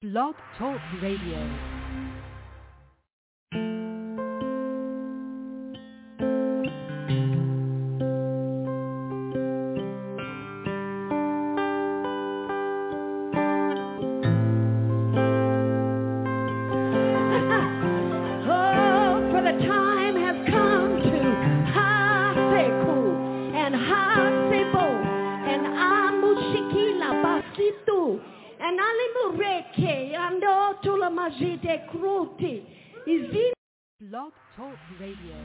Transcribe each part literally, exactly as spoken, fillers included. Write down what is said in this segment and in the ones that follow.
Blog Talk Radio. Blog Talk Radio.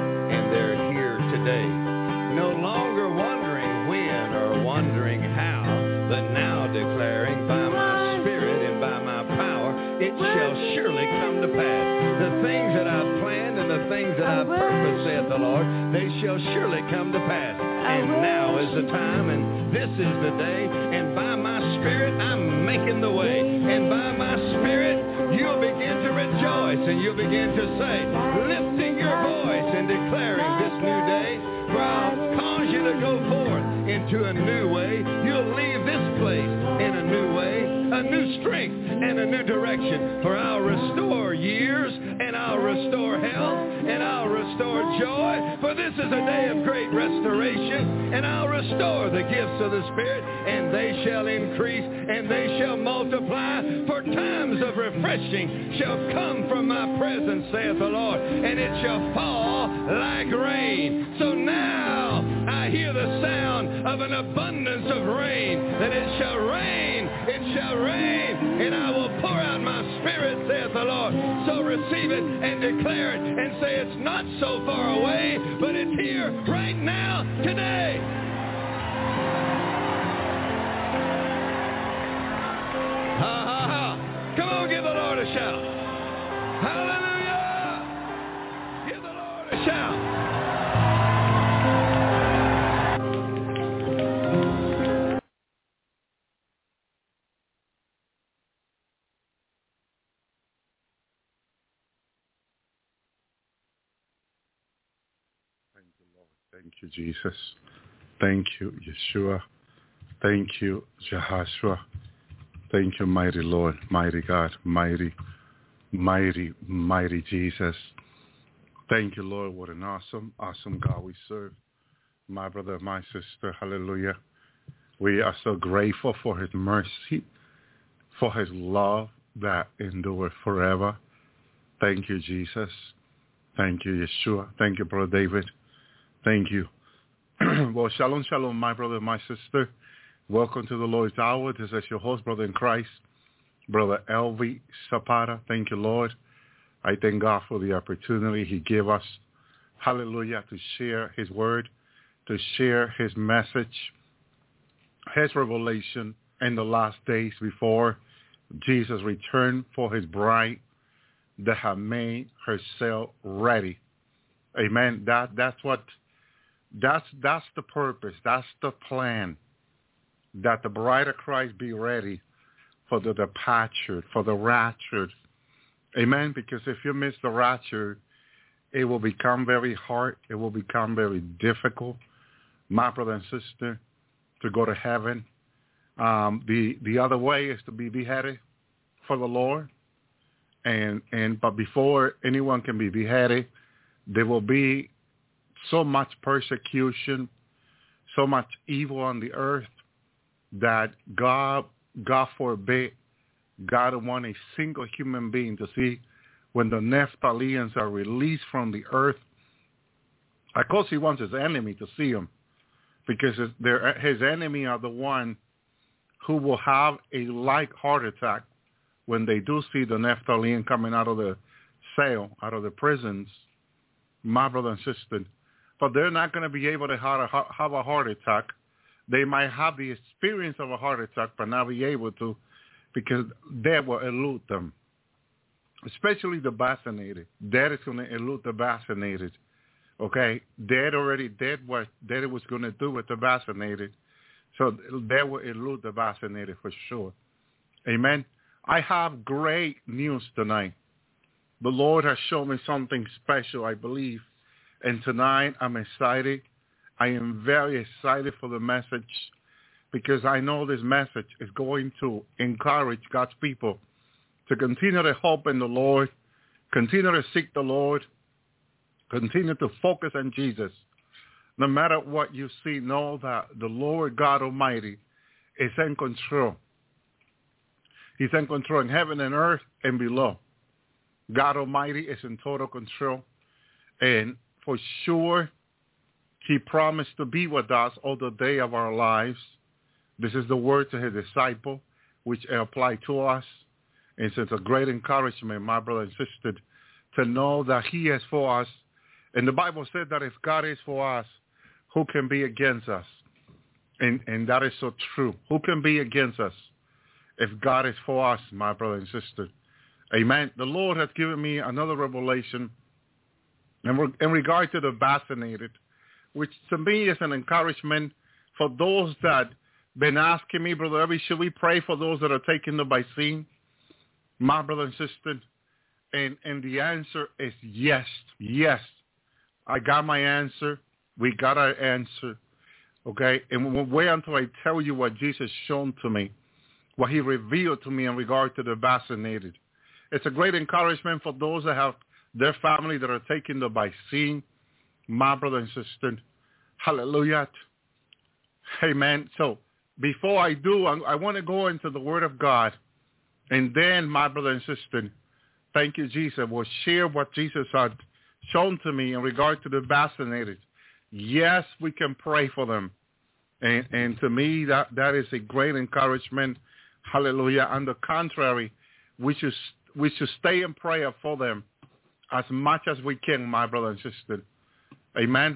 No longer wondering when or wondering how, but now declaring by my Spirit and by my power, it shall surely come to pass. The things that I've planned and the things that I've purposed, saith the Lord, they shall surely come to pass. And now is the time, and this is the day, and by my Spirit I'm making the way. And by my Spirit you'll begin to rejoice, and you'll begin to say, lifting your voice and declaring this new day, for I'll cause you to go forth into a new way. You'll leave this place in a new way, a new strength and a new direction. For I'll restore years, and I'll restore health, and I'll restore joy. For this is a day of great restoration, and I'll restore the gifts of the Spirit, and they shall increase, and they shall multiply. For times of refreshing shall come from my presence, saith the Lord, and it shall fall like rain. So now I hear the sound of an abundance of rain, that it shall rain, it shall rain, and I will pour out my Spirit, saith the Lord. So receive it and declare it and say it's not so far away, but it's here right now, today. Ha ha ha. Come on, give the Lord a shout. Hallelujah. Give the Lord a shout. Thank you, Jesus. Thank you, Yeshua. Thank you, Jehoshua. Thank you, mighty Lord, mighty God, mighty, mighty, mighty Jesus. Thank you, Lord. What an awesome, awesome God we serve. My brother, my sister, hallelujah. We are so grateful for his mercy, for his love that endures forever. Thank you, Jesus. Thank you, Yeshua. Thank you, Brother David. Thank you. Well, shalom, shalom, my brother, my sister. Welcome to the Lord's Hour. This is your host, brother in Christ, Brother Elvi Zapata. Thank you, Lord. I thank God for the opportunity he gave us, hallelujah, to share his word, to share his message, his revelation in the last days before Jesus returned for his bride that had made herself ready. Amen. That that's what that's that's the purpose. That's the plan. That the bride of Christ be ready for the departure, for the rapture. Amen. Because if you miss the rapture, it will become very hard. It will become very difficult, my brother and sister, to go to heaven. Um, the the other way is to be beheaded for the Lord. And and but before anyone can be beheaded, there will be so much persecution, so much evil on the earth that God, God forbid, God would want a single human being to see when the Nephthalians are released from the earth. Of course, he wants his enemy to see him, because his enemy are the one who will have a like heart attack when they do see the Nephtalian coming out of the cell, out of the prisons, my brother and sister. But they're not going to be able to have a, have a heart attack. They might have the experience of a heart attack, but not be able to, because that will elude them, especially the vaccinated. That is going to elude the vaccinated. Okay? That already did what that it was going to do with the vaccinated. So that will elude the vaccinated for sure. Amen? I have great news tonight. The Lord has shown me something special, I believe. And tonight I'm excited. I am very excited for the message, because I know this message is going to encourage God's people to continue to hope in the Lord, continue to seek the Lord, continue to focus on Jesus. No matter what you see, know that the Lord God Almighty is in control. He's in control in heaven and earth and below. God Almighty is in total control. And for sure, he promised to be with us all the day of our lives. This is the word to his disciple, which apply to us. And so it's a great encouragement, my brother and sister, to know that he is for us. And the Bible said that if God is for us, who can be against us? And, and that is so true. Who can be against us if God is for us, my brother and sister? Amen. The Lord has given me another revelation in, in regard to the vaccinated, which to me is an encouragement for those that been asking me, Brother Evie, should we pray for those that are taking the vaccine? My brother and sister, and, and the answer is yes, yes. I got my answer. We got our answer, okay? And we'll wait until I tell you what Jesus shown to me, what he revealed to me in regard to the vaccinated. It's a great encouragement for those that have their family that are taking the vaccine, my brother and sister. Hallelujah. Amen. So before I do, I, I want to go into the Word of God. And then, my brother and sister, thank you, Jesus, will share what Jesus had shown to me in regard to the vaccinated. Yes, we can pray for them. And, and to me, that, that is a great encouragement. Hallelujah. On the contrary, we should, we should stay in prayer for them as much as we can, my brother and sister. Amen.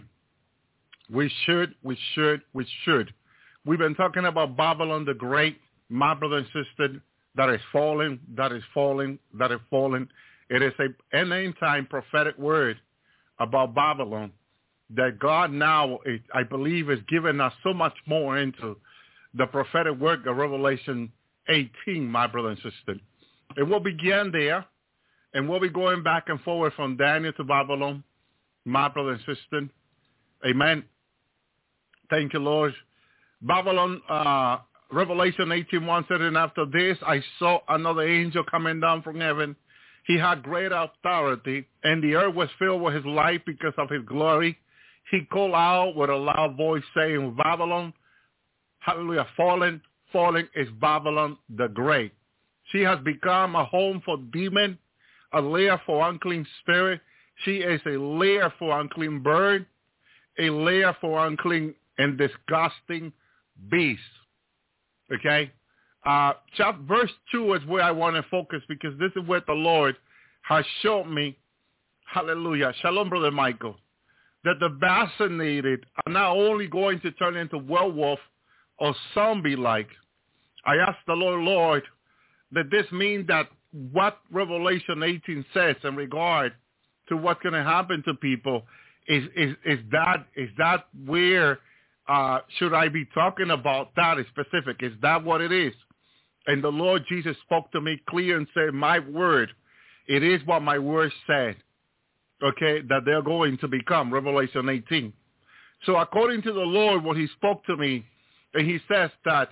We should, we should, we should. We've been talking about Babylon the Great, my brother and sister, that is falling, that is falling, that is falling. It is a, an end-time prophetic word about Babylon that God now, I believe, is giving us so much more into the prophetic work of Revelation eighteen, my brother and sister. It will begin there, and we'll be going back and forward from Daniel to Babylon, my brother and sister. Amen. Thank you, Lord. Babylon, uh, Revelation eighteen one said, and after this I saw another angel coming down from heaven. He had great authority, and the earth was filled with his light because of his glory. He called out with a loud voice, saying, Babylon, hallelujah, fallen, fallen is Babylon the Great. She has become a home for demons, a lair for unclean spirit. She is a lair for unclean bird, a lair for unclean and disgusting beasts. Okay? Uh, chapter, verse two is where I want to focus because this is what the Lord has shown me. Hallelujah. Shalom, Brother Michael. That the vaccinated are not only going to turn into werewolf or zombie-like. I asked the Lord, Lord, that this means that what Revelation eighteen says in regard to what's going to happen to people is, is, is that is that where uh, should I be talking about that is specific? Is that what it is? And the Lord Jesus spoke to me clear and said, my word, it is what my word said, okay, that they're going to become, Revelation eighteen. So according to the Lord, what he spoke to me, and he says that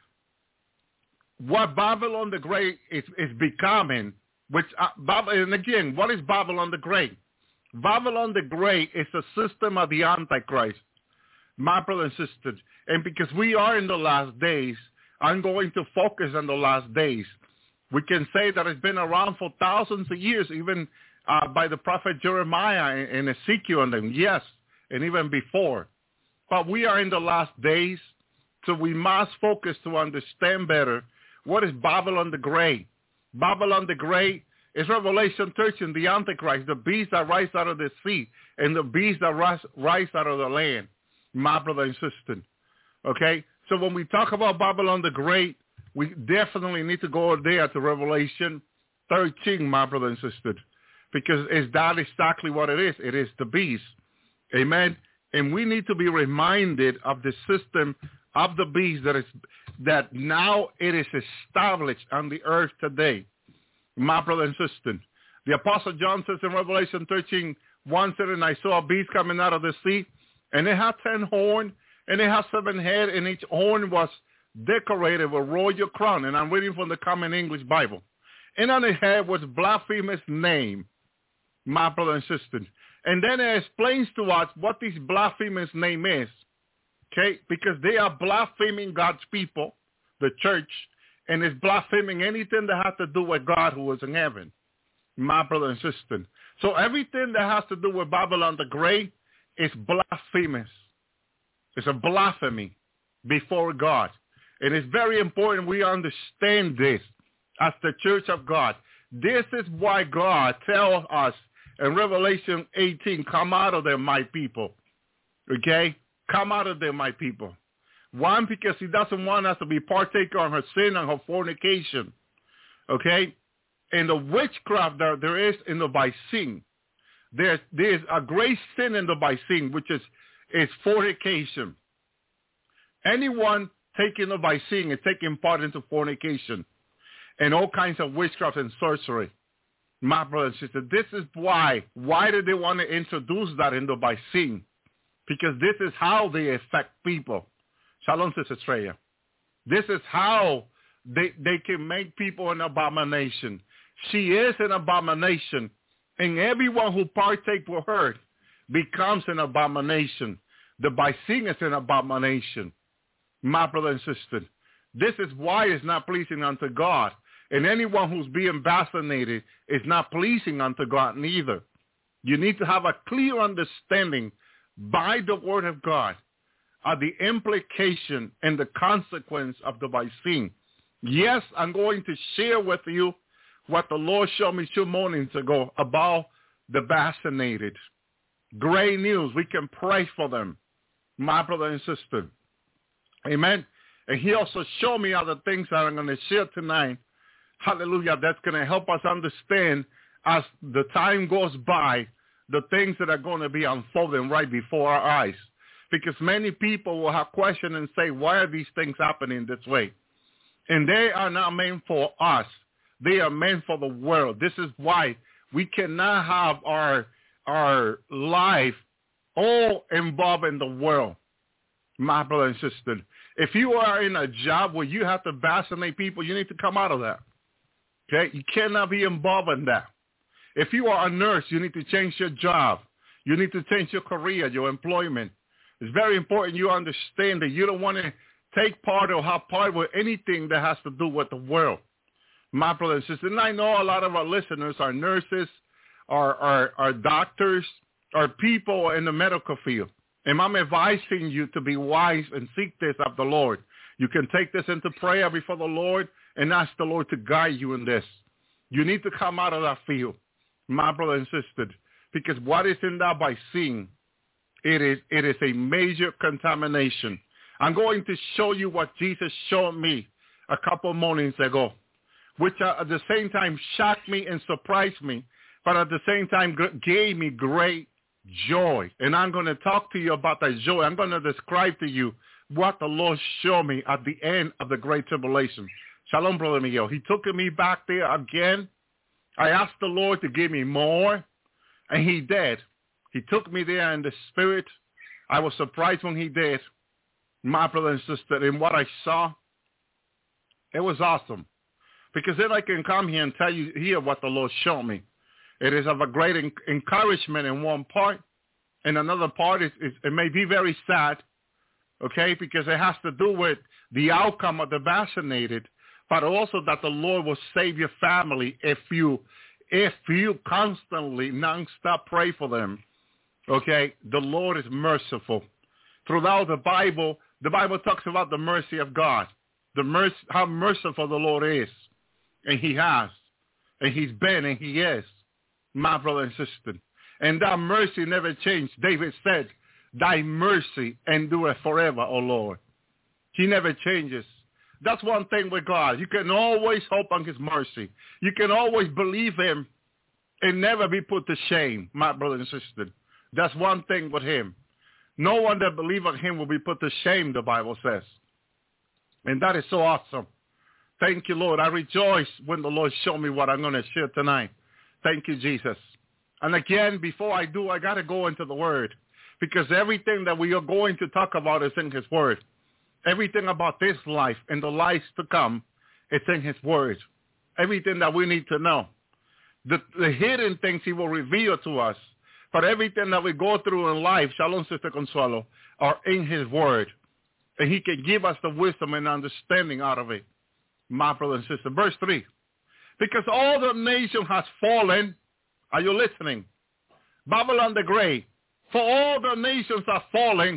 what Babylon the Great is, is becoming, which, uh, and again, what is Babylon the Great? Babylon the Great is a system of the Antichrist, my brother and sister. And because we are in the last days, I'm going to focus on the last days. We can say that it's been around for thousands of years, even uh, by the prophet Jeremiah and Ezekiel and them, yes, and even before. But we are in the last days, so we must focus to understand better what is Babylon the Great. Babylon the Great is Revelation thirteen, the Antichrist, the beast that rises out of the sea and the beast that rise, rise out of the land, my brother and sister. Okay? So when we talk about Babylon the Great, we definitely need to go there to Revelation thirteen, my brother and sister, because is that exactly what it is? It is the beast. Amen? And we need to be reminded of the system of the beast that is that now it is established on the earth today, my brother and sister. The Apostle John says in Revelation thirteen, one said, and I saw a beast coming out of the sea, and it had ten horns, and it had seven heads, and each horn was decorated with a royal crown. And I'm reading from the Common English Bible. And on the head was blasphemous name, my brother and sister. And then it explains to us what this blasphemous name is. Okay, because they are blaspheming God's people, the church, and is blaspheming anything that has to do with God who is in heaven, my brother and sister. So everything that has to do with Babylon the Great is blasphemous. It's a blasphemy before God. And it's very important we understand this as the church of God. This is why God tells us in Revelation eighteen, come out of there, my people. Okay? Come out of there, my people. One, because he doesn't want us to be partaker on her sin and her fornication. Okay? And the witchcraft that there is in the by sin. There's, there's a great sin in the by sin, which is, is fornication. Anyone taking the by sin is taking part into fornication and all kinds of witchcraft and sorcery. My brother and sister, this is why. Why did they want to introduce that in the by sin? Because this is how they affect people. Shalom, Sister Estrella. This is how they, they can make people an abomination. She is an abomination. And everyone who partake with her becomes an abomination. The by sin is an abomination. My brother and sister, this is why it's not pleasing unto God. And anyone who's being vaccinated is not pleasing unto God neither. You need to have a clear understanding by the word of God of the implication and the consequence of the by sin. Yes, I'm going to share with you what the Lord showed me two mornings ago about the vaccinated. Great news. We can pray for them, my brother and sister. Amen. And he also showed me other things that I'm going to share tonight. Hallelujah. That's going to help us understand as the time goes by, the things that are going to be unfolding right before our eyes. Because many people will have questions and say, why are these things happening this way? And they are not meant for us. They are meant for the world. This is why we cannot have our, our life all involved in the world, my brother and sister. If you are in a job where you have to vaccinate people, you need to come out of that. Okay? You cannot be involved in that. If you are a nurse, you need to change your job. You need to change your career, your employment. It's very important you understand that you don't want to take part or have part with anything that has to do with the world. My brother and sister, and I know a lot of our listeners are nurses, are, are, are doctors, are people in the medical field. And I'm advising you to be wise and seek this of the Lord. You can take this into prayer before the Lord and ask the Lord to guide you in this. You need to come out of that field, my brother and sister, because what is in that by sin, it is, it is a major contamination. I'm going to show you what Jesus showed me a couple mornings ago, which uh, at the same time shocked me and surprised me, but at the same time gave me great joy. And I'm going to talk to you about that joy. I'm going to describe to you what the Lord showed me at the end of the Great Tribulation. Shalom, Brother Miguel. He took me back there again. I asked the Lord to give me more, and he did. He took me there in the spirit. I was surprised when he did, my brother and sister, and what I saw. It was awesome. Because then I can come here and tell you here what the Lord showed me. It is of a great en- encouragement in one part. And another part is, is it may be very sad, okay, because it has to do with the outcome of the vaccinated, but also that the Lord will save your family if you if you constantly, nonstop pray for them. Okay, the Lord is merciful. Throughout the Bible, the Bible talks about the mercy of God, the mercy, how merciful the Lord is. And he has, and he's been, and he is, my brother and sister. And that mercy never changed. David said, thy mercy endureth forever, O Lord. He never changes. That's one thing with God. You can always hope on his mercy. You can always believe him and never be put to shame, my brother and sister. That's one thing with him. No one that believes on him will be put to shame, the Bible says. And that is so awesome. Thank you, Lord. I rejoice when the Lord showed me what I'm going to share tonight. Thank you, Jesus. And again, before I do, I got to go into the Word, because everything that we are going to talk about is in his Word. Everything about this life and the lives to come is in his Word. Everything that we need to know. The, the hidden things he will reveal to us. But everything that we go through in life, Shalom, Sister Consuelo, are in his Word. And he can give us the wisdom and understanding out of it, my brother and sister. Verse three. Because all the nation has fallen. Are you listening? Babylon the Great. For all the nations are falling.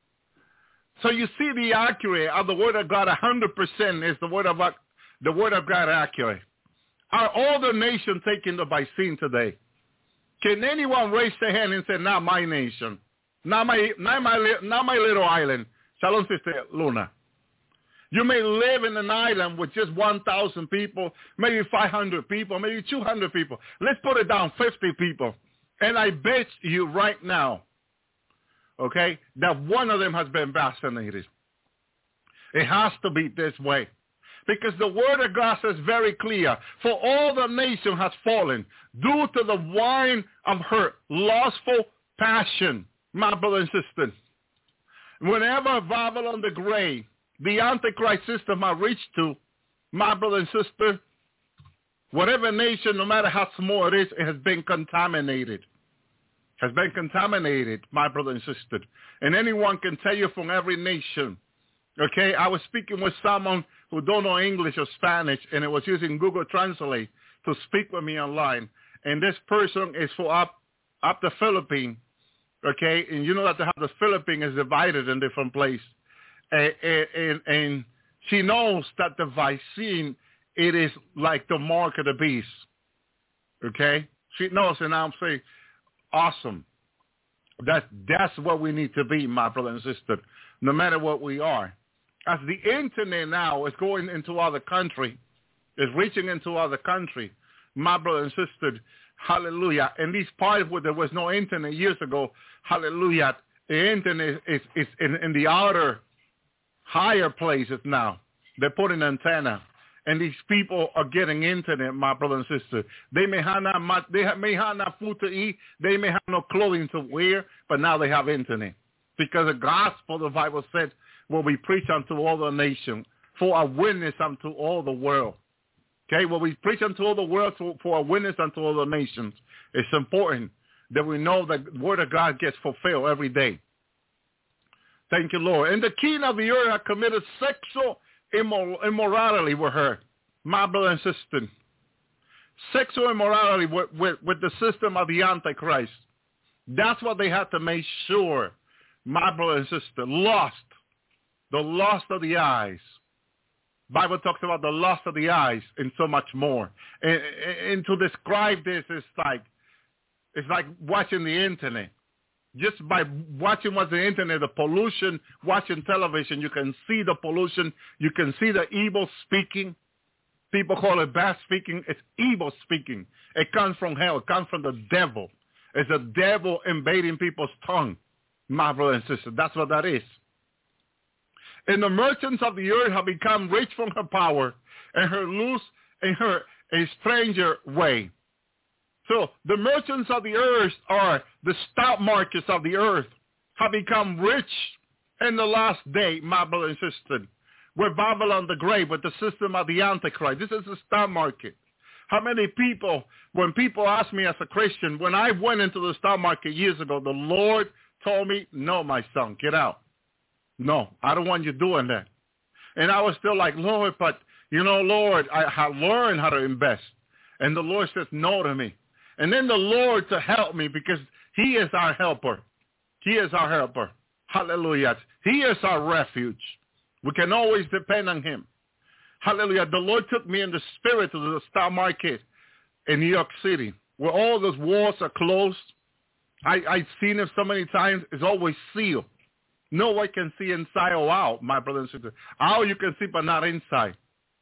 So you see the accurate of the word of God, one hundred percent is the word of God, the word of God accurate. Are all the nations taken by sin today? Can anyone raise their hand and say, not my nation, not my, not my, not my little island? Shalom, Sister Luna. You may live in an island with just one thousand people, maybe five hundred people, maybe two hundred people. Let's put it down, fifty people. And I bet you right now, okay, that one of them has been vaccinated. It has to be this way. Because the word of God says very clear, for all the nation has fallen due to the wine of her lustful passion, my brother and sister. Whenever Babylon the Great, the Antichrist system I reached to, my brother and sister, whatever nation, no matter how small it is, it has been contaminated. Has been contaminated, my brother and sister. And anyone can tell you from every nation. Okay, I was speaking with someone who don't know English or Spanish, and it was using Google Translate to speak with me online. And this person is for up, up the Philippines. Okay, and you know that the Philippines is divided in different places. And, and, and she knows that the vaccine, it is like the mark of the beast. Okay? She knows, and I'm saying, awesome. That, that's what we need to be, my brother and sister, no matter what we are. As the internet now is going into other country, is reaching into other country, my brother and sister, hallelujah. In these parts where there was no internet years ago, hallelujah, the internet is, is in, in the outer, higher places now. They're putting antenna. And these people are getting internet, my brother and sister. They may have not much, they may have not food to eat. They may have no clothing to wear, but now they have internet. Because the gospel, the Bible said, will be preached unto all the nations, for a witness unto all the world. Okay, well, we preach unto all the world to, for a witness unto all the nations. It's important that we know that the word of God gets fulfilled every day. Thank you, Lord. And the king of the earth had committed sexual immor- immorality with her, my brother and sister. Sexual immorality with, with, with the system of the Antichrist. That's what they had to make sure, my brother and sister. Lust. The lust of the eyes. Bible talks about the lust of the eyes and so much more. And, and to describe this is like, it's like watching the internet. Just by watching what's the internet, the pollution, watching television, you can see the pollution. You can see the evil speaking. People call it bad speaking. It's evil speaking. It comes from hell. It comes from the devil. It's the devil invading people's tongue, my brother and sister. That's what that is. And the merchants of the earth have become rich from her power, and her loose in her a stranger way. So the merchants of the earth are the stock markets of the earth have become rich in the last day, my brother and sister, with Babylon the Great, with the system of the Antichrist. This is the stock market. How many people, when people ask me as a Christian, when I went into the stock market years ago, the Lord told me, no, my son, get out. No, I don't want you doing that. And I was still like, Lord, but, you know, Lord, I have learned how to invest. And the Lord says no to me. And then the Lord to help me because he is our helper. He is our helper. Hallelujah. He is our refuge. We can always depend on him. Hallelujah. The Lord took me in the spirit to the stock market in New York City where all those walls are closed. I, I've seen it so many times. It's always sealed. No one can see inside or out, my brother and sister. Out you can see, but not inside.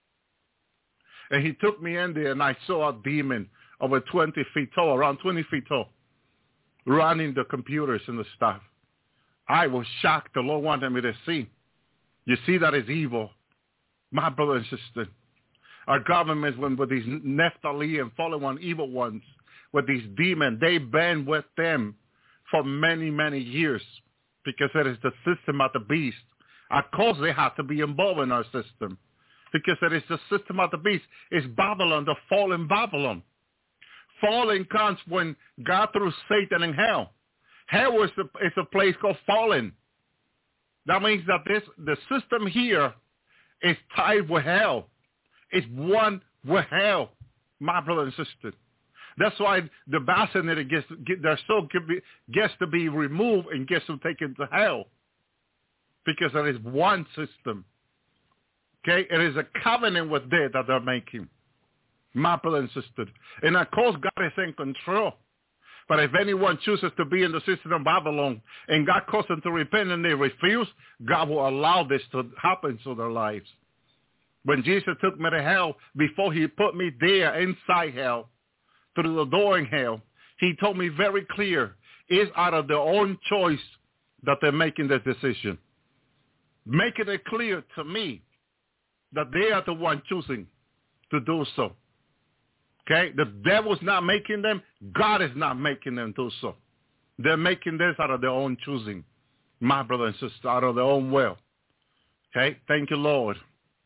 And he took me in there, and I saw a demon over twenty feet tall, around twenty feet tall, running the computers and the stuff. I was shocked. The Lord wanted me to see. You see that is evil, my brother and sister. Our governments, when with these Nephtali and fallen one evil ones, with these demons, they've been with them for many, many years. Because it is the system of the beast. Of course, they have to be involved in our system. Because it is the system of the beast. It's Babylon, the fallen Babylon. Fallen comes when God threw Satan in hell. Hell is a, is a place called fallen. That means that this the system here is tied with hell. It's one with hell, my brother and sister. That's why the vaccinated gets, get, they're so gets to be removed and gets to taken to hell. Because there is one system. Okay? It is a covenant with death that they're making. My brother and sister. And of course, God is in control. But if anyone chooses to be in the system of Babylon and God calls them to repent and they refuse, God will allow this to happen to their lives. When Jesus took me to hell, before he put me there inside hell, through the door in hell, he told me very clear, it's out of their own choice that they're making this decision. Making it clear to me that they are the one choosing to do so. Okay? The devil's not making them. God is not making them do so. They're making this out of their own choosing. My brother and sister, out of their own will. Okay? Thank you, Lord.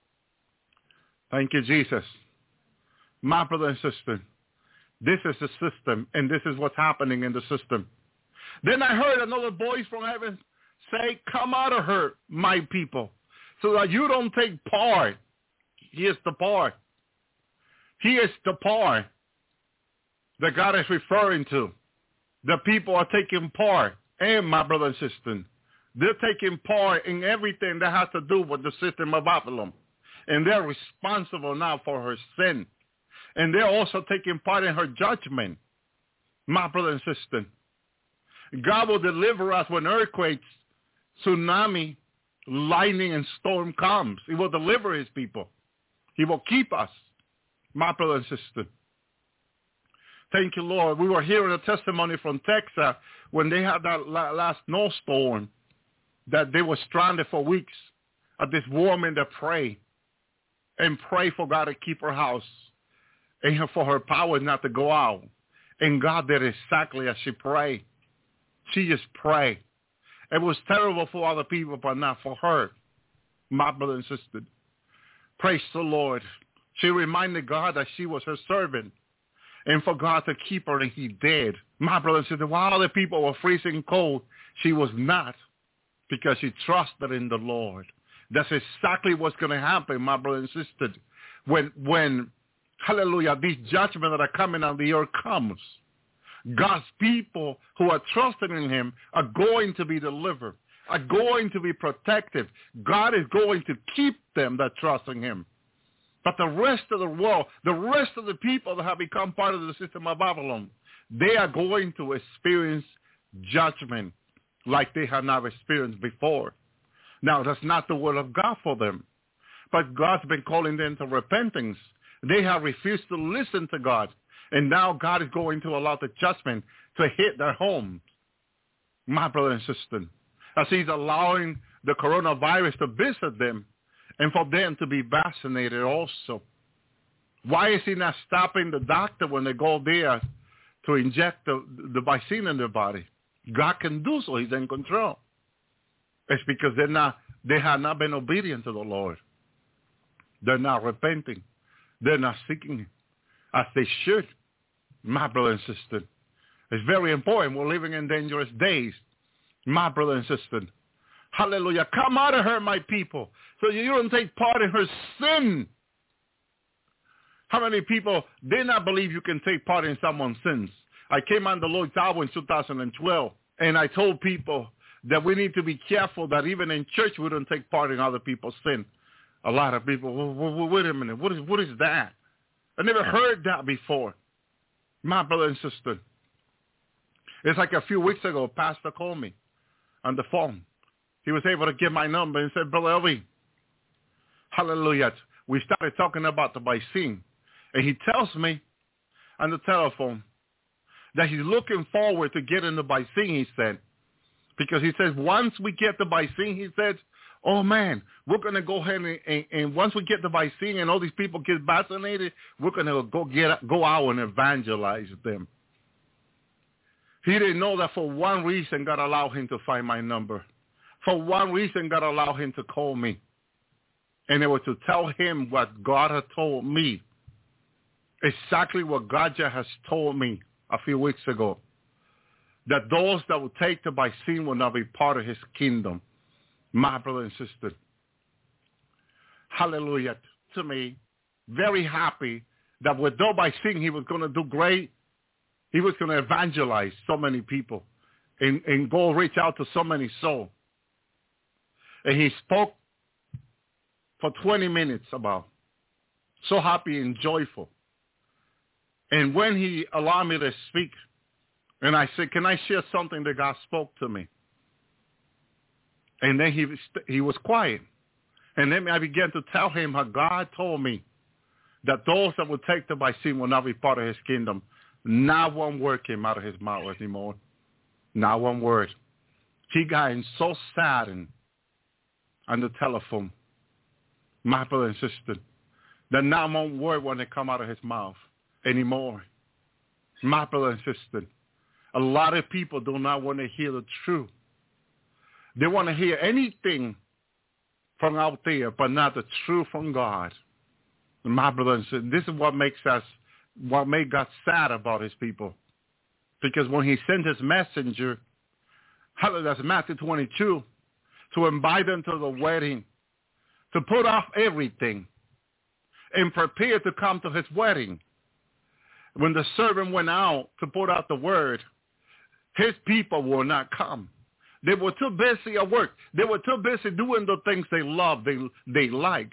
Thank you, Jesus. My brother and sister, this is the system, and this is what's happening in the system. Then I heard another voice from heaven say, come out of her, my people, so that you don't take part. Here's the part. Here's the part that God is referring to. The people are taking part, and my brother and sister, they're taking part in everything that has to do with the system of Babylon. And they're responsible now for her sin. And they're also taking part in her judgment, my brother and sister. God will deliver us when earthquakes, tsunami, lightning, and storm comes. He will deliver his people. He will keep us, my brother and sister. Thank you, Lord. We were hearing a testimony from Texas when they had that last snowstorm, that they were stranded for weeks at this woman that prayed and pray for God to keep her house and for her power not to go out. And God did exactly as she prayed. She just prayed. It was terrible for other people, but not for her, my brother and sister. Praise the Lord. She reminded God that she was her servant and for God to keep her, and he did. My brother and sister, while other people were freezing cold, she was not, because she trusted in the Lord. That's exactly what's going to happen, my brother and sister, when, when, hallelujah, these judgments that are coming on the earth comes. God's people who are trusting in him are going to be delivered, are going to be protected. God is going to keep them that trust in him. But the rest of the world, the rest of the people that have become part of the system of Babylon, they are going to experience judgment like they have not experienced before. Now, that's not the word of God for them. But God's been calling them to repentance. They have refused to listen to God. And now God is going to allow the judgment to hit their homes, my brother and sister, as he's allowing the coronavirus to visit them and for them to be vaccinated also. Why is he not stopping the doctor when they go there to inject the, the vaccine in their body? God can do so. He's in control. It's because they're not, they have not been obedient to the Lord. They're not repenting. They're not seeking as they should, my brother and sister. It's very important. We're living in dangerous days, my brother and sister. Hallelujah. Come out of her, my people, so you don't take part in her sin. How many people did not believe you can take part in someone's sins? I came on the Lord's hour in two thousand twelve, and I told people that we need to be careful that even in church we don't take part in other people's sin. A lot of people, well, wait a minute, what is what is that? I never heard that before. My brother and sister. It's like a few weeks ago, a pastor called me on the phone. He was able to get my number and said, Brother Elvie, hallelujah. We started talking about the vaccine. And he tells me on the telephone that he's looking forward to getting the vaccine, he said. Because he says, once we get the vaccine, he said, oh, man, we're going to go ahead and, and, and once we get the vaccine and all these people get vaccinated, we're going to go get go out and evangelize them. He didn't know that for one reason God allowed him to find my number. For one reason God allowed him to call me. And it was to tell him what God had told me. Exactly what God just has told me a few weeks ago. That those that will take the vaccine will not be part of his kingdom. My brother and sister. Hallelujah. To me, very happy that with the vaccine he was going to do great. He was going to evangelize so many people and, and go reach out to so many souls. And he spoke for twenty minutes about so happy and joyful. And when he allowed me to speak, And I said, can I share something that God spoke to me? And then he, he was quiet. And then I began to tell him how God told me that those that would take them by sin will not be part of his kingdom. Not one word came out of his mouth anymore. Not one word. He got so saddened on the telephone, my brother and sister, that not one word wanted to come out of his mouth anymore. My brother and sister, a lot of people do not want to hear the truth. They want to hear anything from out there, but not the truth from God. And my brother and sister, this is what makes us, what made God sad about his people. Because when he sent his messenger, that's Matthew twenty-two, to invite them to the wedding, to put off everything and prepare to come to his wedding. When the servant went out to put out the word, his people will not come. They were too busy at work. They were too busy doing the things they love, they, they like.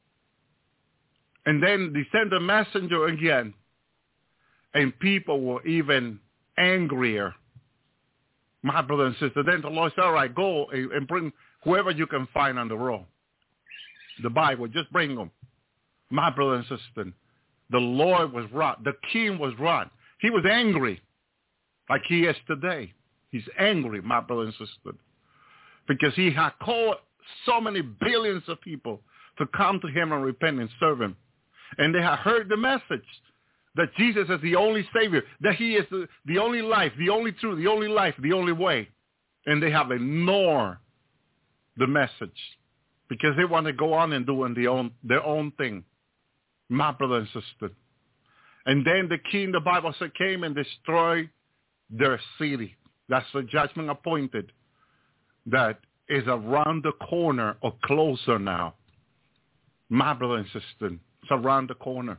And then they sent a messenger again, and people were even angrier. My brother and sister, then the Lord said, all right, go and bring whoever you can find on the road. The Bible, just bring them. My brother and sister, the Lord was wrought. The king was wrought. He was angry like he is today. He's angry, my brother and sister, because he had called so many billions of people to come to him and repent and serve him. And they had heard the message that Jesus is the only Savior, that he is the, the only life, the only truth, the only life, the only way. And they have ignored the message because they want to go on and doing the own, their own thing, my brother and sister. And then the king, the Bible said, came and destroyed their city. That's the judgment appointed that is around the corner or closer now. My brother and sister, it's around the corner.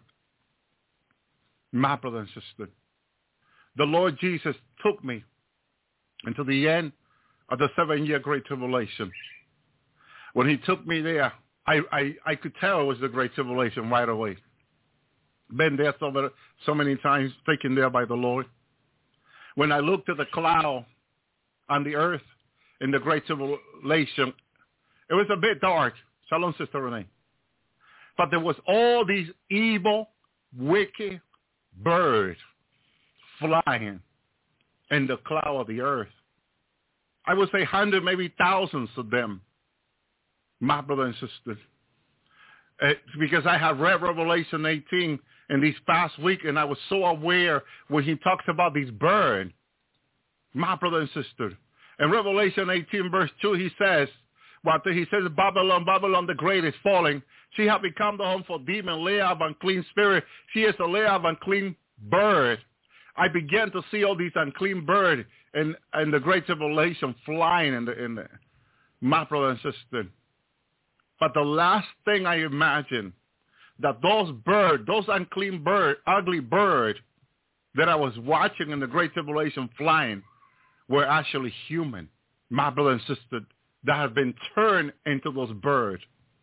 My brother and sister, the Lord Jesus took me into the end of the seven-year Great Tribulation. When he took me there, I, I, I could tell it was the Great Tribulation right away. Been there so, so many times, taken there by the Lord. When I looked at the cloud on the earth in the Great Tribulation, it was a bit dark. Shalom, Sister Renee. But there was all these evil, wicked birds flying in the cloud of the earth. I would say hundreds, maybe thousands of them, my brother and sister. Uh, because I have read Revelation eighteen in these past week, and I was so aware when he talks about these birds, my brother and sister. In Revelation eighteen, verse two, he says, well, he says, Babylon, Babylon the Great is falling. She has become the home for demon, lair of unclean spirit. She is a lair of unclean bird. I began to see all these unclean birds in, in the Great Tribulation flying in the, in the, my brother and sister. But the last thing I imagine that those birds, those unclean bird, ugly birds that I was watching in the Great Tribulation flying were actually human, my brother and sister, that have been turned into those birds.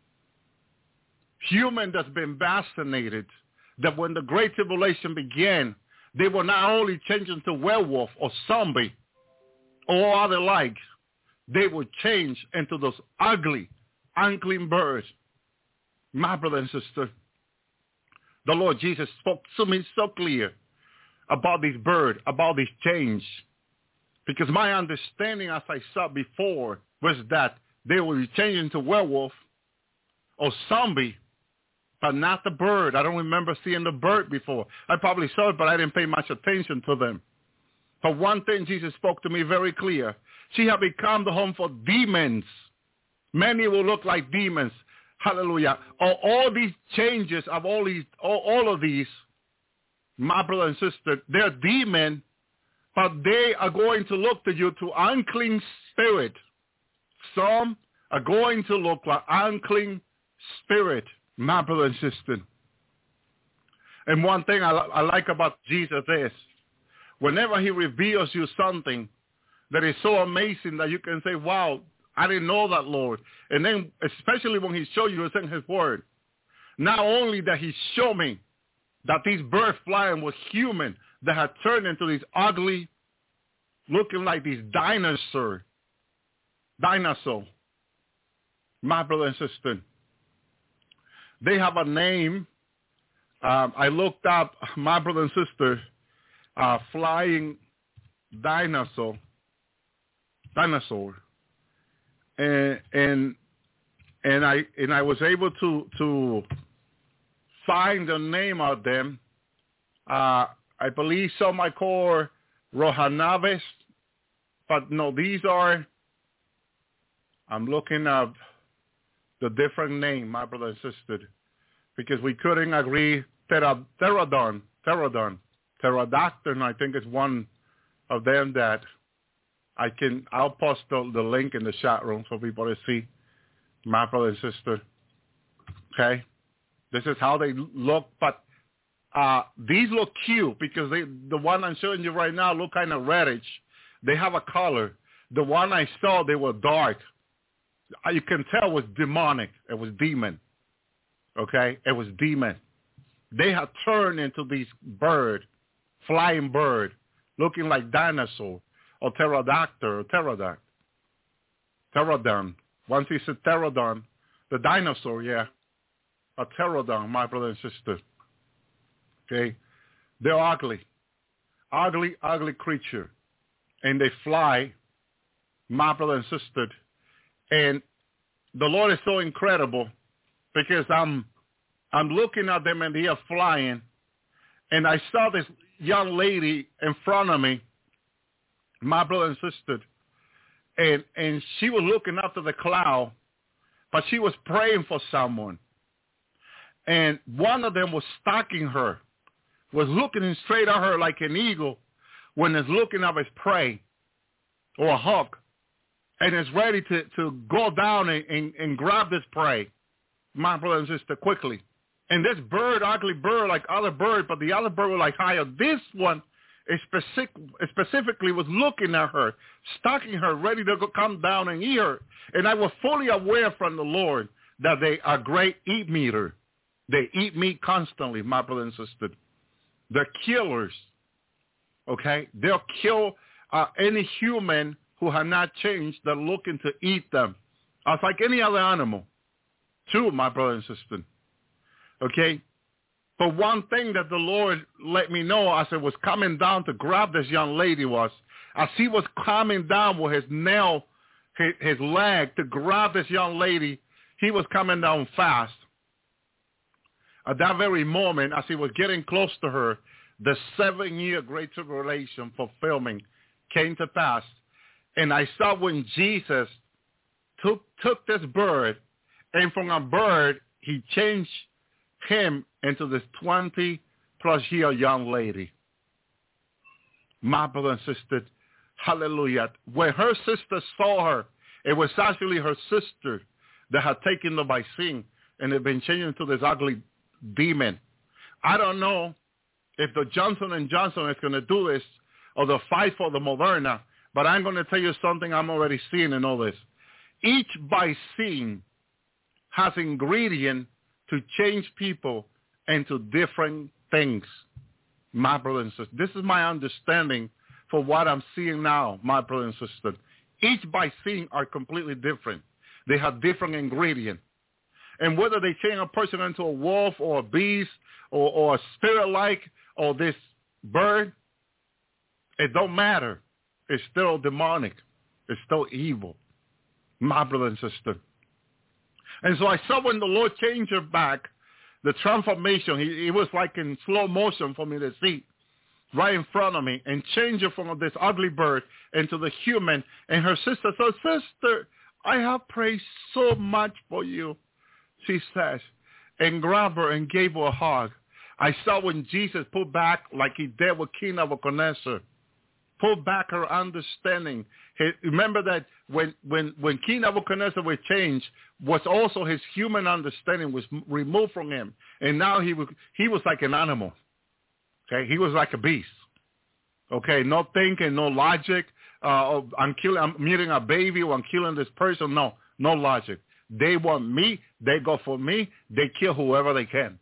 Human that's been vaccinated, that when the Great Tribulation began, they were not only changed into werewolf or zombie or other like, they would change into those ugly, unclean birds. My brother and sister, the Lord Jesus spoke to me so clear about these birds, about this change. Because my understanding, as I saw before, was that they will be changed into werewolf or zombie, but not the bird. I don't remember seeing the bird before. I probably saw it, but I didn't pay much attention to them. But one thing Jesus spoke to me very clear. She had become the home for demons. Many will look like demons. Hallelujah. All, all these changes of all these, all, all of these, my brother and sister, they're demons, but they are going to look to you to unclean spirit. Some are going to look like unclean spirit, my brother and sister. And one thing I, I like about Jesus is, whenever he reveals you something that is so amazing that you can say, wow, I didn't know that, Lord. And then especially when he showed you in his word, not only that he showed me that these birds flying were human, that had turned into these ugly, looking like these dinosaur, dinosaur. My brother and sister, they have a name. Um, I looked up, my brother and sister, uh, flying dinosaur, dinosaur, and and and I and I was able to to find the name of them. Uh, I believe some I call Rojanaves, but no, these are. I'm looking up the different name, my brother and sister, because we couldn't agree. Pter- Pterodon, Pterodon, Pterodactyl, I think it's one of them that I can. I'll post the, the link in the chat room for people to see, my brother and sister. Okay, this is how they look, but uh, these look cute because they, the one I'm showing you right now, look kind of reddish. They have a color. The one I saw, they were dark. You can tell it was demonic. It was demon. Okay, it was demon. They had turned into these bird, flying bird, looking like dinosaur or pterodactyl or pterodactyl. Pterodon. Once he said pterodon, the dinosaur, yeah. A pterodon, my brother and sister. Okay? They're ugly. Ugly, ugly creature. And they fly, my brother and sister. And the Lord is so incredible because I'm I'm looking at them and they are flying. And I saw this young lady in front of me, my brother and sister. And and she was looking up to the cloud, but she was praying for someone. And one of them was stalking her, was looking straight at her like an eagle when it's looking at his prey or a hawk. And is ready to, to go down and, and, and grab this prey, my brother and sister, quickly. And this bird, ugly bird, like other bird, but the other bird was like higher. This one is specific, specifically was looking at her, stalking her, ready to go come down and eat her. And I was fully aware from the Lord that they are great eat meter. They eat meat constantly, my brother and sister. They're killers, okay? They'll kill uh, any human who have not changed, they're looking to eat them. It's like any other animal, too, my brother and sister. Okay? But one thing that the Lord let me know as it was coming down to grab this young lady was, as he was coming down with his nail, his, his leg to grab this young lady, he was coming down fast. At that very moment, as he was getting close to her, the seven-year Great Tribulation fulfillment came to pass. And I saw when Jesus took took this bird, and from a bird, he changed him into this twenty-plus-year young lady. My brother and sister, hallelujah. When her sister saw her, it was actually her sister that had taken her by sin and had been changed into this ugly demon. I don't know if the Johnson and Johnson is going to do this or the fight for the Moderna. But I'm going to tell you something I'm already seeing in all this. Each vaccine has ingredient to change people into different things, my brother and sister. This is my understanding for what I'm seeing now, my brother and sister. Each vaccine are completely different. They have different ingredients. And whether they change a person into a wolf or a beast or, or a spirit-like or this bird, it don't matter. It's still demonic. It's still evil, my brother and sister. And so I saw when the Lord changed her back, the transformation, he, it was like in slow motion for me to see right in front of me and change her from this ugly bird into the human. And her sister said, sister, I have prayed so much for you, she says, and grabbed her and gave her a hug. I saw when Jesus put back like he did with King Nebuchadnezzar, pull back her understanding. He, remember that when, when, when King Nebuchadnezzar was changed, was also his human understanding was removed from him. And now he was, he was like an animal. Okay, he was like a beast. Okay, no thinking, no logic. Uh, I'm killing, I'm meeting a baby or I'm killing this person. No, no logic. They want me. They go for me. They kill whoever they can.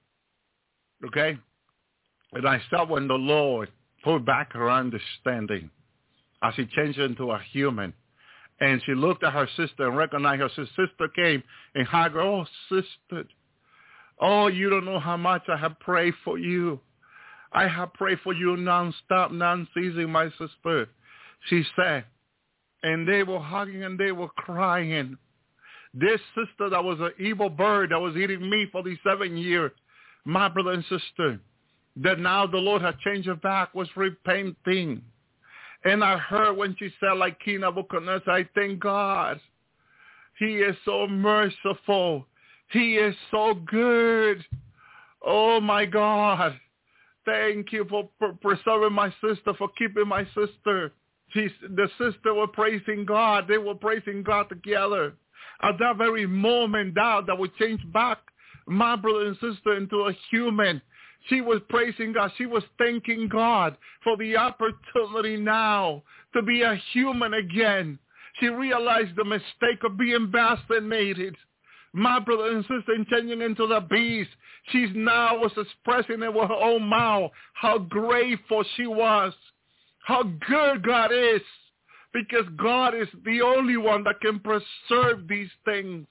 Okay? And I saw when the Lord pulled back her understanding. as he changed into a human. And she looked at her sister and recognized her sister. Sister came and hugged her. Oh, sister. Oh, you don't know how much I have prayed for you. I have prayed for you nonstop, non-ceasing, my sister. She said, and they were hugging and they were crying. This sister that was an evil bird that was eating meat for these seven years, my brother and sister, that now the Lord had changed her back, was repenting. And I heard when she said, like King Nebuchadnezzar, I thank God. He is so merciful. He is so good. Oh, my God. Thank you for, for preserving my sister, for keeping my sister. She, the sister were praising God. They were praising God together. At that very moment, that, that would change back my brother and sister into a human. She was praising God. She was thanking God for the opportunity now to be a human again. She realized the mistake of being vaccinated. My brother and sister, in changing into the beast, she's now was expressing it with her own mouth how grateful she was, how good God is, because God is the only one that can preserve these things.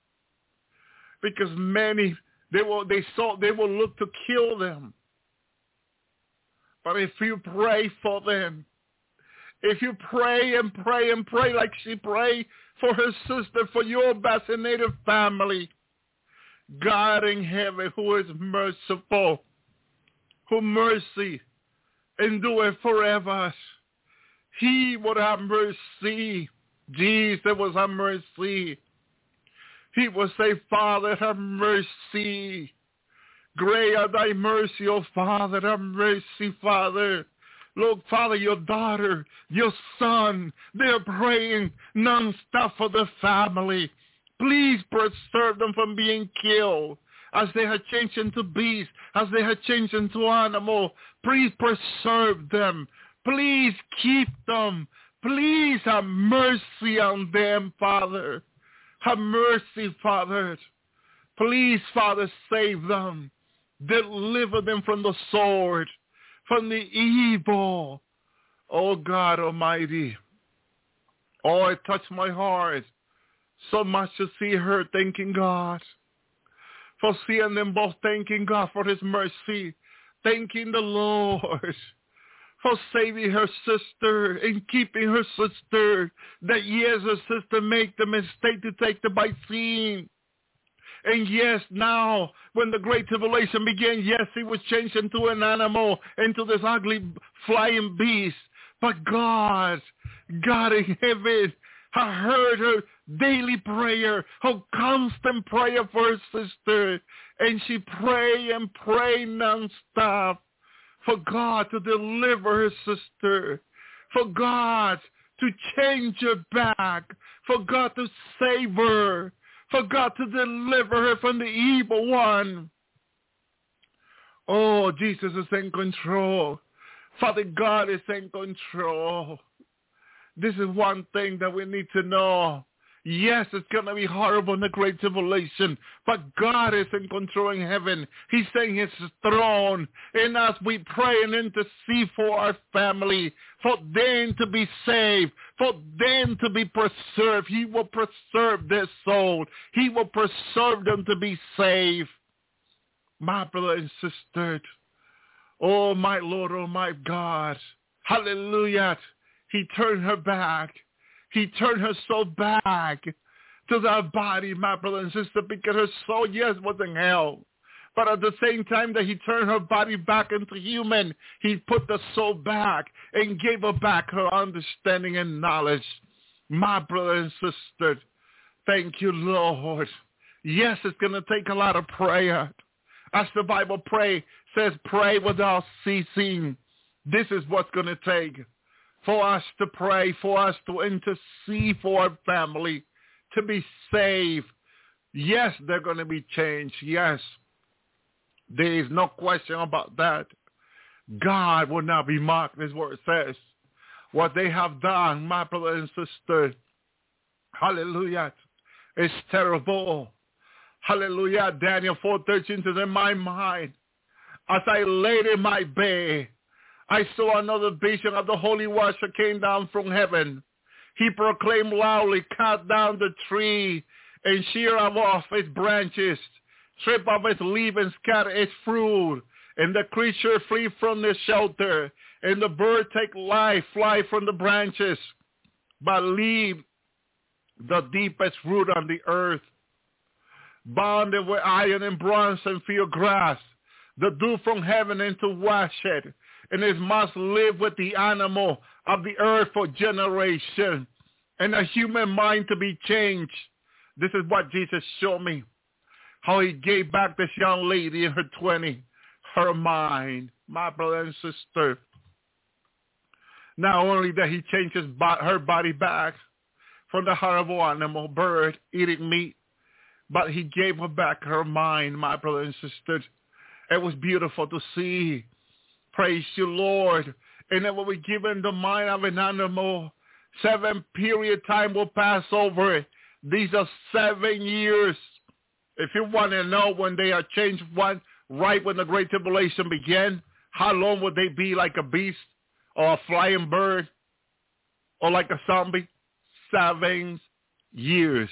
Because many, they will, they saw, they will look to kill them. But if you pray for them, if you pray and pray and pray like she prayed for her sister, for your vaccinated family, God in heaven, who is merciful, who mercy endure forever, he would have mercy. Jesus was have mercy. He will say, Father, have mercy. Great are thy mercy, O Father, have mercy, Father. Look, Father, your daughter, your son, they're praying nonstop for the family. Please preserve them from being killed as they have changed into beasts, as they have changed into animals. Please preserve them. Please keep them. Please have mercy on them, Father. Have mercy, Father. Please, Father, save them. Deliver them from the sword, from the evil. Oh, God Almighty. Oh, it touched my heart so much to see her thanking God. For seeing them both thanking God for his mercy. Thanking the Lord for saving her sister and keeping her sister. That yes, her sister made the mistake to take the vaccine. And yes, now, when the Great Tribulation began, yes, he was changed into an animal, into this ugly flying beast. But God, God in heaven, I heard her daily prayer, her constant prayer for her sister. And she prayed and prayed nonstop for God to deliver her sister, for God to change her back, for God to save her, for God to deliver her from the evil one. Oh, Jesus is in control. Father God is in control. This is one thing that we need to know. Yes, it's going to be horrible in the Great Tribulation, but God is in control in heaven. He's saying his throne. And as we pray and intercede for our family, for them to be saved, for them to be preserved, he will preserve their soul. He will preserve them to be saved. My brother and sister, oh my Lord, oh my God, hallelujah. He turned her back. He turned her soul back to that body, my brother and sister, because her soul, yes, was in hell. But at the same time that he turned her body back into human, he put the soul back and gave her back her understanding and knowledge. My brother and sister, thank you, Lord. Yes, it's going to take a lot of prayer. As the Bible pray says, pray without ceasing. This is what's going to take. For us to pray, for us to intercede for our family, to be saved. Yes, they're going to be changed. Yes, there is no question about that. God will not be mocked, is what it says. What they have done, my brother and sister, hallelujah, is terrible. Hallelujah. Daniel four thirteen says, in my mind, as I laid in my bed, I saw another vision of the Holy Watcher came down from heaven. He proclaimed loudly, cut down the tree and shear off its branches, strip off its leaf and scatter its fruit, and the creature flee from the shelter, and the bird take life, fly from the branches, but leave the deepest root on the earth. Bonded with iron and bronze and field grass, the dew from heaven into wash it, and it must live with the animal of the earth for generation, and a human mind to be changed. This is what Jesus showed me, how he gave back this young lady in her twenties, her mind, my brother and sister. Not only that he changed his bo- her body back from the horrible animal, bird, eating meat, but he gave her back her mind, my brother and sister. It was beautiful to see. Praise you, Lord. And then when we give him the mind of an animal, seven period time will pass over it. These are seven years. If you want to know when they are changed, one right when the Great Tribulation began, how long would they be like a beast or a flying bird or like a zombie? Seven years.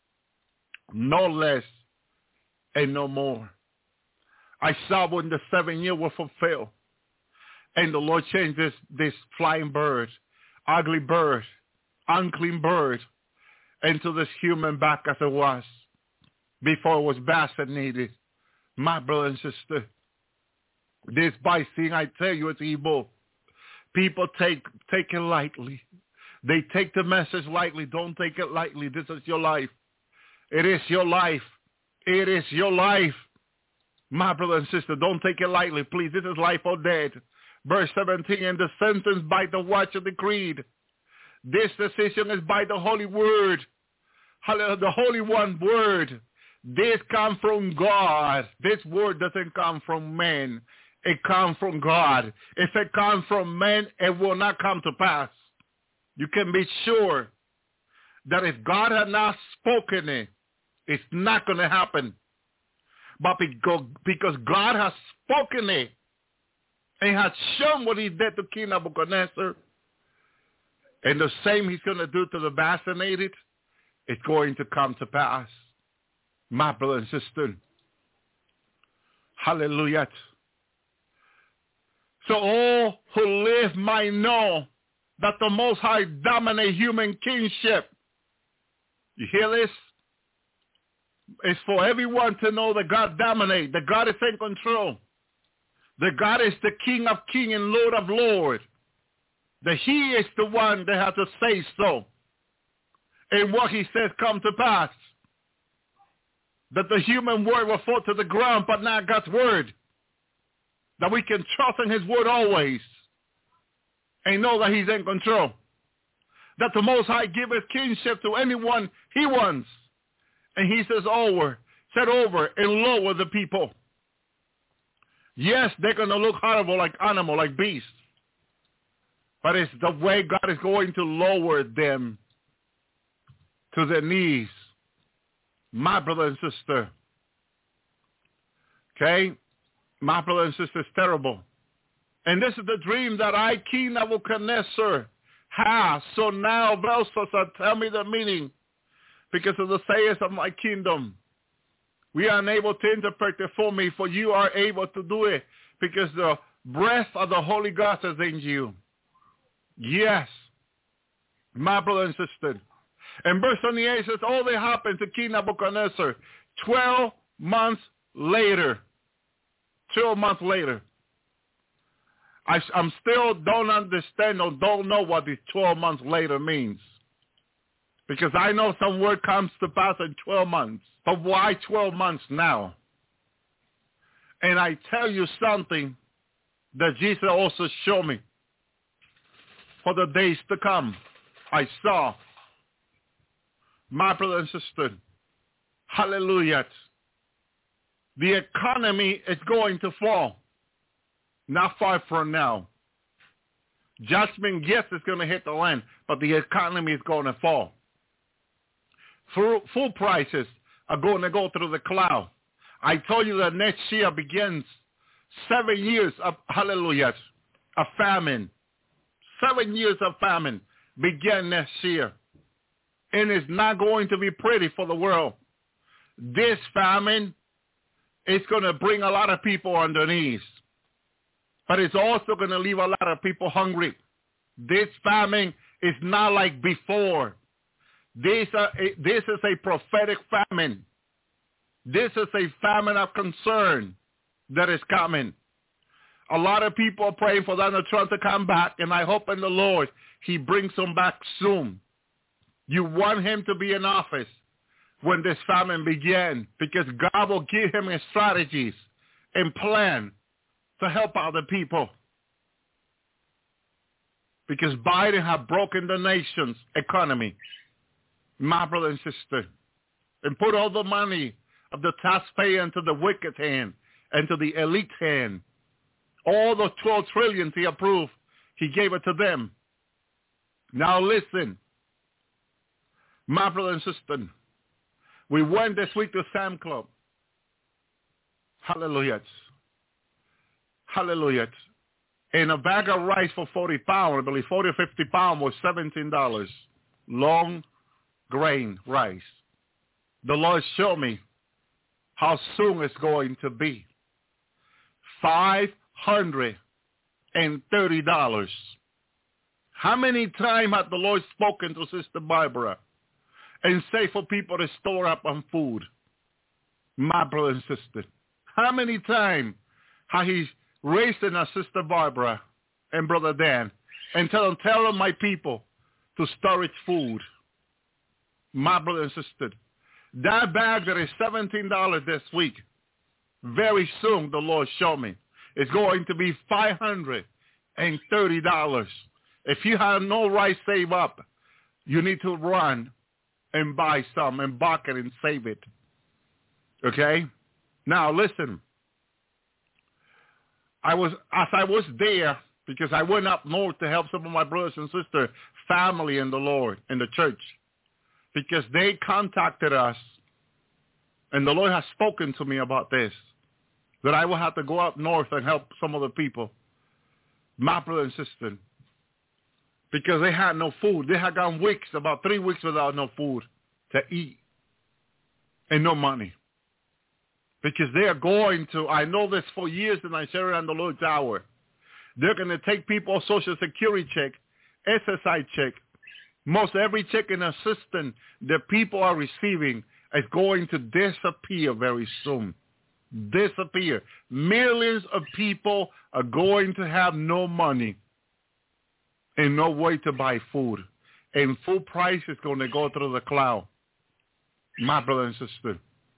No less and no more. I saw when the seven years were fulfilled. And the Lord changed this, this flying bird, ugly bird, unclean bird, into this human back as it was before it was vaccinated. My brother and sister, this by seeing, I tell you, it's evil. People take take it lightly. They take the message lightly. Don't take it lightly. This is your life. It is your life. It is your life. My brother and sister, don't take it lightly, please. This is life or death. Verse seventeen, and the sentence by the watcher decreed. This decision is by the Holy Word. The Holy One Word. This comes from God. This word doesn't come from man. It comes from God. If it comes from man, it will not come to pass. You can be sure that if God had not spoken it, it's not going to happen. But because God has spoken it and has shown what he did to King Nebuchadnezzar, and the same he's going to do to the vaccinated, it's going to come to pass. My brother and sister. Hallelujah. So all who live might know that the Most High dominate human kingship. You hear this? It's for everyone to know that God dominates, that God is in control, that God is the King of kings and Lord of lords, that he is the one that has to say so. And what he says come to pass. That the human word will fall to the ground, but not God's word. That we can trust in his word always and know that he's in control. That the Most High give his kingship to anyone he wants. And he says over, set over and lower the people. Yes, they're going to look horrible like animal, like beasts. But it's the way God is going to lower them to their knees. My brother and sister. Okay? My brother and sister, is terrible. And this is the dream that I, King Nebuchadnezzar, have. So now, Belshazzar, tell me the meaning. Because of the sayings of my kingdom. We are unable to interpret it for me, for you are able to do it. Because the breath of the Holy Ghost is in you. Yes. My brother and sister. And verse twenty-eight says, all that happened to King Nebuchadnezzar twelve months later. twelve months later. I I'm still don't understand or don't know what this twelve months later means. Because I know some word comes to pass in twelve months. But why twelve months now? And I tell you something that Jesus also showed me. For the days to come, I saw. My brother and sister, hallelujah. The economy is going to fall. Not far from now. Judgment, yes, is going to hit the land, but the economy is going to fall. Food prices are going to go through the cloud. I told you that next year begins seven years of, hallelujah, a famine. Seven years of famine begin next year. And it's not going to be pretty for the world. This famine is going to bring a lot of people on their knees. But it's also going to leave a lot of people hungry. This famine is not like before. This, uh, this is a prophetic famine. This is a famine of concern that is coming. A lot of people are praying for Donald Trump to come back, and I hope in the Lord he brings him back soon. You want him to be in office when this famine begins, because God will give him his strategies and plan to help other people. Because Biden has broken the nation's economy, my brother and sister, and put all the money of the taxpayer into the wicked hand and to the elite hand. All the twelve trillion he approved, he gave it to them. Now listen, my brother and sister, we went this week to Sam Club. Hallelujah. Hallelujah. And a bag of rice for forty pounds, I believe forty or fifty pounds was seventeen dollars. Long grain rice. The Lord showed me how soon it's going to be. five hundred thirty dollars. How many times had the Lord spoken to Sister Barbara and say for people to store up on food? My brother and sister. How many times has he raised in our Sister Barbara and Brother Dan and tell them, tell them my people to storage food? My brother and sister. That bag that is seventeen dollars this week, very soon the Lord showed me, is going to be five hundred thirty dollars. If you have no rice saved up, you need to run and buy some and buck it and save it. Okay? Now listen. I was as I was there, because I went up north to help some of my brothers and sisters, family in the Lord, in the church, because they contacted us, and the Lord has spoken to me about this, that I will have to go up north and help some other people, my brother and sister, because they had no food. They had gone weeks, about three weeks without no food to eat and no money. Because they are going to, I know this for years, and I share it on the Lord's Hour. They're going to take people's Social Security check, S S I check, most every check and assistance that people are receiving is going to disappear very soon. Disappear. Millions of people are going to have no money and no way to buy food. And food price is going to go through the cloud. My brother and sister.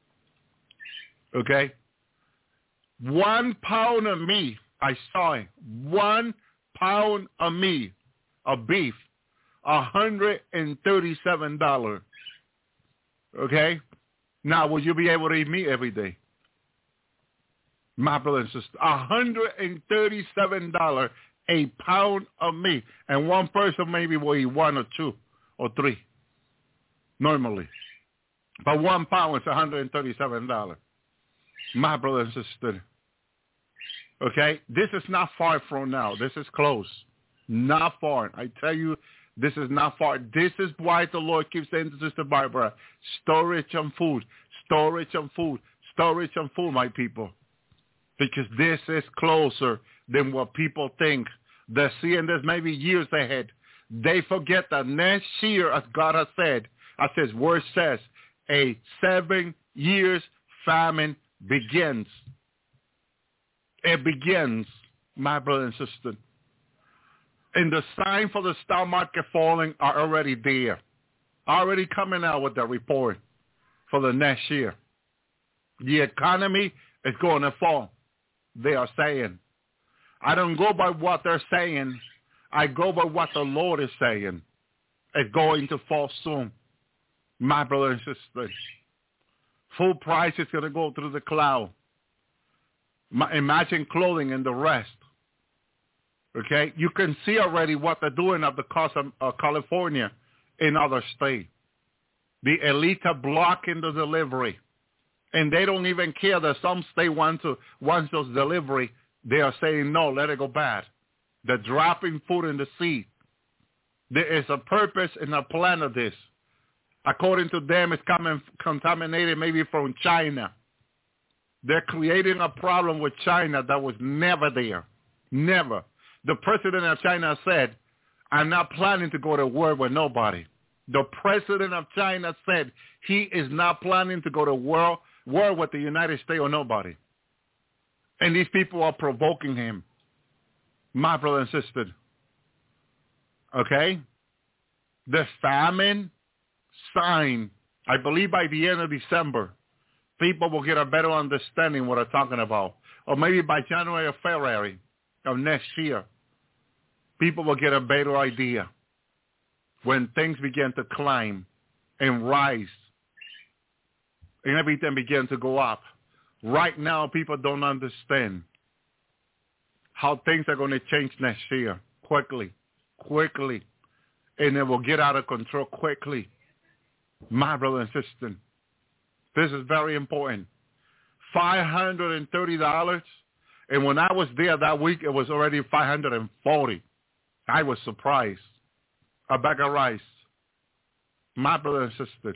Okay? One pound of meat, I saw it. One pound of meat, of beef, one hundred thirty-seven dollars. Okay? Now, will you be able to eat meat every day? My brother and sister, one hundred thirty-seven dollars a pound of meat. And one person maybe will eat one or two or three normally. But one pound is one hundred thirty-seven dollars. My brother and sister. Okay? This is not far from now. This is close. Not far. I tell you, this is not far. This is why the Lord keeps saying to Sister Barbara, storage on food, storage on food, storage on food, my people. Because this is closer than what people think. They're seeing this maybe years ahead. They forget that next year, as God has said, as His word says, a seven years famine begins. It begins, my brother and sister. And the sign for the stock market falling are already there. Already coming out with the report for the next year. The economy is going to fall, they are saying. I don't go by what they're saying. I go by what the Lord is saying. It's going to fall soon, my brother and sister. Full price is going to go through the cloud. Imagine clothing and the rest. Okay? You can see already what they're doing at the cost of uh, California in other states. The elite are blocking the delivery. And they don't even care that some state want to wants those delivery. They are saying, no, let it go bad. They're dropping food in the sea. There is a purpose and a plan of this. According to them, it's coming contaminated maybe from China. They're creating a problem with China that was never there. Never. The president of China said, I'm not planning to go to war with nobody. The president of China said he is not planning to go to war, war with the United States or nobody. And these people are provoking him. My brother and sister. Okay? The famine sign, I believe by the end of December, people will get a better understanding what I'm talking about. Or maybe by January or February of next year, people will get a better idea when things begin to climb and rise and everything begins to go up. Right now, people don't understand how things are going to change next year quickly, quickly, and it will get out of control quickly. My brother and sister, this is very important. five hundred thirty dollars, and when I was there that week, it was already five hundred forty dollars. I was surprised. A bag of rice. My brother and sister,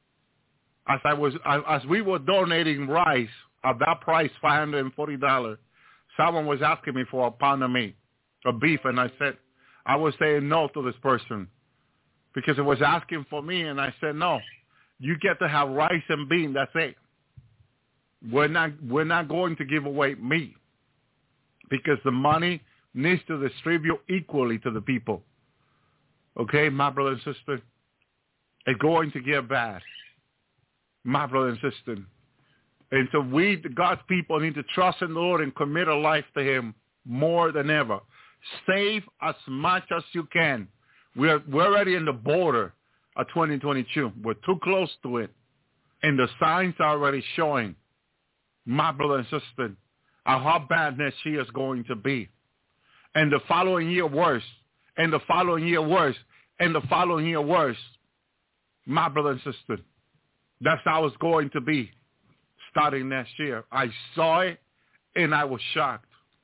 as I was, as we were donating rice at that price, five hundred forty dollars, someone was asking me for a pound of meat, of beef, and I said, I was saying no to this person because it was asking for me, and I said, no, you get to have rice and beans, that's it. We're not, we're not going to give away meat because the money needs to distribute equally to the people. Okay, my brother and sister, it's going to get bad. My brother and sister. And so we, God's people, need to trust in the Lord and commit our life to him more than ever. Save as much as you can. We're, we're already in the border of twenty twenty-two. We're too close to it. And the signs are already showing, my brother and sister, how bad next year is going to be. And the following year worse. And the following year worse. And the following year worse. My brother and sister, that's how it's going to be starting next year. I saw it, and I was shocked.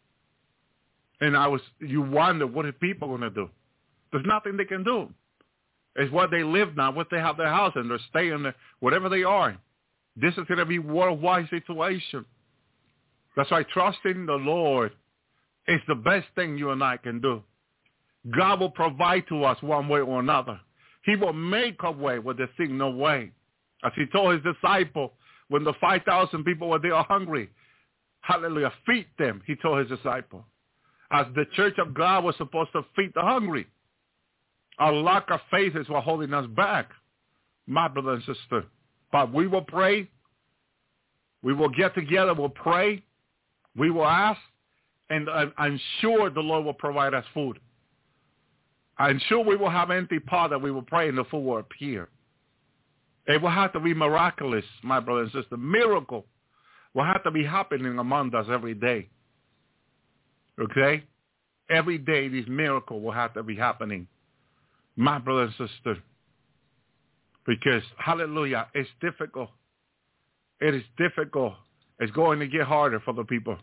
And I was, you wonder, what are people going to do? There's nothing they can do. It's what they live now, what they have their house, and they're staying there, whatever they are. This is going to be a worldwide situation. That's why trusting the Lord is the best thing you and I can do. God will provide to us one way or another. He will make a way where there seems no way. As he told his disciple, when the five thousand people were there hungry, hallelujah, feed them, he told his disciple. As the church of God was supposed to feed the hungry. Our lack of faith is what holding us back, my brother and sister. But we will pray. We will get together. We'll pray. We will ask. And I'm sure the Lord will provide us food. I'm sure we will have an empty pot that we will pray and the food will appear. It will have to be miraculous, my brother and sister. Miracle will have to be happening among us every day. Okay? Every day these miracles will have to be happening, my brother and sister. Because, hallelujah, it's difficult. It is difficult. It's going to get harder for the people.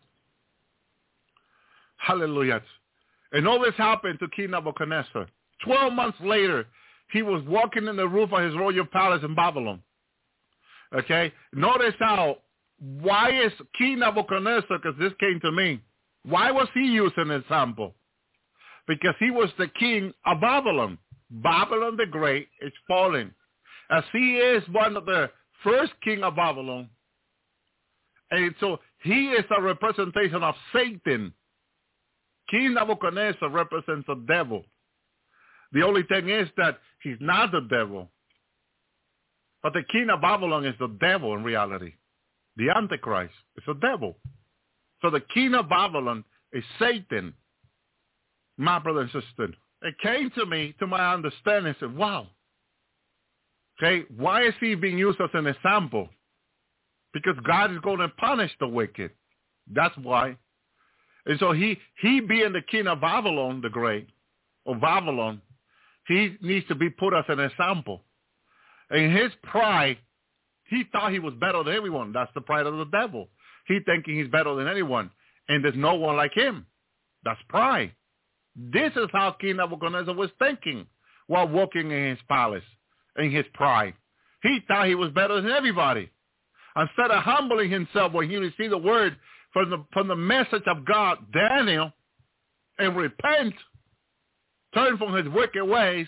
Hallelujah. And all this happened to King Nebuchadnezzar. Twelve months later, he was walking in the roof of his royal palace in Babylon. Okay? Notice how, why is King Nebuchadnezzar, because this came to me, why was he used an example? Because he was the king of Babylon. Babylon the Great is fallen. As he is one of the first king of Babylon, and so he is a representation of Satan. King Nebuchadnezzar represents the devil. The only thing is that he's not the devil. But the king of Babylon is the devil in reality. The Antichrist is the devil. So the king of Babylon is Satan. My brother and sister, it came to me, to my understanding, I said, wow. Okay, why is he being used as an example? Because God is going to punish the wicked. That's why. And so he, he being the king of Babylon the Great, or Babylon, he needs to be put as an example. In his pride, he thought he was better than everyone. That's the pride of the devil. He thinking he's better than anyone. And there's no one like him. That's pride. This is how King Nebuchadnezzar was thinking while walking in his palace, in his pride. He thought he was better than everybody. Instead of humbling himself when he received the word from the, from the message of God, Daniel, and repent, turn from his wicked ways,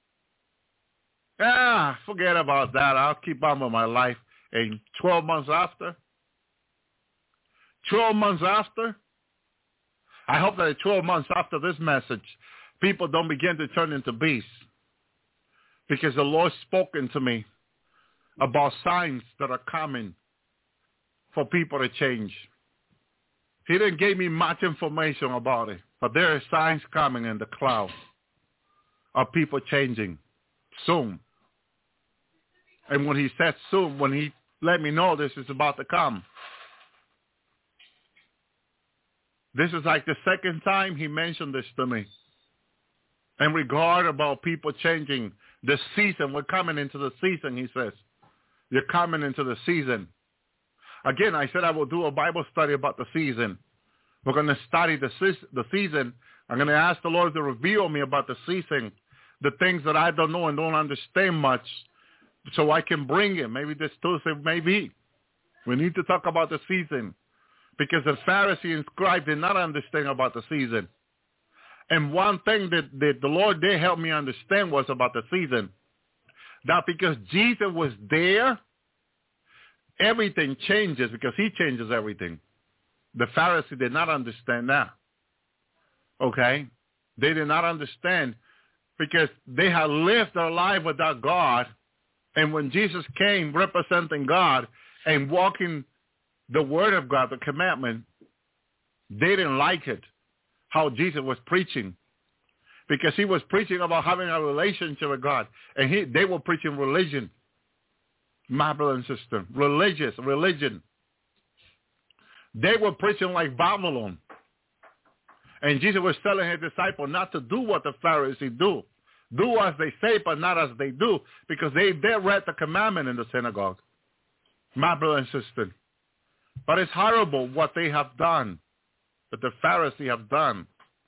ah, forget about that. I'll keep on with my life. And twelve months after, twelve months after, I hope that twelve months after this message, people don't begin to turn into beasts, because the Lord's spoken to me about signs that are coming for people to change. He didn't give me much information about it, but there are signs coming in the cloud of people changing soon. And when he said soon, when he let me know this is about to come, this is like the second time he mentioned this to me. In regard about people changing the season, we're coming into the season, he says. You're coming into the season. Again, I said I will do a Bible study about the season. We're going to study the, the season. I'm going to ask the Lord to reveal me about the season, the things that I don't know and don't understand much, so I can bring it. Maybe this Tuesday, maybe. We need to talk about the season, because the Pharisees and scribes did not understand about the season. And one thing that, that the Lord did help me understand was about the season. That because Jesus was there, everything changes, because he changes everything. The Pharisees did not understand that. Okay? They did not understand, because they had lived their life without God. And when Jesus came representing God and walking the word of God, the commandment, they didn't like it, how Jesus was preaching. Because he was preaching about having a relationship with God. And he, they were preaching religion. My brother and sister, religious, religion. They were preaching like Babylon. And Jesus was telling his disciples not to do what the Pharisees do. Do as they say, but not as they do. Because they, they read the commandment in the synagogue. My brother and sister. But it's horrible what they have done. That the Pharisees have done.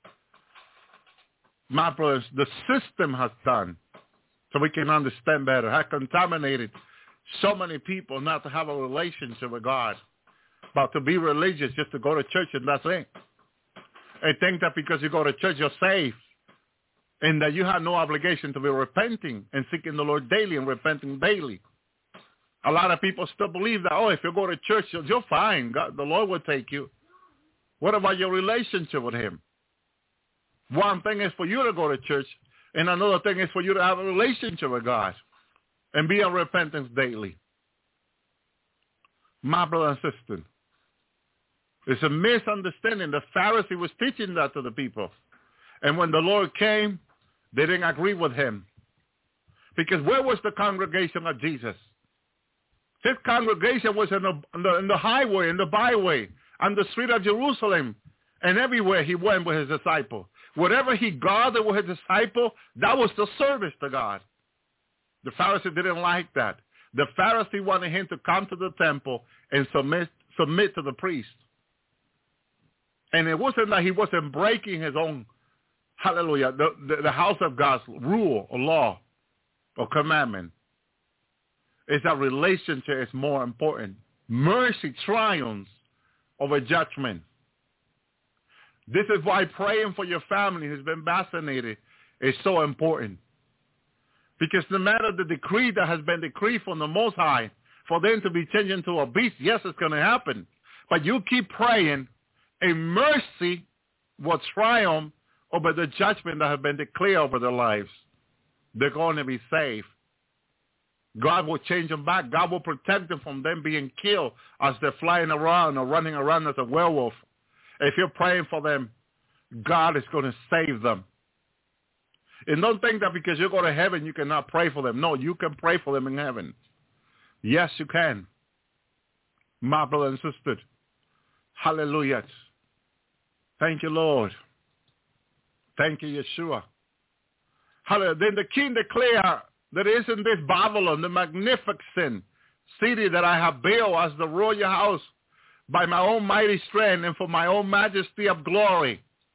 My brothers, the system has done. So we can understand better. Has contaminated so many people not to have a relationship with God. But to be religious, just to go to church and that's it. And think that because you go to church, you're safe. And that you have no obligation to be repenting and seeking the Lord daily and repenting daily. A lot of people still believe that, oh, if you go to church, you're fine. God, the Lord will take you. What about your relationship with him? One thing is for you to go to church, and another thing is for you to have a relationship with God and be in repentance daily. My brother and sister, it's a misunderstanding. The Pharisee was teaching that to the people. And when the Lord came, they didn't agree with him. Because where was the congregation of Jesus? His congregation was in the, in the, in the highway, in the byway, on the street of Jerusalem, and everywhere he went with his disciple. Whatever he gathered with his disciple, that was the service to God. The Pharisee didn't like that. The Pharisee wanted him to come to the temple and submit, submit to the priest. And it wasn't that he wasn't breaking his own, hallelujah, the, the, the house of God's rule or law or commandment. It's that relationship is more important. Mercy triumphs over judgment. This is why praying for your family who's been vaccinated is so important. Because no matter the decree that has been decreed from the Most High, for them to be changed into a beast, yes, it's going to happen. But you keep praying, and mercy will triumph over the judgment that has been declared over their lives. They're going to be saved. God will change them back. God will protect them from them being killed as they're flying around or running around as a werewolf. If you're praying for them, God is going to save them. And don't think that because you go to heaven, you cannot pray for them. No, you can pray for them in heaven. Yes, you can. My brother and sister. Hallelujah. Thank you, Lord. Thank you, Yeshua. Hallelujah. Then the king declared that isn't this Babylon, the magnificent city that I have built as the royal house by my own mighty strength and for my own majesty of glory.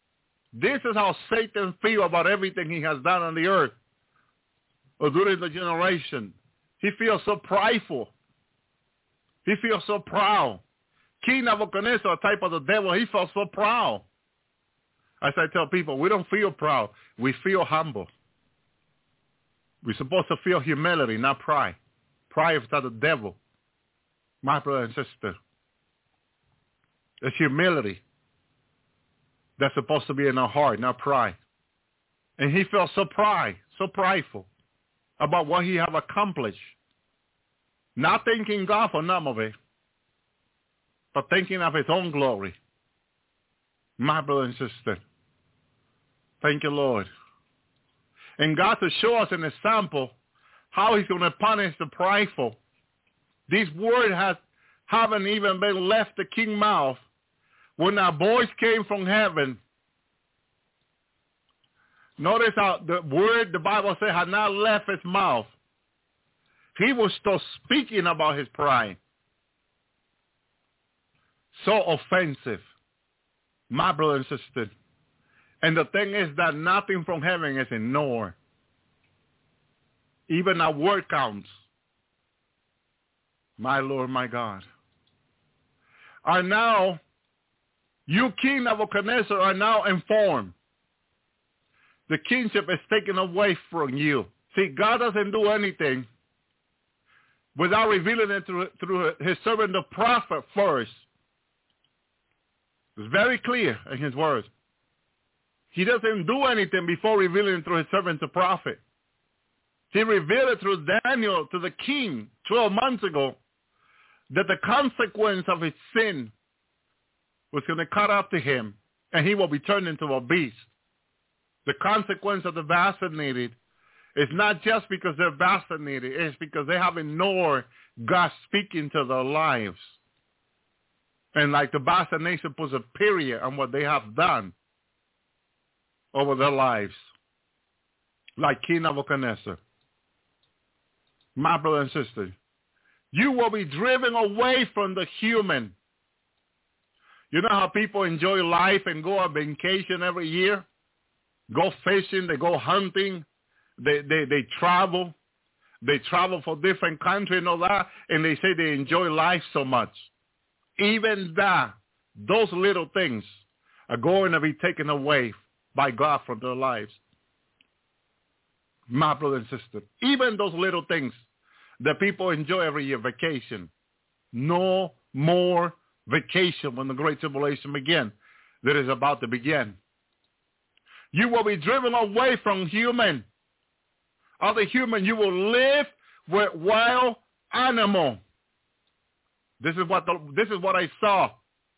This is how Satan feels about everything he has done on the earth or during the generation. He feels so prideful. He feels so proud. King Nebuchadnezzar, a type of the devil, he felt so proud. As I tell people, we don't feel proud. We feel humble. We're supposed to feel humility, not pride. Pride is of the devil. My brother and sister. It's humility that's supposed to be in our heart, not pride. And he felt so pride, so prideful about what he have accomplished. Not thanking God for none of it, but thinking of his own glory. My brother and sister. Thank you, Lord. And God to show us an example how he's going to punish the prideful. These words has, haven't even been left the king's mouth. When our voice came from heaven, notice how the word, the Bible says, had not left his mouth. He was still speaking about his pride. So offensive. My brother and sister. And the thing is that nothing from heaven is ignored. Even our word counts. My Lord, my God. And now, you, King Nebuchadnezzar, are now informed. The kingship is taken away from you. See, God doesn't do anything without revealing it through, through his servant, the prophet, first. It's very clear in his words. He doesn't do anything before revealing it through his servant, the prophet. He revealed it through Daniel to the king twelve months ago that the consequence of his sin was going to cut up to him, and he will be turned into a beast. The consequence of the vaccinated is not just because they're vaccinated, it's because they have ignored God speaking to their lives. And like the vaccination puts a period on what they have done over their lives. Like King Nebuchadnezzar. My brother and sister, you will be driven away from the human. You know how people enjoy life and go on vacation every year? Go fishing, they go hunting, they, they, they travel. They travel for different countries and all that, and they say they enjoy life so much. Even that, those little things are going to be taken away by God from their lives. My brother and sister, even those little things that people enjoy every year, vacation. No more vacation when the Great Tribulation begins. That is about to begin. You will be driven away from human. Other human, you will live with wild animal. This is what the, this is what I saw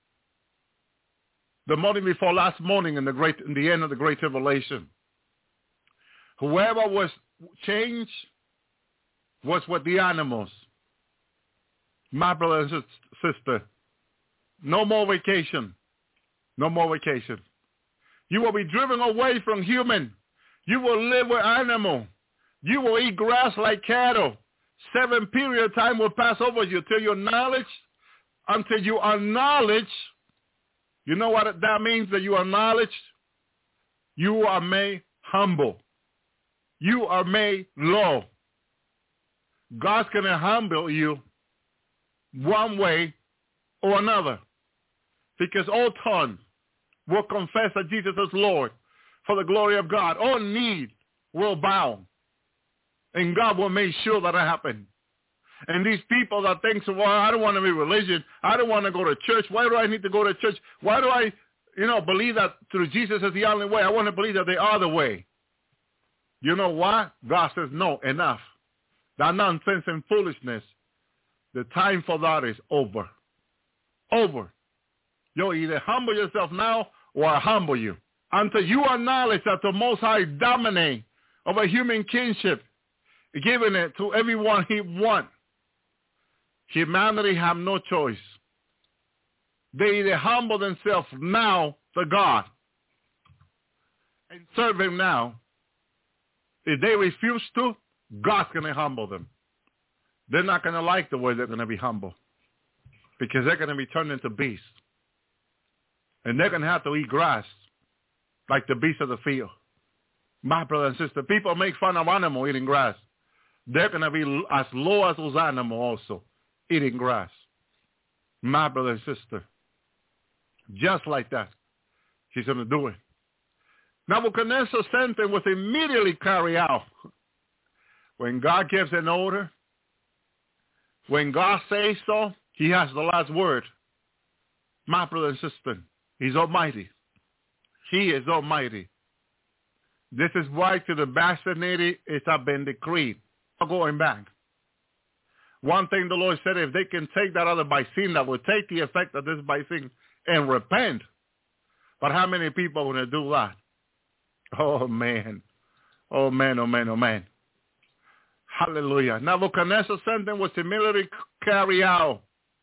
the morning before last morning in the great in the end of the Great Tribulation. Whoever was changed was with the animals. My brother and sister, no more vacation. No more vacation. You will be driven away from human. You will live with animal. You will eat grass like cattle. Seven period of time will pass over you till your knowledge, until you are knowledge. You know what that means, that you are knowledge? You are made humble. You are made low. God's going to humble you one way or another. Because all tongue will confess that Jesus is Lord for the glory of God. All knee will bow. And God will make sure that it happens. And these people that think, well, I don't want to be religious. I don't want to go to church. Why do I need to go to church? Why do I, you know, believe that through Jesus is the only way? I want to believe that they are the way. You know why? God says, no, enough. That nonsense and foolishness, the time for that is over. Over. You either humble yourself now or I humble you. Until you acknowledge that the Most High dominate over human kinship, giving it to everyone he wants. Humanity have no choice. They either humble themselves now to God and serve him now. If they refuse to, God's going to humble them. They're not going to like the way they're going to be humble because they're going to be turned into beasts. And they're going to have to eat grass like the beasts of the field. My brother and sister, people make fun of animals eating grass. They're going to be as low as those animals also, eating grass. My brother and sister, just like that, he's going to do it. Nebuchadnezzar's sentence was immediately carried out. When God gives an order, when God says so, he has the last word. My brother and sister, he's almighty. He is almighty. This is why to the vaccinated it has been decreed. Not going back. One thing the Lord said, if they can take that other vaccine, that will take the effect of this vaccine and repent. But how many people are going to do that? Oh, man. Oh, man, oh, man, oh, man. Hallelujah. Nebuchadnezzar's sentence was immediately carried out.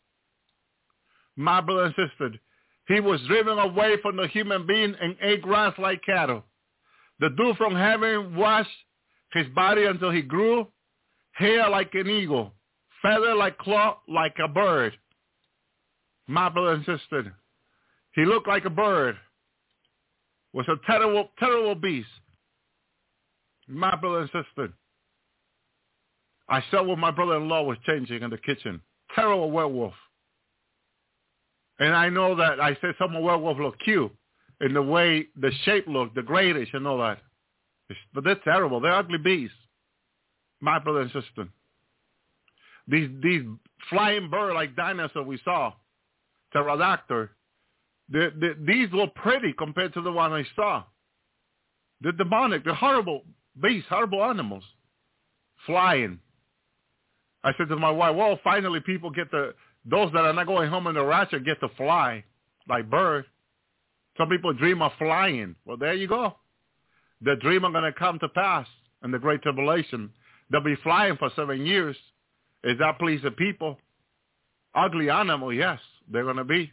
My brother and sister, he was driven away from the human being and ate grass like cattle. The dew from heaven washed his body until he grew hair like an eagle, feather like claw like a bird. My brother and sister, he looked like a bird. Was a terrible, terrible beast. My brother and sister, I saw what my brother-in-law was changing in the kitchen. Terrible werewolf. And I know that I said some werewolf look cute in the way the shape looked, the grayish and all that. But they're terrible. They're ugly beasts. My brother and sister. These these flying bird like dinosaur we saw, pterodactyl, they, they, these look pretty compared to the one I saw. They're demonic. They're horrible beasts, horrible animals, flying. I said to my wife, well, finally people get the, those that are not going home in the rapture get to fly like birds. Some people dream of flying. Well, there you go. The dream are going to come to pass in the Great Tribulation. They'll be flying for seven years. Is that please the people? Ugly animal, yes, they're going to be.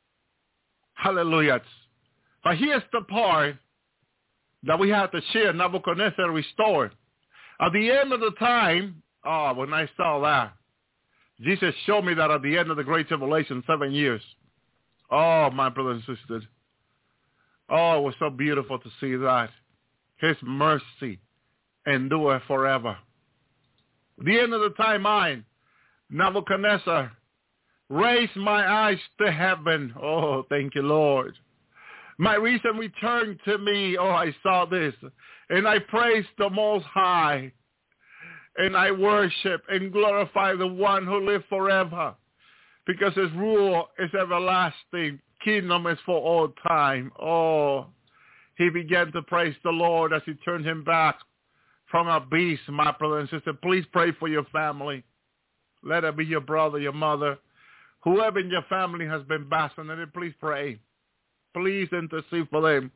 Hallelujah. But here's the part that we have to share. Nebuchadnezzar restored. At the end of the time, oh, when I saw that, Jesus showed me that at the end of the Great Tribulation, seven years. Oh, my brothers and sisters. Oh, it was so beautiful to see that. His mercy endure forever. The end of the time, I, Nebuchadnezzar, raised my eyes to heaven. Oh, thank you, Lord. My reason returned to me. Oh, I saw this. And I praised the Most High. And I worship and glorify the one who lives forever. Because his rule is everlasting. Kingdom is for all time. Oh, he began to praise the Lord as he turned him back from a beast, my brother and sister. Please pray for your family. Let it be your brother, your mother. Whoever in your family has been vaccinated, please pray. Please intercede for them.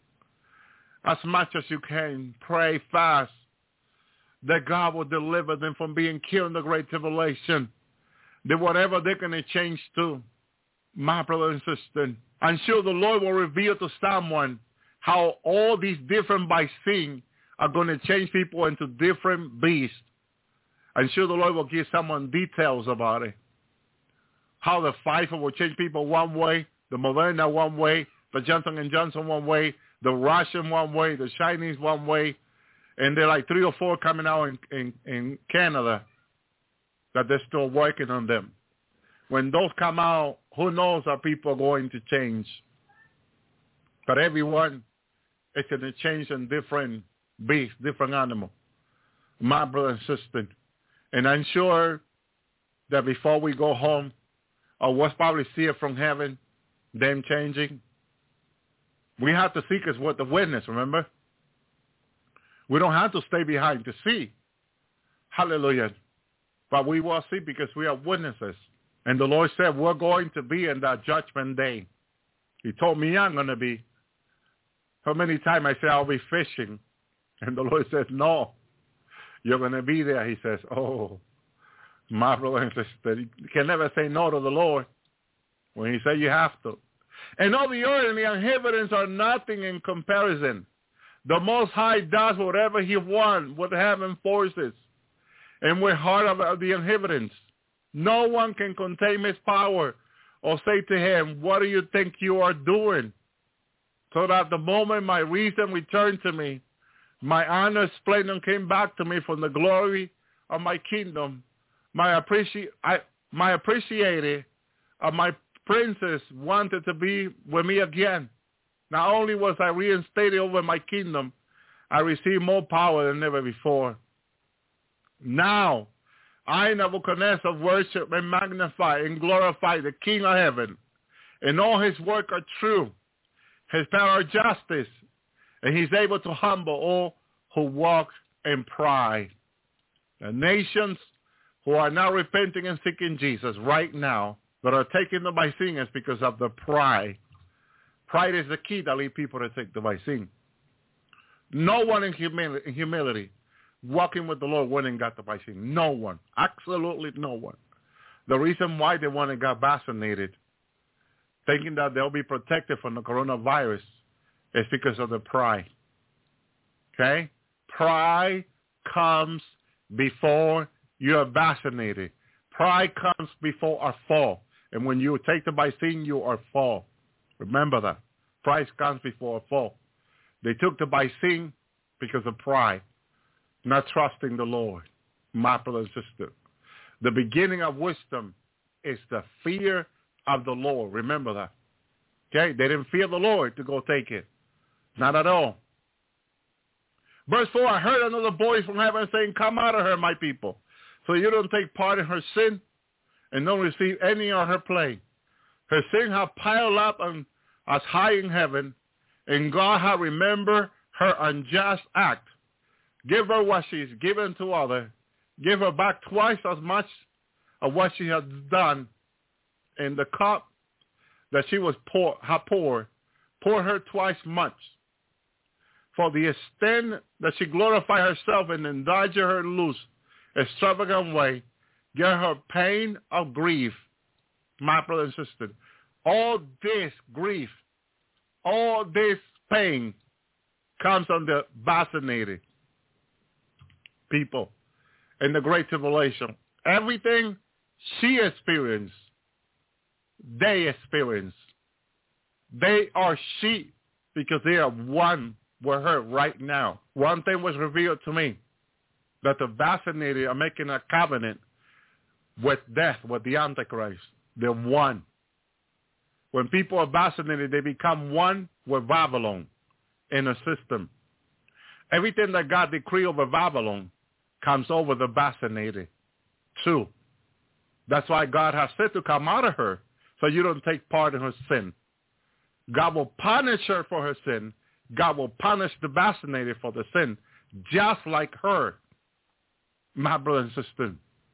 As much as you can, pray fast that God will deliver them from being killed in the Great Tribulation. That whatever they're going to change to, my brother and sister, I'm sure the Lord will reveal to someone how all these different vaccines are going to change people into different beasts. I'm sure the Lord will give someone details about it. How the Pfizer will change people one way, the Moderna one way, the Johnson and Johnson one way, the Russian one way, the Chinese one way, and there are like three or four coming out in, in, in Canada that they're still working on them. When those come out, who knows how people are going to change. But everyone is going to change in different beasts, different animal. My brother and sister. And I'm sure that before we go home, or we'll probably see it from heaven, them changing. We have to seek us with the witness, remember? We don't have to stay behind to see. Hallelujah. But we will see because we are witnesses. And the Lord said we're going to be in that judgment day. He told me I'm going to be. How many times I say I'll be fishing? And the Lord says, no, you're going to be there. He says, oh, my brother and sister, you can never say no to the Lord when he said you have to. And all the earth and the inhabitants are nothing in comparison. The Most High does whatever he wants with heaven forces and with heart of the inhabitants. No one can contain his power or say to him, what do you think you are doing? so that the moment my reason returned to me, my honor, splendor came back to me from the glory of my kingdom, my appreci- I, my appreciated of my princess wanted to be with me again. Not only was I reinstated over my kingdom, I received more power than ever before. Now, I, Nebuchadnezzar, worship and magnify and glorify the King of heaven, and all his work are true, his power is justice, and he's able to humble all who walk in pride. The nations who are now repenting and seeking Jesus right now, that are taking the vaccine, is because of the pride. Pride is the key that leads people to take the vaccine. No one in humility, in humility walking with the Lord went and got the vaccine. No one. Absolutely no one. The reason why they went and got vaccinated, thinking that they'll be protected from the coronavirus, is because of the pride. Okay? Pride comes before you're vaccinated. Pride comes before a fall. And when you take the vaccine, you are fall. Remember that. Pride comes before a fall. They took the vaccine because of pride, not trusting the Lord. My brother and sister, the beginning of wisdom is the fear of the Lord. Remember that. Okay? They didn't fear the Lord to go take it. Not at all. Verse four, I heard another voice from heaven saying, come out of her, my people, so you don't take part in her sin and don't receive any of her plague. Her sin have piled up on, as high in heaven, and God have remembered her unjust act. Give her what she is given to others. Give her back twice as much of what she has done. In the cup that she was pour, have poured, pour her twice much. For the extent that she glorify herself and indulge her loose, extravagant way, get her pain of grief, my brother and sister. All this grief, all this pain comes on the vaccinated people in the Great Tribulation. Everything she experienced, they experience. They are sheep because they are one with her right now. One thing was revealed to me, that the vaccinated are making a covenant with death, with the Antichrist. They're one. When people are vaccinated, they become one with Babylon in a system. Everything that God decreed over Babylon comes over the vaccinated too. That's why God has said to come out of her, so you don't take part in her sin. God will punish her for her sin. God will punish the vaccinated for the sin, just like her, my brother and sister.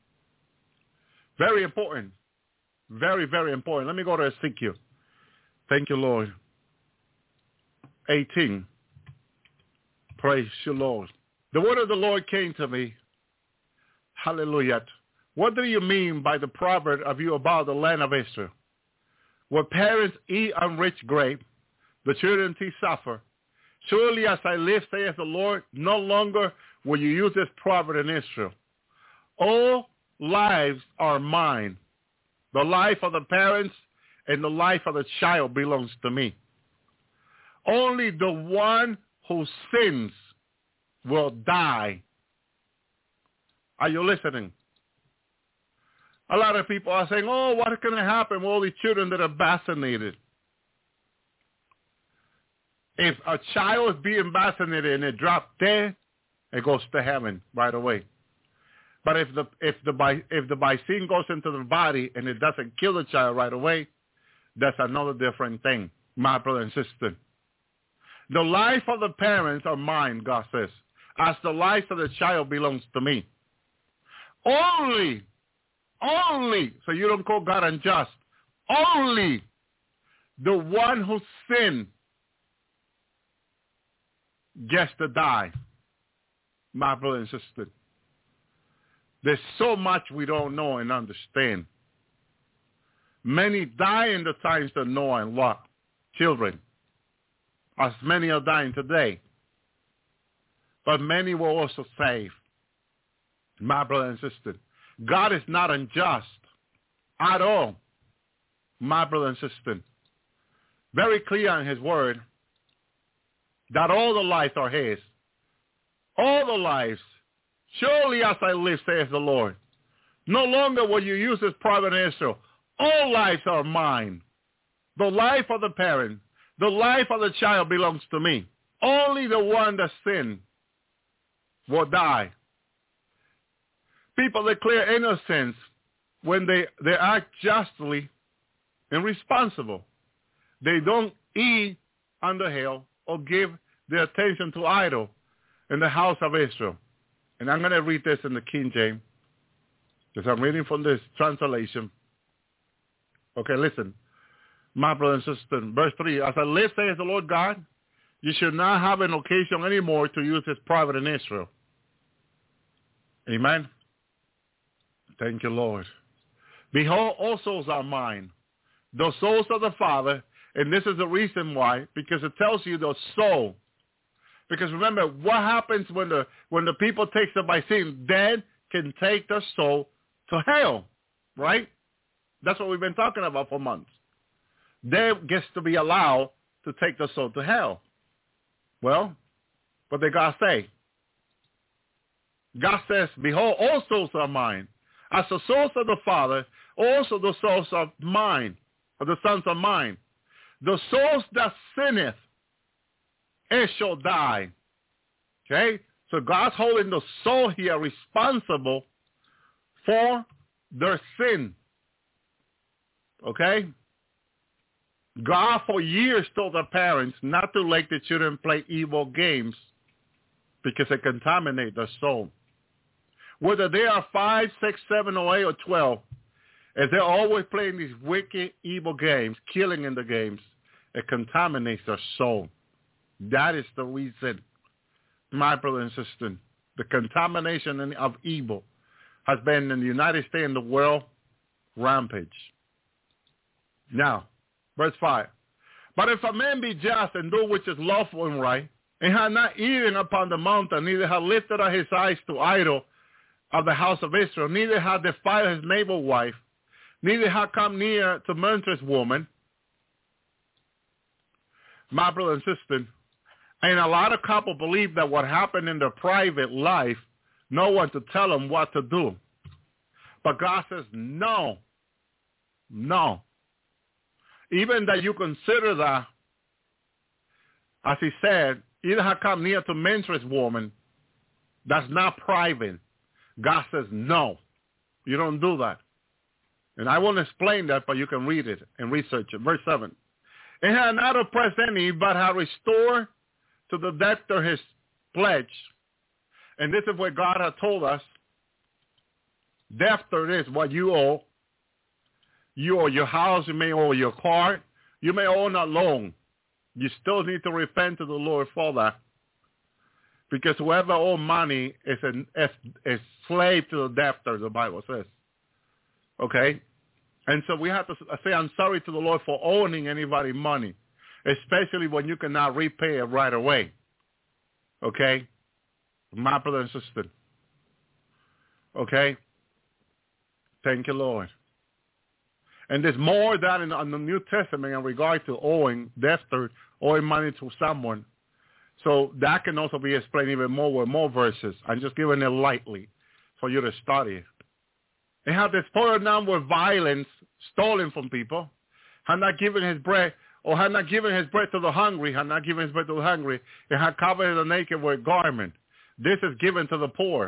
Very important. Very, very important. Let me go to Ezekiel. Thank you, Lord. eighteen. Praise you, Lord. The word of the Lord came to me. Hallelujah. What do you mean by the proverb of you about the land of Israel? Where parents eat unrich grape, the children teeth suffer. Surely as I live, saith the Lord, no longer will you use this proverb in Israel. All lives are mine. The life of the parents and the life of the child belongs to me. Only the one who sins will die. Are you listening? A lot of people are saying, oh, what is going to happen with all these children that are vaccinated? If a child is being vaccinated and it drops dead, it goes to heaven right away. But if the if the if the vaccine goes into the body and it doesn't kill the child right away, that's another different thing, my brother and sister. The life of the parents are mine, God says, as the life of the child belongs to me. Only, only, so you don't call God unjust, only the one who sinned gets to die, my brother and sister. There's so much we don't know and understand. Many die in the times of Noah and Lot, children, as many are dying today. But many were also saved, my brother and sister. God is not unjust at all, my brother and sister. Very clear in his word. that all the lives are his. All the lives. Surely as I live, says the Lord. No longer will you use this private Israel. All lives are mine. The life of the parent, the life of the child belongs to me. Only the one that sinned will die. People declare innocence when they, they act justly and responsible. They don't eat under hell or give their attention to idol in the house of Israel. And I'm going to read this in the King James, because I'm reading from this translation. Okay, listen. My brother and sister, verse three, as I live, says the Lord God, you should not have an occasion anymore to use this private in Israel. Amen. Thank you, Lord. Behold, all souls are mine. The souls of the Father, and this is the reason why, because it tells you the soul. Because remember, what happens when the when the people take it by sin? Dead can take their soul to hell, right? That's what we've been talking about for months. Dead gets to be allowed to take the soul to hell. Well, what did God say? God says, behold, all souls are mine. As the souls of the Father, also the souls of mine, or the sons of mine. The souls that sinneth, it shall die. Okay? So God's holding the soul here responsible for their sin. Okay? God for years told their parents not to let the children play evil games because it contaminates their soul. Whether they are five, six, seven, or eight, or twelve, if they're always playing these wicked, evil games, killing in the games, it contaminates their soul. That is the reason, my brother and sister, the contamination of evil has been in the United States and the world rampage. Now, verse five. But if a man be just and do which is lawful and right, and have not eaten upon the mountain, neither have lifted up his eyes to idol of the house of Israel, neither have defiled his neighbor wife, neither have come near to menstruous woman, my brother and sister, and a lot of couples believe that what happened in their private life, no one to tell them what to do. But God says, no, no. Even that you consider that, as he said, either have come near to menstruous woman, that's not private. God says, no, you don't do that. And I won't explain that, but you can read it and research it. Verse seven. And had not oppressed any, but had restored to the debtor his pledge. And this is what God had told us. Debtor is what you owe. You owe your house, you may owe your car, you may owe a loan. You still need to repent to the Lord for that. Because whoever owes money is a, is slave to the debtor, the Bible says. Okay? And so we have to say, I'm sorry to the Lord for owing anybody money, especially when you cannot repay it right away. Okay? My brother and sister. Okay? Thank you, Lord. And there's more that in, in the New Testament in regard to owing, debtor, owing money to someone. So that can also be explained even more with more verses. I'm just giving it lightly for you to study. And have despoiled none with violence, stolen from people, had not given his bread, or had not given his bread to the hungry, had not given his bread to the hungry, and had covered the naked with a garment. This is given to the poor.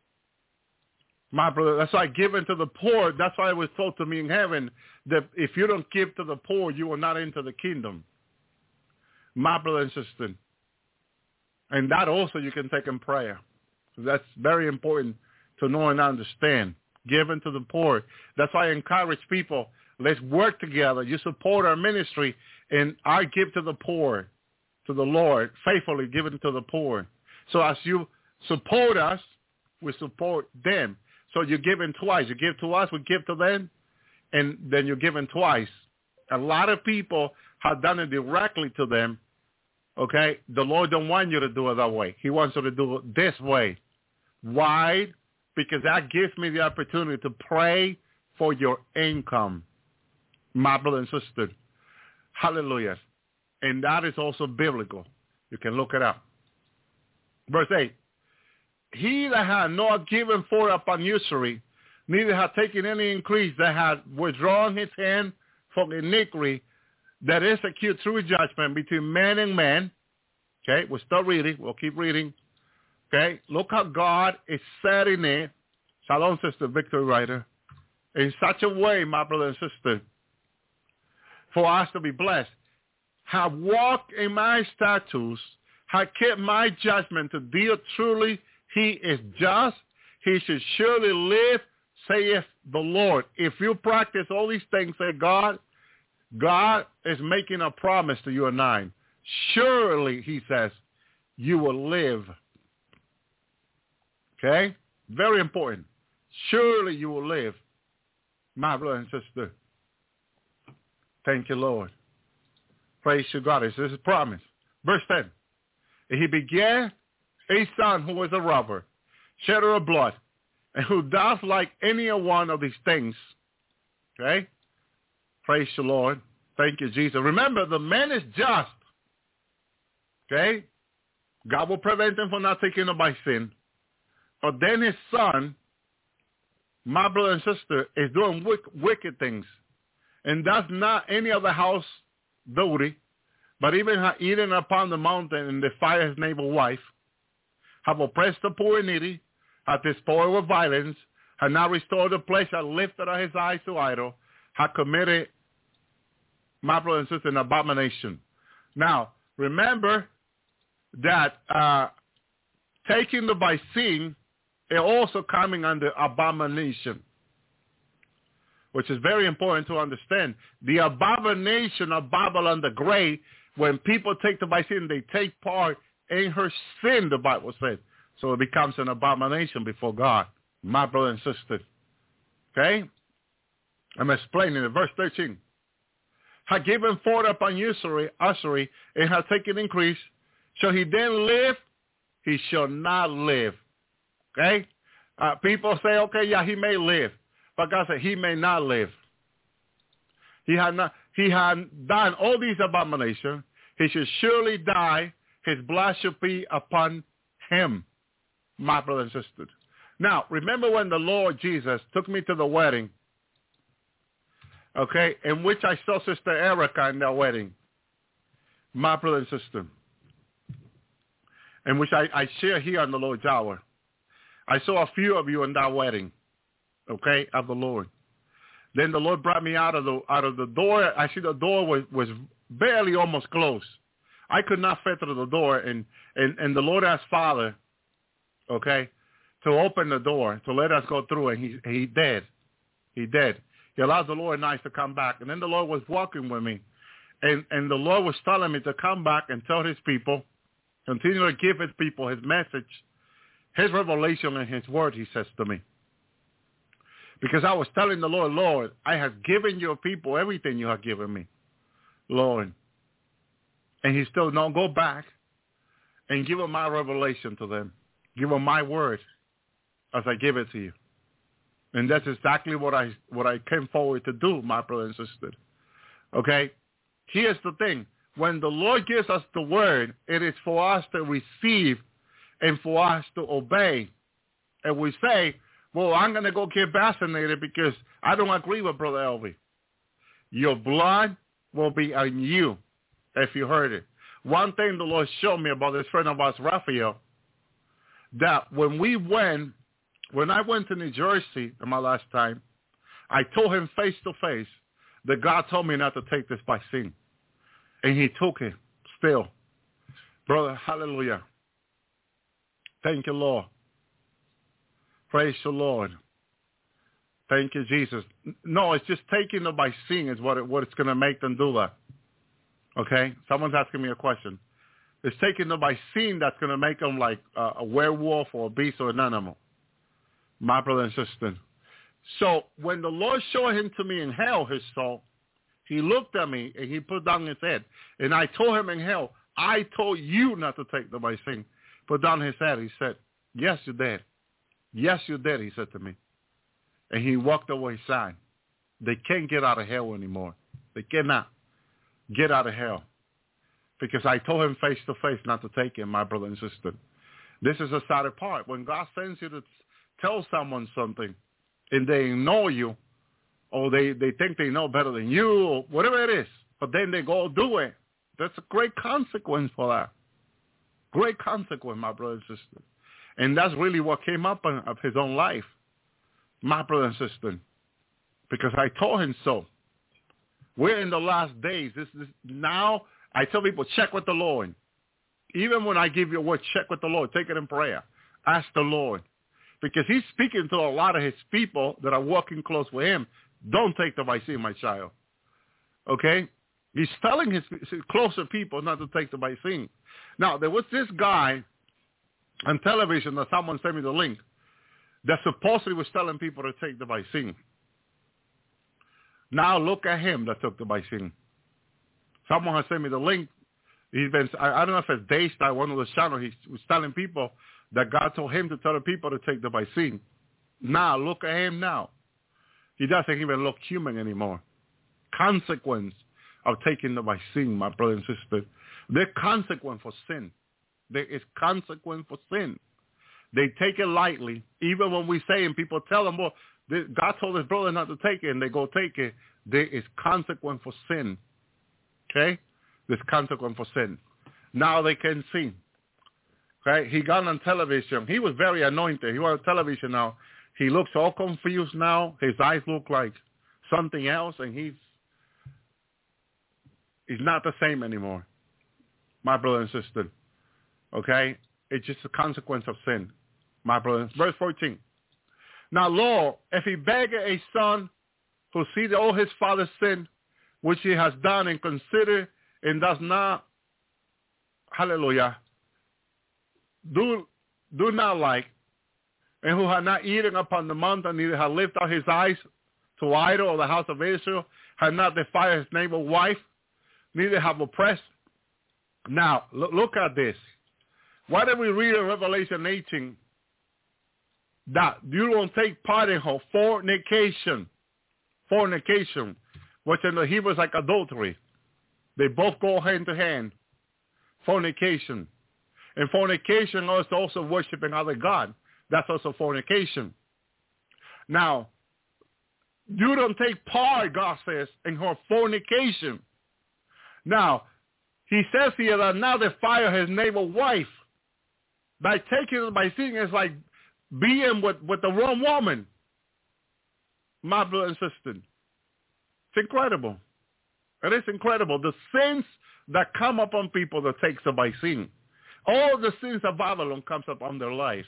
My brother, that's why given to the poor, that's why it was told to me in heaven that if you don't give to the poor, you will not enter the kingdom. My brother and sister. And that also you can take in prayer. That's very important to know and understand. Given to the poor. That's why I encourage people, let's work together. You support our ministry, and I give to the poor, to the Lord, faithfully giving to the poor. So as you support us, we support them. So you're giving twice. You give to us, we give to them, and then you're giving twice. A lot of people have done it directly to them. Okay? The Lord don't want you to do it that way. He wants you to do it this way. Why? Because that gives me the opportunity to pray for your income, my brother and sister. Hallelujah. And that is also biblical. You can look it up. Verse eight. He that hath not given forth upon usury, neither hath taken any increase, that hath withdrawn his hand from iniquity, that execute true judgment between man and man. Okay, we'll start reading. We'll keep reading. Okay, look how God is setting it. Shalom, Sister Victory Writer. In such a way, my brother and sister, for us to be blessed. Have walked in my statutes, have kept my judgment to deal truly. He is just. He should surely live, saith the Lord. If you practice all these things, say God, God is making a promise to you and I. Surely, he says, you will live. Okay? Very important. Surely you will live, my brother and sister. Thank you, Lord. Praise to God. This is a promise. Verse ten. And he began a son who was a robber, shedder of blood, and who doth like any one of these things. Okay? Praise the Lord. Thank you, Jesus. Remember, the man is just. Okay? God will prevent him from not taking it by sin. But then his son, my brother and sister, is doing wicked things. And does not any of the house duty, but even have eaten upon the mountain and defied his neighbor's wife, have oppressed the poor and needy, have despoiled with violence, have not restored the place, have lifted up his eyes to idol, have committed, my brother and sister, an abomination. Now, remember that uh, taking the by sin is also coming under abomination, which is very important to understand. The abomination of Babylon the Great, when people take the by sin, they take part in her sin, the Bible said. So it becomes an abomination before God, my brother and sister. Okay? I'm explaining it. Verse thirteen. Had given forth upon usury, usury, and had taken increase. Shall he then live? He shall not live. Okay? Uh, people say, okay, yeah, he may live. But God said he may not live. He had not. He had done all these abominations. He should surely die. His blood should be upon him, my brother and sister. Now, remember when the Lord Jesus took me to the wedding, okay, in which I saw Sister Erica in that wedding, my brother and sister, in which I, I share here on the Lord's Hour. I saw a few of you in that wedding, okay, of the Lord. Then the Lord brought me out of the out of the door. I see the door was, was barely almost closed. I could not fit through the door, and, and, and the Lord asked Father, okay, to open the door, to let us go through, and he he did. He did. He allowed the Lord and I to come back. And then the Lord was walking with me, and, and the Lord was telling me to come back and tell his people, continue to give his people his message, his revelation and his word, he says to me. Because I was telling the Lord, Lord, I have given your people everything you have given me, Lord. And he still, no, go back and give them my revelation to them. Give them my word as I give it to you. And that's exactly what I what I came forward to do, my brother and sister. Okay? Here's the thing. When the Lord gives us the word, it is for us to receive and for us to obey. And we say, well, I'm going to go get vaccinated because I don't agree with Brother Elvi. Your blood will be on you if you heard it. One thing the Lord showed me about this friend of ours, Raphael, that when we went, when I went to New Jersey my last time, I told him face to face that God told me not to take this vaccine. And he took it still. Brother, hallelujah. Thank you, Lord. Praise the Lord. Thank you, Jesus. No, it's just taking the vaccine is what, it, what it's going to make them do that. Okay? Someone's asking me a question. It's taking the vaccine that's going to make them like uh, a werewolf or a beast or an animal. My brother and sister. So when the Lord showed him to me in hell, his soul, he looked at me and he put down his head. And I told him in hell, I told you not to take the vaccine. Put down his head. He said, yes, you did. Yes, you did, he said to me. And he walked away sad. They can't get out of hell anymore. They cannot get out of hell. because I told him face to face not to take it, my brother and sister. This is the sad part. When God sends you to tell someone something and they ignore you, or they, they think they know better than you, or whatever it is, but then they go do it, that's a great consequence for that. Great consequence, my brother and sister. And that's really what came up in, of his own life, my brother and sister, because I told him so. We're in the last days. This is now I tell people, check with the Lord. Even when I give you a word, check with the Lord. Take it in prayer. Ask the Lord. Because he's speaking to a lot of his people that are walking close with him. Don't take the vaccine, my child. Okay? He's telling his closer people not to take the vaccine. Now, there was this guy on television that someone sent me the link that supposedly was telling people to take the vaccine. Now look at him that took the vaccine. Someone has sent me the link. He's been, I, I don't know if it's Daystar, one of the channels, he was telling people that God told him to tell the people to take the vaccine. Now look at him now. He doesn't even look human anymore. Consequence of taking the vaccine, my brother and sister. There's consequence for sin. There is consequence for sin. They take it lightly. Even when we say and people tell them, well, God told his brother not to take it, and they go take it. There is consequence for sin. Okay? There's consequence for sin. Now they can see. Okay? He got on television. He was very anointed. He was on television now. He looks all confused now. His eyes look like something else, and he's he's not the same anymore, my brother and sister. Okay? It's just a consequence of sin, my brother. Verse fourteen. Now, Lord, if he beg a son who sees all his father's sin, which he has done and consider and does not, hallelujah, do, do not like, and who had not eaten upon the mountain, neither had lifted up his eyes to idol or the house of Israel, had not defiled his neighbor's wife, neither have oppressed. Now, look, look at this. Why did we read in Revelation eighteen that you don't take part in her fornication? Fornication, which in the Hebrew is like adultery. They both go hand to hand. Fornication. And fornication is also worshiping other God. That's also fornication. Now, you don't take part, God says, in her fornication. Now, he says here that now they fire his neighbor's wife. By taking it, by seeing it, it's like being with, with the wrong woman. My brother and sister. It's incredible. It is incredible. The sins that come upon people that takes the vaccine. All the sins of Babylon comes upon their lives.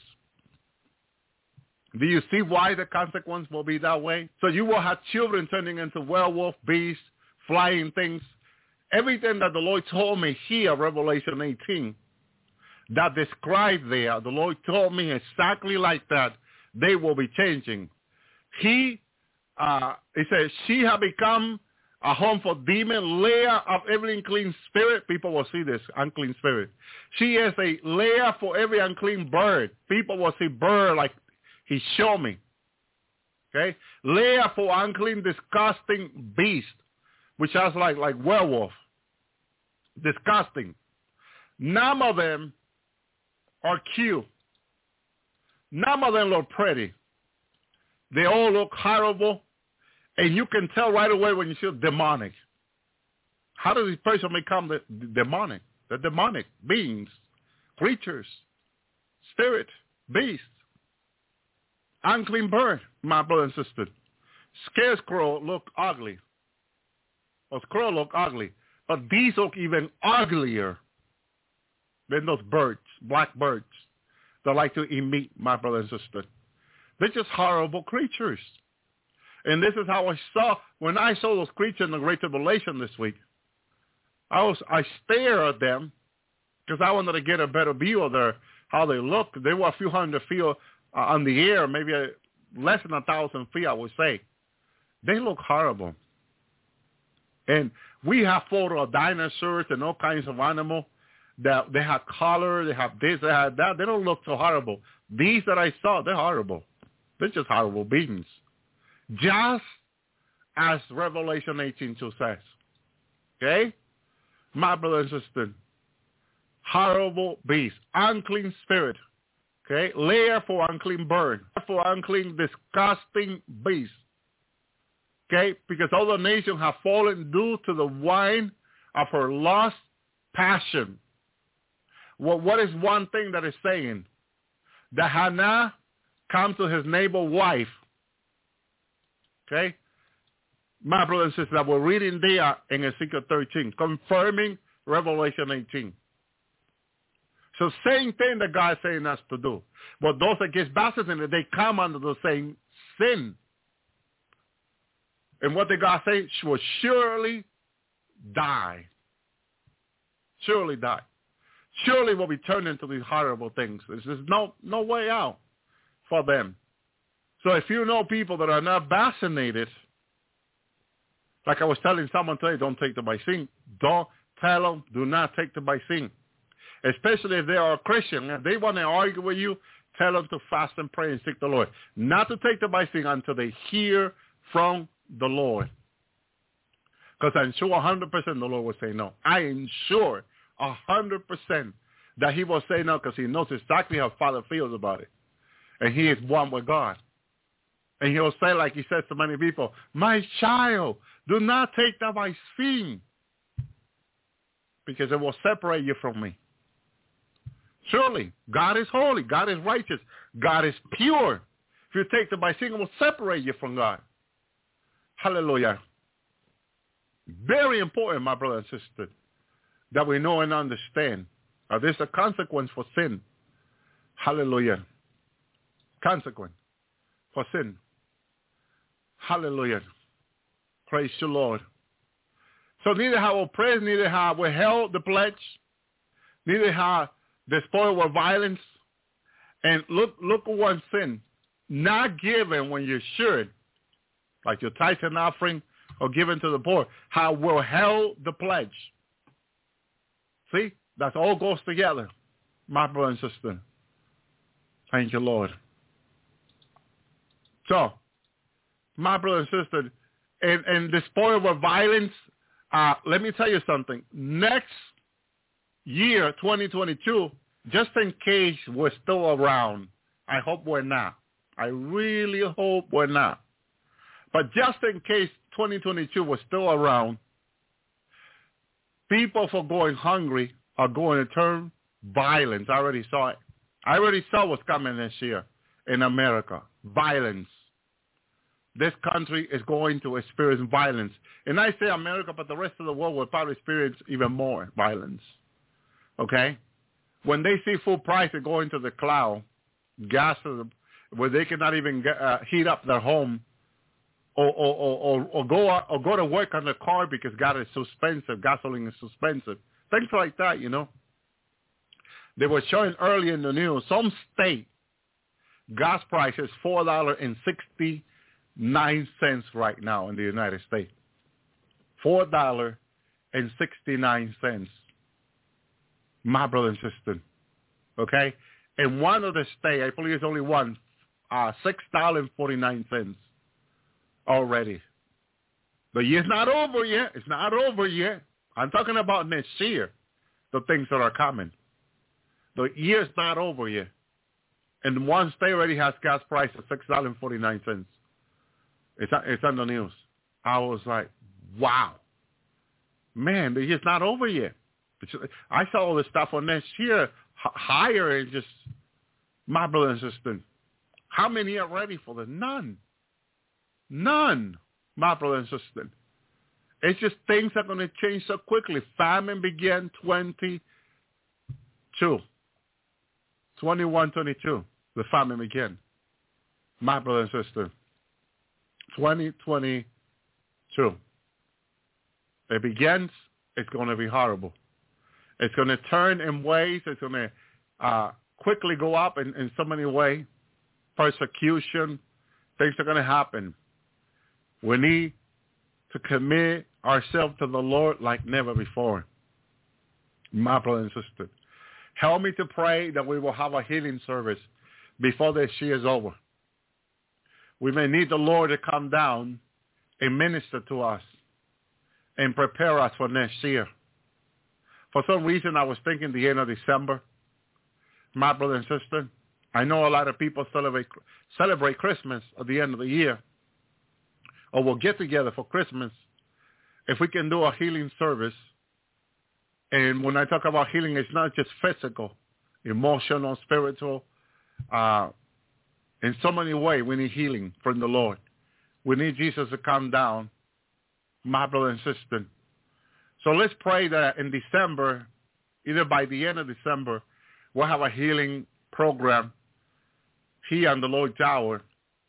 Do you see why the consequence will be that way? So you will have children turning into werewolf, beasts, flying things. Everything that the Lord told me here, Revelation eighteen, that described there, the Lord told me exactly like that, they will be changing. He, uh, he says, she has become a home for demon, lair of every unclean spirit. People will see this, unclean spirit. She is a lair for every unclean bird. People will see bird like he showed me. Okay? Lair for unclean, disgusting beast, which has like, like werewolf. Disgusting. None of them are cute. None of them look pretty. They all look horrible. And you can tell right away when you see demonic. How does this person become the, the demonic? The demonic beings, creatures, spirit, beast, unclean bird, my brother and sister. Scarecrow look ugly. Or squirrel look ugly. But these look even uglier than those birds, black birds, that like to eat meat, my brother and sister. They're just horrible creatures. And this is how I saw, when I saw those creatures in the Great Tribulation this week, I was I stared at them because I wanted to get a better view of their, how they looked. They were a few hundred feet uh, on the air, maybe a, less than a thousand feet, I would say. They look horrible. And we have photo of dinosaurs and all kinds of animals that they have color, they have this, they have that. They don't look so horrible. These that I saw, they're horrible. They're just horrible beings. Just as Revelation eighteen two says. Okay? My brother and sister, horrible beast, unclean spirit, okay, lair for unclean bird, for unclean, disgusting beast, okay, because all the nations have fallen due to the wine of her lust, passion. Well, what is one thing that is saying? That Hannah come to his neighbor's wife, okay, my brother and sister, that we're reading there in Ezekiel thirteen, confirming Revelation eighteen. So same thing that God is saying us to do. But those that get baptized, they come under the same sin. And what did God say? She will surely die. Surely die. Surely will be turned into these horrible things. There's just no, no way out for them. So if you know people that are not vaccinated, like I was telling someone today, don't take the vaccine. Don't tell them, do not take the vaccine. Especially if they are a Christian. If they want to argue with you, tell them to fast and pray and seek the Lord. Not to take the vaccine until they hear from the Lord. Because I'm sure one hundred percent the Lord will say no. I am sure one hundred percent that he will say no because he knows exactly how Father feels about it. And he is one with God. And he'll say, like he says to many people, my child, do not take the vaccine because it will separate you from me. Surely, God is holy. God is righteous. God is pure. If you take the vaccine, it will separate you from God. Hallelujah. Very important, my brother and sister, that we know and understand. Uh, there's a consequence for sin. Hallelujah. Consequence for sin. Hallelujah. Praise the Lord. So neither have oppressed, neither have withheld the pledge, neither have despoiled with violence. And look, look at one sin. Not given when you should, like your tithe and offering or given to the poor, have withheld the pledge. See, that all goes together, my brother and sister. Thank you, Lord. So, my brother and sister, and, and despoiled with violence, uh, let me tell you something. Next year, twenty twenty-two, just in case we're still around, I hope we're not. I really hope we're not. But just in case twenty twenty-two was still around, people for going hungry are going to turn violent. I already saw it. I already saw what's coming this year in America. Violence. This country is going to experience violence. And I say America, but the rest of the world will probably experience even more violence. Okay? When they see food prices going to the cloud, gas, where they cannot even get, uh, heat up their home, or or, or, or go or go to work on the car because gas is so expensive, gasoline is so expensive, things like that, you know. They were showing early in the news, some state gas price is four dollars and sixty-nine cents right now in the United States. four dollars and sixty-nine cents. My brother and sister, okay? In one of the states, I believe it's only one, uh, six dollars and forty-nine cents already. The year's not over yet. It's not over yet. I'm talking about next year, the things that are coming. The year's not over yet. And one state already has gas price of six dollars and forty-nine cents. It's, it's on the news. I was like, wow. Man, the year's not over yet. I saw all this stuff on next year, h- higher, and just, my brother and sister, how many are ready for this? None. None, my brother and sister. It's just things are going to change so quickly. Famine began twenty-two. twenty-one, twenty-two, the famine began. My brother and sister, twenty twenty-two. It begins, it's going to be horrible. It's going to turn in ways, it's going to uh, quickly go up in, in so many ways. Persecution, things are going to happen. We need to commit ourselves to the Lord like never before. My brother and sister, help me to pray that we will have a healing service before this year is over. We may need the Lord to come down and minister to us and prepare us for next year. For some reason, I was thinking the end of December. My brother and sister, I know a lot of people celebrate celebrate Christmas at the end of the year, or we'll get together for Christmas. If we can do a healing service, and when I talk about healing, it's not just physical, emotional, spiritual. Uh, in so many ways, we need healing from the Lord. We need Jesus to come down, my brother and sister. So let's pray that in December, either by the end of December, we'll have a healing program here on the Lord's Hour.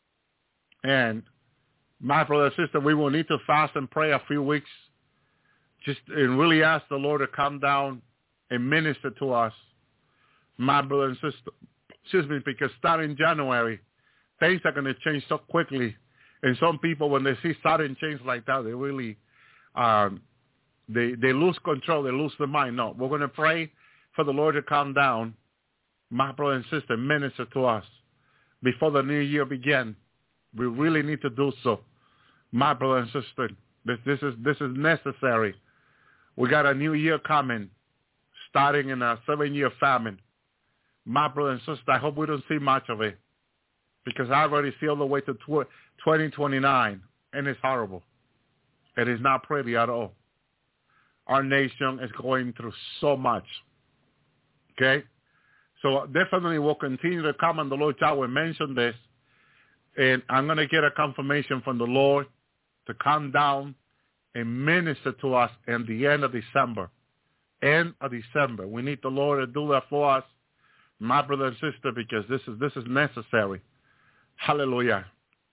And my brother and sister, we will need to fast and pray a few weeks just and really ask the Lord to come down and minister to us, my brother and sister. Excuse me, because starting January, things are going to change so quickly. And some people, when they see sudden change like that, they really, um, they they lose control. They lose their mind. No, we're going to pray for the Lord to come down, my brother and sister, minister to us before the new year begins. We really need to do so, my brother and sister. This, this is this is necessary. We got a new year coming, starting in a seven-year famine. My brother and sister, I hope we don't see much of it, because I already see all the way to twenty twenty-nine, and it's horrible. It is not pretty at all. Our nation is going through so much. Okay? So definitely we'll continue to come on the Lord's hour and mention this, and I'm going to get a confirmation from the Lord to come down and minister to us in the end of December. End of December. We need the Lord to do that for us, my brother and sister, because this is this is necessary. Hallelujah.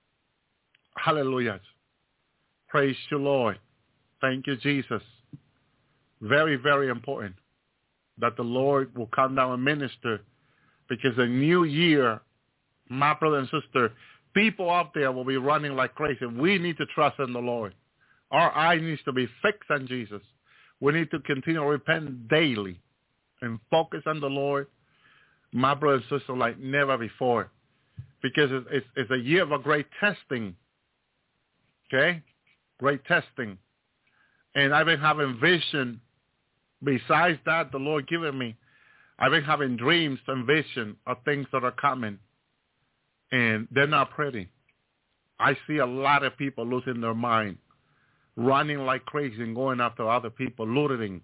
Hallelujah. Praise you, Lord. Thank you, Jesus. Very, very important that the Lord will come down and minister, because the new year, my brother and sister, people out there will be running like crazy. We need to trust in the Lord. Our eye needs to be fixed on Jesus. We need to continue to repent daily and focus on the Lord, my brother and sister, like never before, because it's, it's, it's a year of a great testing, okay? Great testing. And I've been having vision. Besides that, the Lord given me, I've been having dreams and vision of things that are coming, and they're not pretty. I see a lot of people losing their mind, running like crazy and going after other people, looting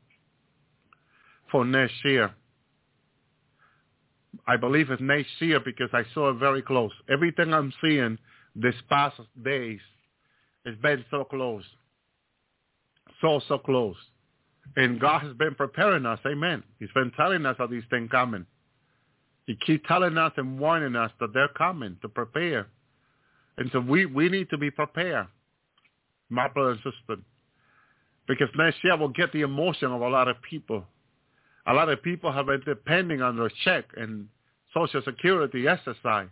for next year. I believe it's next year because I saw it very close. Everything I'm seeing this past days has been so close, so, so close. And God has been preparing us, amen. He's been telling us of these things coming. He keeps telling us and warning us that they're coming, to prepare. And so we, we need to be prepared, my brother and sister, because next year we'll get the emotion of a lot of people. A lot of people have been depending on their check and Social Security, S S I.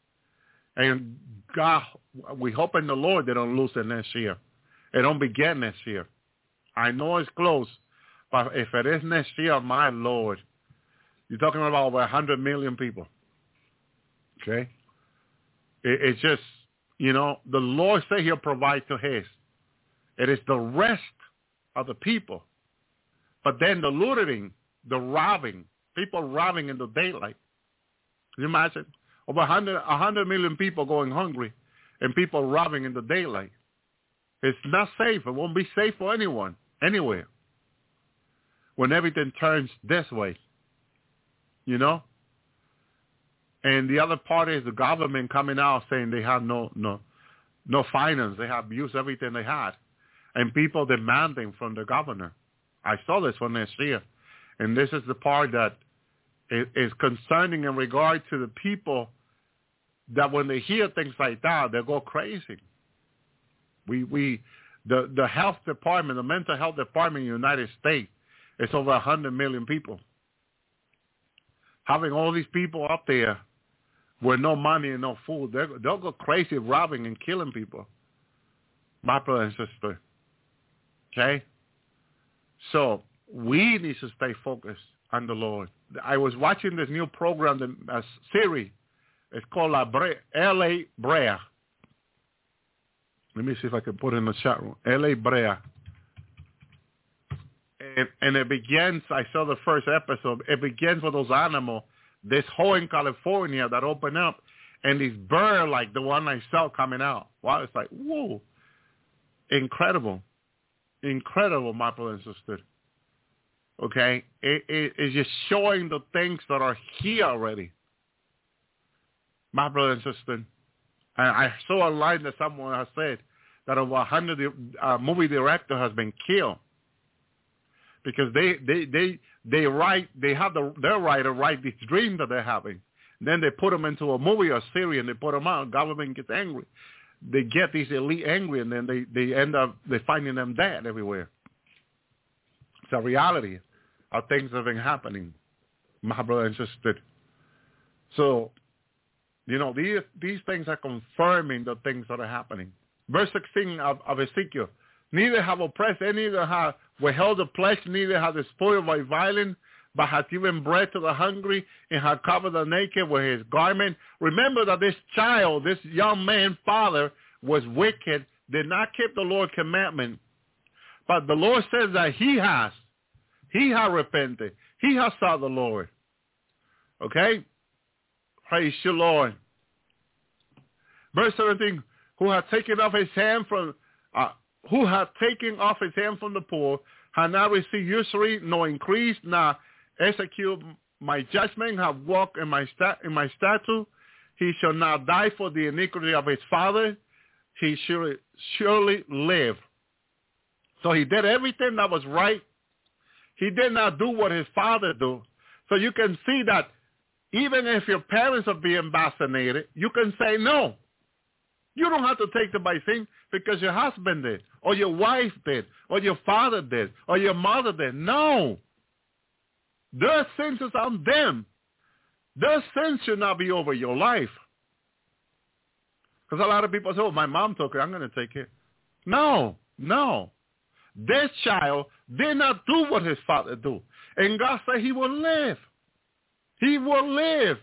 And God, we hope in the Lord they don't lose it next year. It don't begin next year. I know it's close, but if it is next year, my Lord, you're talking about over one hundred million people. Okay? It, it's just, you know, the Lord said he'll provide to his. It is the rest of the people. But then the looting, the robbing, people robbing in the daylight. Can you imagine? Over one hundred, one hundred million people going hungry and people robbing in the daylight. It's not safe. It won't be safe for anyone, anywhere, when everything turns this way, you know? And the other part is the government coming out saying they have no no no finance. They have used everything they had. And people demanding from the governor. I saw this for next year. And this is the part that is concerning in regard to the people that when they hear things like that, they go crazy. We we the the health department, the mental health department in the United States is over one hundred million people. Having all these people up there with no money and no food, they'll go crazy robbing and killing people. My brother and sister. Okay? So we need to stay focused on the Lord. I was watching this new program, a series. It's called La Brea, L A Brea. Let me see if I can put it in the chat room. L A Brea. and, and it begins, I saw the first episode, it begins with those animals, this hole in California that opened up, and this bird like the one I saw coming out. Wow, it's like, whoa, incredible, incredible, my brother and sister. Okay, it, it, it's just showing the things that are here already, my brother and sister. And I saw a line that someone has said that over a hundred uh, movie director has been killed because they they they they write they have the their writer write these dreams that they're having. Then they put them into a movie or series and they put them out. Government gets angry. They get these elite angry, and then they they end up they finding them dead everywhere. It's a reality of things that have been happening, my brother and sister. So, you know, these these things are confirming the things that are happening. Verse sixteen of, of Ezekiel, neither have oppressed any, neither have withheld the pledge, neither have despoiled by violence, but hath given bread to the hungry, and hath covered the naked with his garment. Remember that this child, this young man, father, was wicked, did not keep the Lord's commandment. But the Lord says that he has. He has repented. He has sought the Lord. Okay? Praise the Lord. Verse seventeen, who hath taken off his hand from, uh, who hath taken off his hand from the poor, hath not received usury, nor increased, nor execute my judgment, have walked in my stat in my statute. He shall not die for the iniquity of his father. He shall surely live. So he did everything that was right. He did not do what his father do. So you can see that even if your parents are being vaccinated, you can say no. You don't have to take the vaccine because your husband did, or your wife did, or your father did, or your mother did. No. Their sins is on them. Their sins should not be over your life. Because a lot of people say, oh, my mom took it, I'm going to take it. No, no. This child did not do what his father do. And God said he will live. He will live.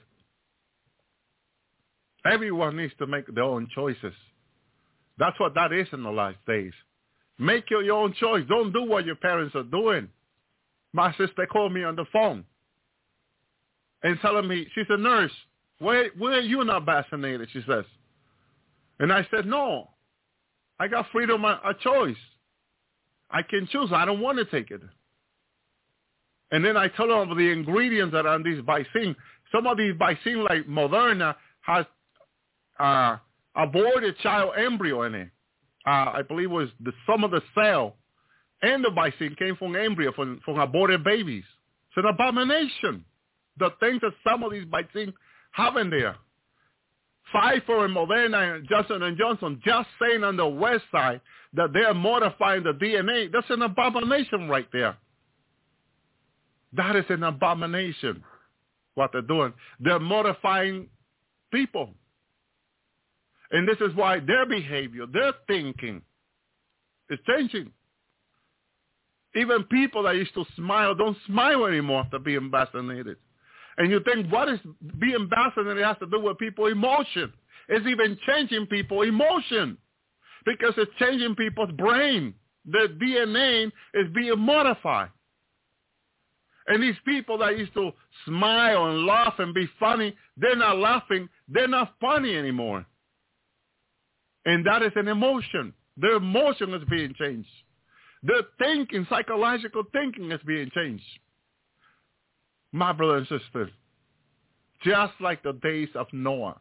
Everyone needs to make their own choices. That's what that is in the last days. Make your, your own choice. Don't do what your parents are doing. My sister called me on the phone and telling me, she's a nurse. Why, why are you not vaccinated, she says. And I said, no, I got freedom of, of choice. I can choose. I don't want to take it. And then I told her of the ingredients that are in these vaccines. Some of these vaccines, like Moderna, has uh, aborted child embryo in it. Uh, I believe it was the, some of the cell and the vaccine came from embryo, from, from aborted babies. It's an abomination. The things that some of these vaccines have in there. Pfizer and Moderna and Johnson and Johnson just saying on the website that they're modifying the D N A. That's an abomination right there. That is an abomination, what they're doing. They're modifying people. And this is why their behavior, their thinking is changing. Even people that used to smile don't smile anymore after being vaccinated. And you think, what is being vaccinated has to do with people's emotion? It's even changing people's emotion because it's changing people's brain. Their D N A is being modified. And these people that used to smile and laugh and be funny, they're not laughing. They're not funny anymore. And that is an emotion. Their emotion is being changed. Their thinking, psychological thinking is being changed. My brother and sister, just like the days of Noah.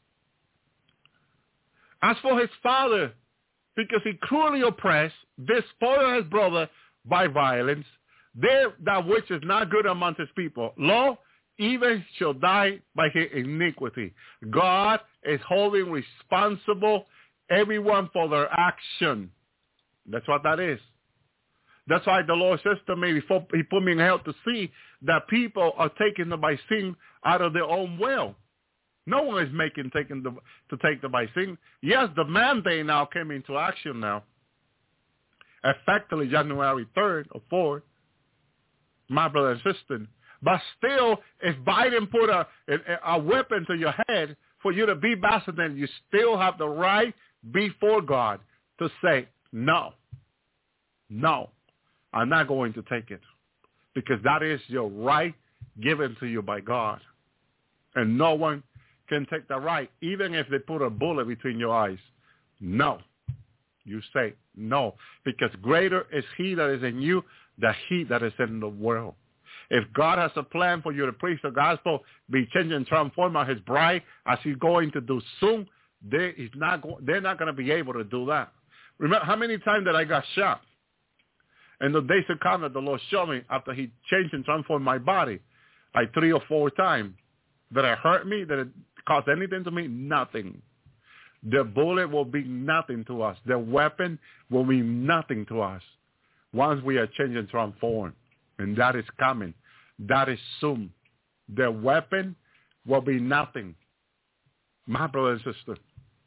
As for his father, because he cruelly oppressed, despoiled his brother by violence, there that which is not good among his people, lo, even shall die by his iniquity. God is holding responsible everyone for their action. That's what that is. That's why the Lord says to me before he put me in hell to see that people are taking the vaccine out of their own will. No one is making taking the to take the vaccine. Yes, the mandate now came into action now. Effectively January third or fourth, my brother and sister. But still, if Biden put a, a, a weapon to your head for you to be vaccinated, you still have the right before God to say no. No. are not going to take it, because that is your right given to you by God. And no one can take that right, even if they put a bullet between your eyes. No. You say no, because greater is he that is in you than he that is in the world. If God has a plan for you to preach the gospel, be changed and transform his bride, as he's going to do soon, they, he's not go, they're not going to be able to do that. Remember how many times that I got shot? And the days to come that the Lord showed me after he changed and transformed my body, like three or four times. That it hurt me, that it caused anything to me? Nothing. The bullet will be nothing to us. The weapon will be nothing to us once we are changed and transformed. And that is coming. That is soon. The weapon will be nothing. My brother and sister.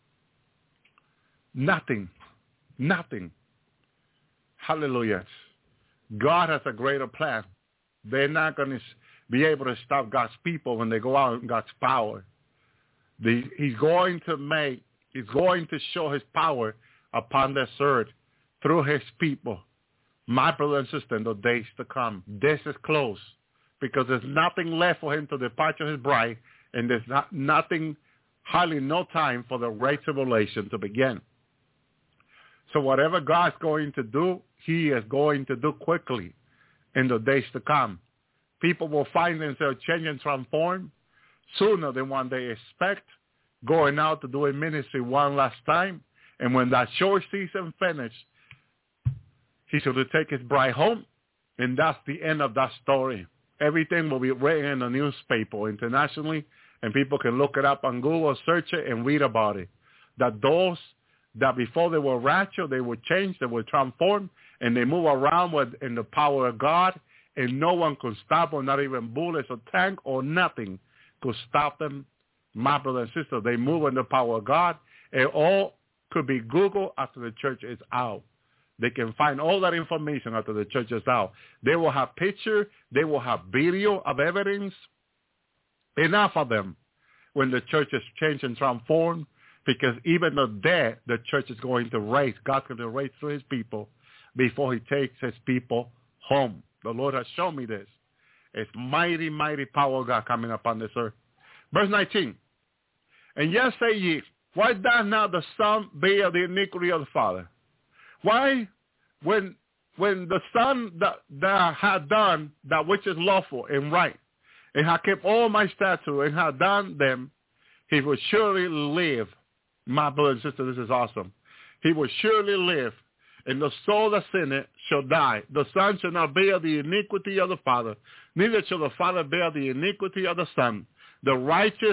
Nothing. Nothing. Hallelujah. God has a greater plan. They're not going to be able to stop God's people when they go out in God's power. The, he's going to make, he's going to show his power upon this earth through his people. My brother and sister, in the days to come, this is close, because there's nothing left for him to depart his bride, and there's not, nothing, hardly no time for the great tribulation to begin. So whatever God's going to do, he is going to do quickly in the days to come. People will find themselves changed and transformed sooner than what they expect, going out to do a ministry one last time. And when that short season finished, he should take his bride home, and that's the end of that story. Everything will be written in the newspaper internationally, and people can look it up on Google, search it, and read about it. That those that before they were raptured, they were changed, they were transformed, and they move around with in the power of God, and no one could stop them, not even bullets or tank or nothing could stop them. My brother and sister, they move in the power of God. It all could be Google after the church is out. They can find all that information after the church is out. They will have picture. They will have video of evidence. Enough of them when the church is changed and transformed, because even the dead, the church is going to raise. God's going to raise through his people before he takes his people home. The Lord has shown me this. It's mighty, mighty power of God coming upon this earth. Verse nineteen. And yet say ye, why doth not the Son bear the iniquity of the Father? Why, when when the Son that, that had done that which is lawful and right, and had kept all my statutes and had done them, he will surely live. My brother and sister, this is awesome. He will surely live, and the soul that sinneth shall die. The Son shall not bear the iniquity of the Father, neither shall the Father bear the iniquity of the Son. The righteous,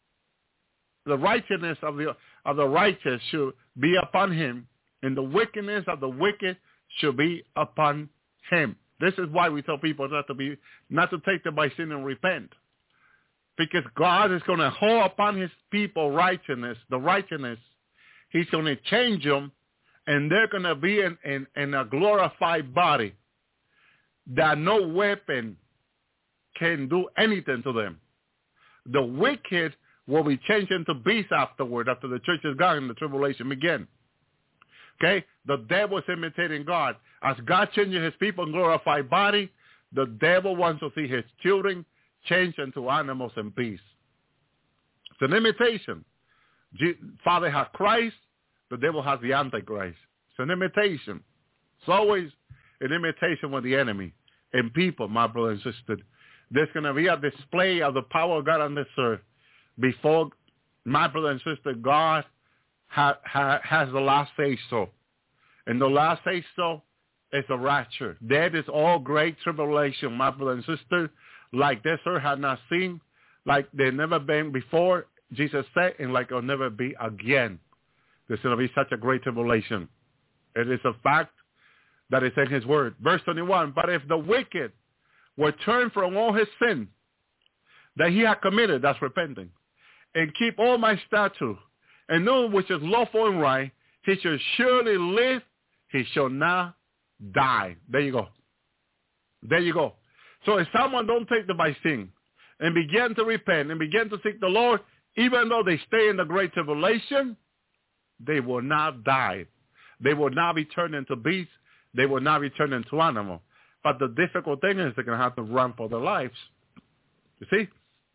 the righteousness of the of the righteous should be upon him, and the wickedness of the wicked should be upon him. This is why we tell people not to be, not to take them by sin and repent, because God is going to hold upon his people righteousness, the righteousness. He's going to change them, and they're going to be in, in, in a glorified body that no weapon can do anything to them. The wicked will be changed into beasts afterward, after the church is gone and the tribulation begins. Okay? The devil is imitating God. As God changes his people in glorified body, the devil wants to see his children changed into animals and beasts. It's an imitation. Father has Christ, the devil has the Antichrist. It's an imitation. It's always an imitation with the enemy. And people, my brother and sister, there's going to be a display of the power of God on this earth before, my brother and sister, God ha, ha, has the last say-so. And the last say-so is the rapture. That is all great tribulation, my brother and sister, like this earth had not seen, like there never been before, Jesus said, and like it'll never be again. There's going to be such a great tribulation. It is a fact that is in his word. Verse twenty-one, but if the wicked will turn from all his sin that he had committed, that's repenting, and keep all my statutes, and know which is lawful and right, he shall surely live, he shall not die. There you go. There you go. So if someone don't take the by sin and begin to repent and begin to seek the Lord, even though they stay in the great tribulation, they will not die. They will not be turned into beasts. they will not be turned into animals. But the difficult thing is they're going to have to run for their lives. You see?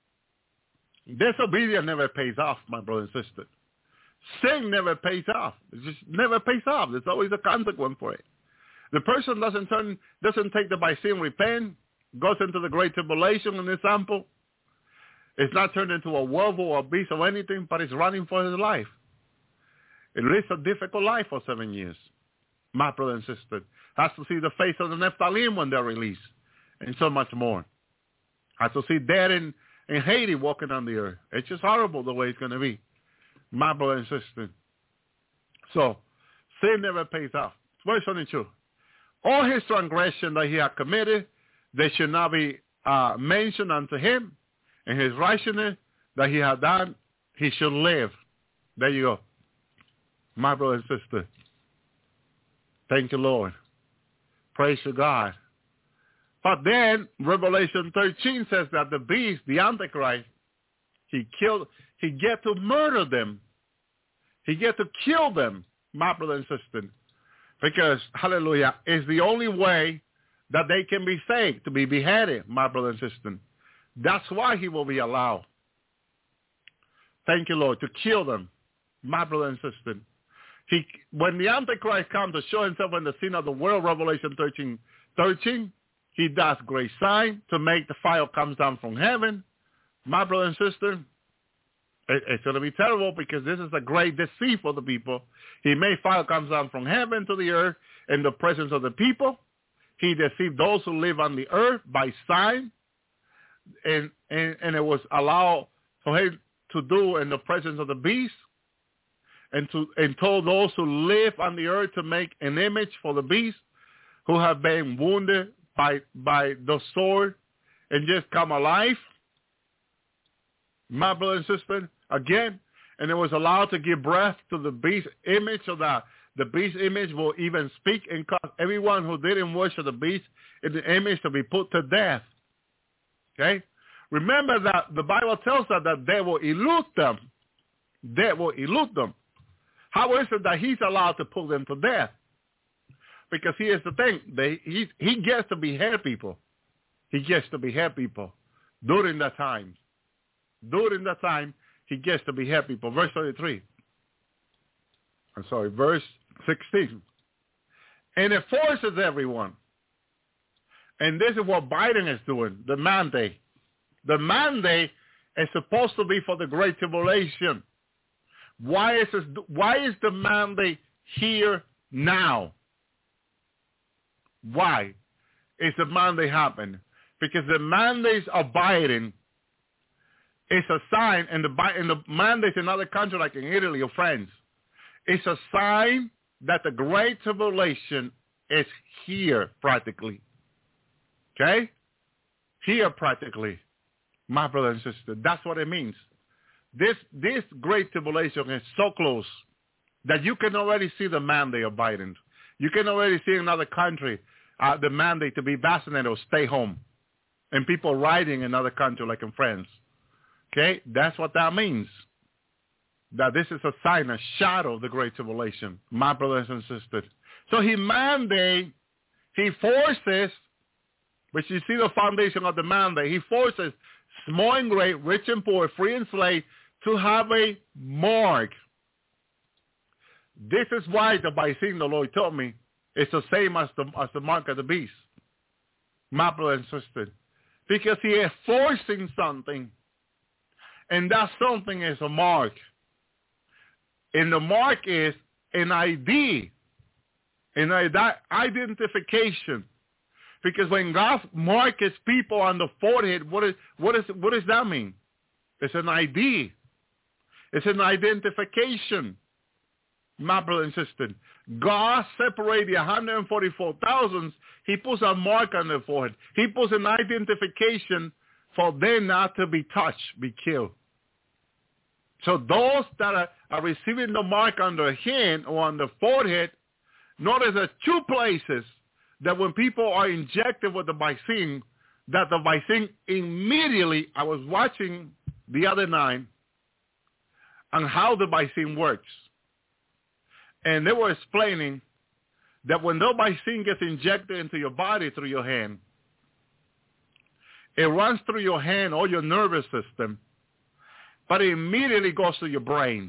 Disobedience never pays off, my brother and sister. Sin never pays off. It just never pays off. There's always a consequence for it. The person doesn't turn, doesn't take the by sin, repent, goes into the great tribulation, an example. It's not turned into a wolf or a beast or anything, but it's running for his life. It lives a difficult life for seven years. My brother and sister has to see the face of the Nephilim when they're released, and so much more. Has to see dead in, in Haiti walking on the earth. It's just horrible the way it's going to be. My brother and sister. So, sin never pays off. Verse twenty-two. All his transgression that he had committed, they should not be uh, mentioned unto him. And his righteousness that he had done, he should live. There you go. My brother and sister. Thank you, Lord. Praise to God. But then, Revelation thirteen says that the beast, the Antichrist, he killed, he get to murder them. He get to kill them, my brother and sister. Because, hallelujah, is the only way that they can be saved, to be beheaded, my brother and sister. That's why he will be allowed. Thank you, Lord, to kill them, my brother and sister. He, when the Antichrist comes to show himself in the scene of the world, Revelation thirteen, thirteen, he does great sign to make the fire comes down from heaven. My brother and sister, it, it's going to be terrible because this is a great deceit for the people. He made fire comes down from heaven to the earth in the presence of the people. He deceived those who live on the earth by sign. And, and, and it was allowed for him to do in the presence of the beast. And, to, and told those who live on the earth to make an image for the beast who have been wounded by, by the sword and just come alive. My brother and sister, again, and it was allowed to give breath to the beast image so that the beast image will even speak and cause everyone who didn't worship the beast in the image to be put to death. Okay? Remember that the Bible tells us that they will elude them. They will elude them. How is it that he's allowed to put them to death? Because here's the thing. They, he, he gets to behead people. He gets to behead people during that time. During that time, he gets to behead people. Verse thirty-three. I'm sorry, verse sixteen. And it forces everyone. And this is what Biden is doing, the mandate. The mandate is supposed to be for the Great Tribulation. Why is this, why is the mandate here now? Why is the mandate happening? Because the mandates of Biden is a sign, and the, and the mandates in other countries like in Italy or France, it's a sign that the Great Tribulation is here practically. Okay? Here practically. My brother and sister, that's what it means. This this Great Tribulation is so close that you can already see the mandate of Biden. You can already see in another country uh, the mandate to be vaccinated or stay home. And people riding in another country like in France. Okay? That's what that means. That this is a sign, a shadow of the Great Tribulation. My brothers and sisters. So he mandates, he forces, which you see the foundation of the mandate, he forces small and great, rich and poor, free and slave, to have a mark. This is why the by seeing the Lord told me it's the same as the as the mark of the beast. My brother and sister. Because he is forcing something. And that something is a mark. And the mark is an I D. An identification. Because when God marks his people on the forehead, what is what is what does that mean? It's an I D. It's an identification. My brother and sister. God separated the one hundred forty-four thousand. He puts a mark on their forehead. He puts an identification for them not to be touched, be killed. So those that are, are receiving the mark on their hand or on the forehead, notice there's two places that when people are injected with the vaccine, that the vaccine immediately, I was watching the other night on how the vaccine works. And they were explaining that when the vaccine gets injected into your body through your hand, it runs through your hand or your nervous system, but it immediately goes to your brain.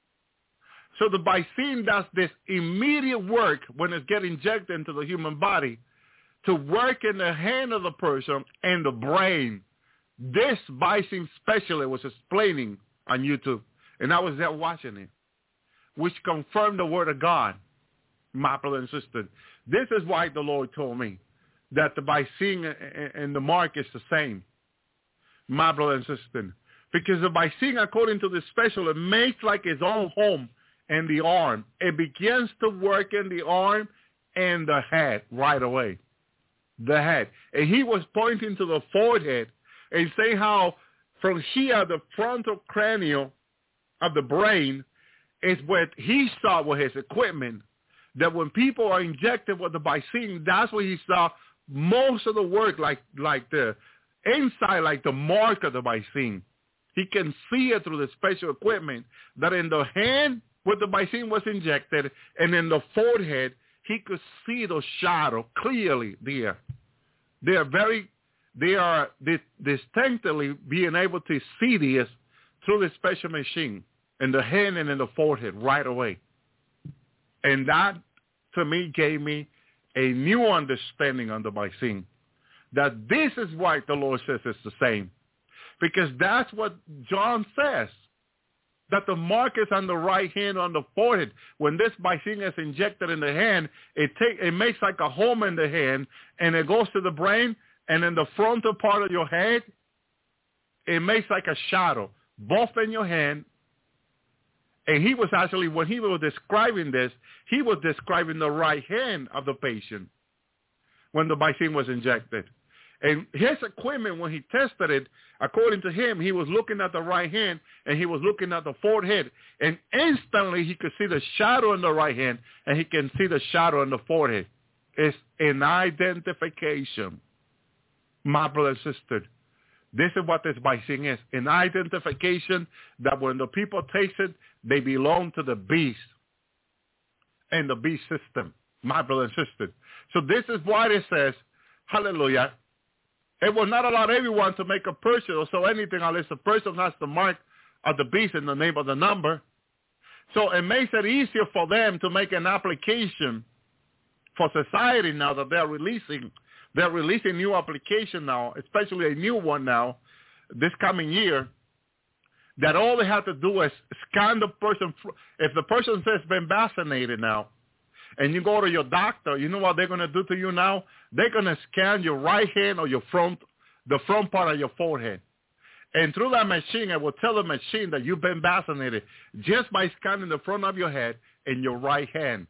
So the vaccine does this immediate work when it's getting injected into the human body to work in the hand of the person and the brain. This vaccine specialist was explaining on YouTube, and I was there watching it, which confirmed the word of God, my brother and sister. This is why the Lord told me that the vaccine and the mark is the same, my brother and sister. Because the vaccine, according to the specialist, makes like its own home in the arm. It begins to work in the arm and the head right away. The head. And he was pointing to the forehead and saying how from here, the frontal cranial of the brain is what he saw with his equipment, that when people are injected with the vaccine, that's where he saw most of the work, like like the inside, like the mark of the vaccine. He can see it through the special equipment that in the hand where the vaccine was injected and in the forehead, he could see the shadow clearly there. They are very, they are distinctly being able to see this through the special machine in the hand and in the forehead right away. And that, to me, gave me a new understanding on the vaccine, that this is why the Lord says it's the same. Because that's what John says, that the mark is on the right hand, on the forehead. When this vaccine is injected in the hand, it take, it makes like a home in the hand, and it goes to the brain, and in the frontal part of your head, it makes like a shadow, both in your hand. And he was actually, when he was describing this, he was describing the right hand of the patient when the vaccine was injected. And his equipment, when he tested it, according to him, he was looking at the right hand and he was looking at the forehead. And instantly he could see the shadow in the right hand and he can see the shadow in the forehead. It's an identification, my brother and sister. This is what this vaccine is, an identification that when the people taste it, they belong to the beast and the beast system, my brother and sister. So this is why it says, hallelujah, it will not allow everyone to make a purchase or sell anything unless the person has the mark of the beast in the name of the number. So it makes it easier for them to make an application for society now that they're releasing. They're releasing new application now, especially a new one now, this coming year, that all they have to do is scan the person. If the person says been vaccinated now, and you go to your doctor, you know what they're going to do to you now? They're going to scan your right hand or your front, the front part of your forehead. And through that machine, it will tell the machine that you've been vaccinated just by scanning the front of your head and your right hand.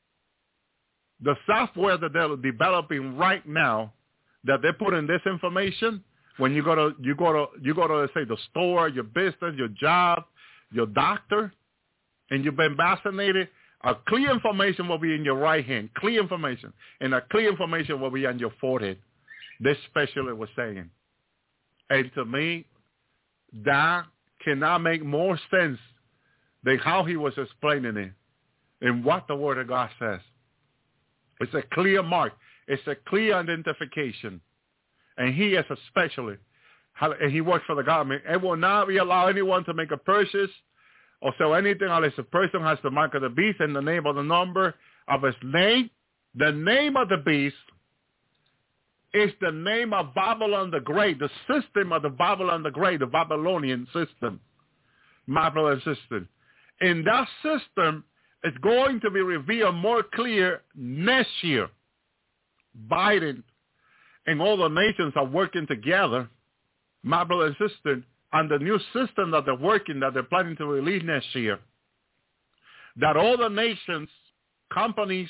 The software that they're developing right now, that they're putting this information, when you go to, you go to, you go to, let's say, the store, your business, your job, your doctor, and you've been vaccinated, a clear information will be in your right hand, clear information, and a clear information will be on your forehead. This specialist was saying. And to me, that cannot make more sense than how he was explaining it and what the Word of God says. It's a clear mark. It's a clear identification. And he is a specialist. And he works for the government. It will not be allow anyone to make a purchase or sell anything unless the person has the mark of the beast and the name of the number of his name. The name of the beast is the name of Babylon the Great, the system of the Babylon the Great, the Babylonian system, my brother and sister. In that system, it's going to be revealed more clear next year. Biden and all the nations are working together, my brother and sister, on the new system that they're working, that they're planning to release next year, that all the nations, companies,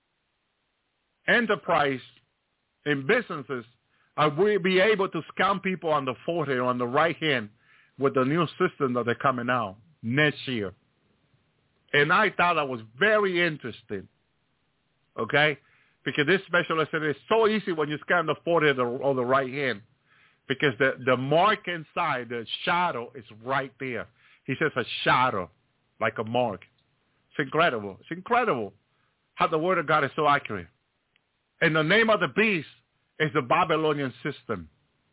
enterprise, and businesses are will be able to scan people on the forehead or on the right hand with the new system that they're coming out next year. And I thought that was very interesting, okay? Because this specialist said it's so easy when you scan the forehead or, or the right hand, because the, the mark inside, the shadow, is right there. He says a shadow, like a mark. It's incredible. It's incredible. how the word of God is so accurate. And the name of the beast is the Babylonian system.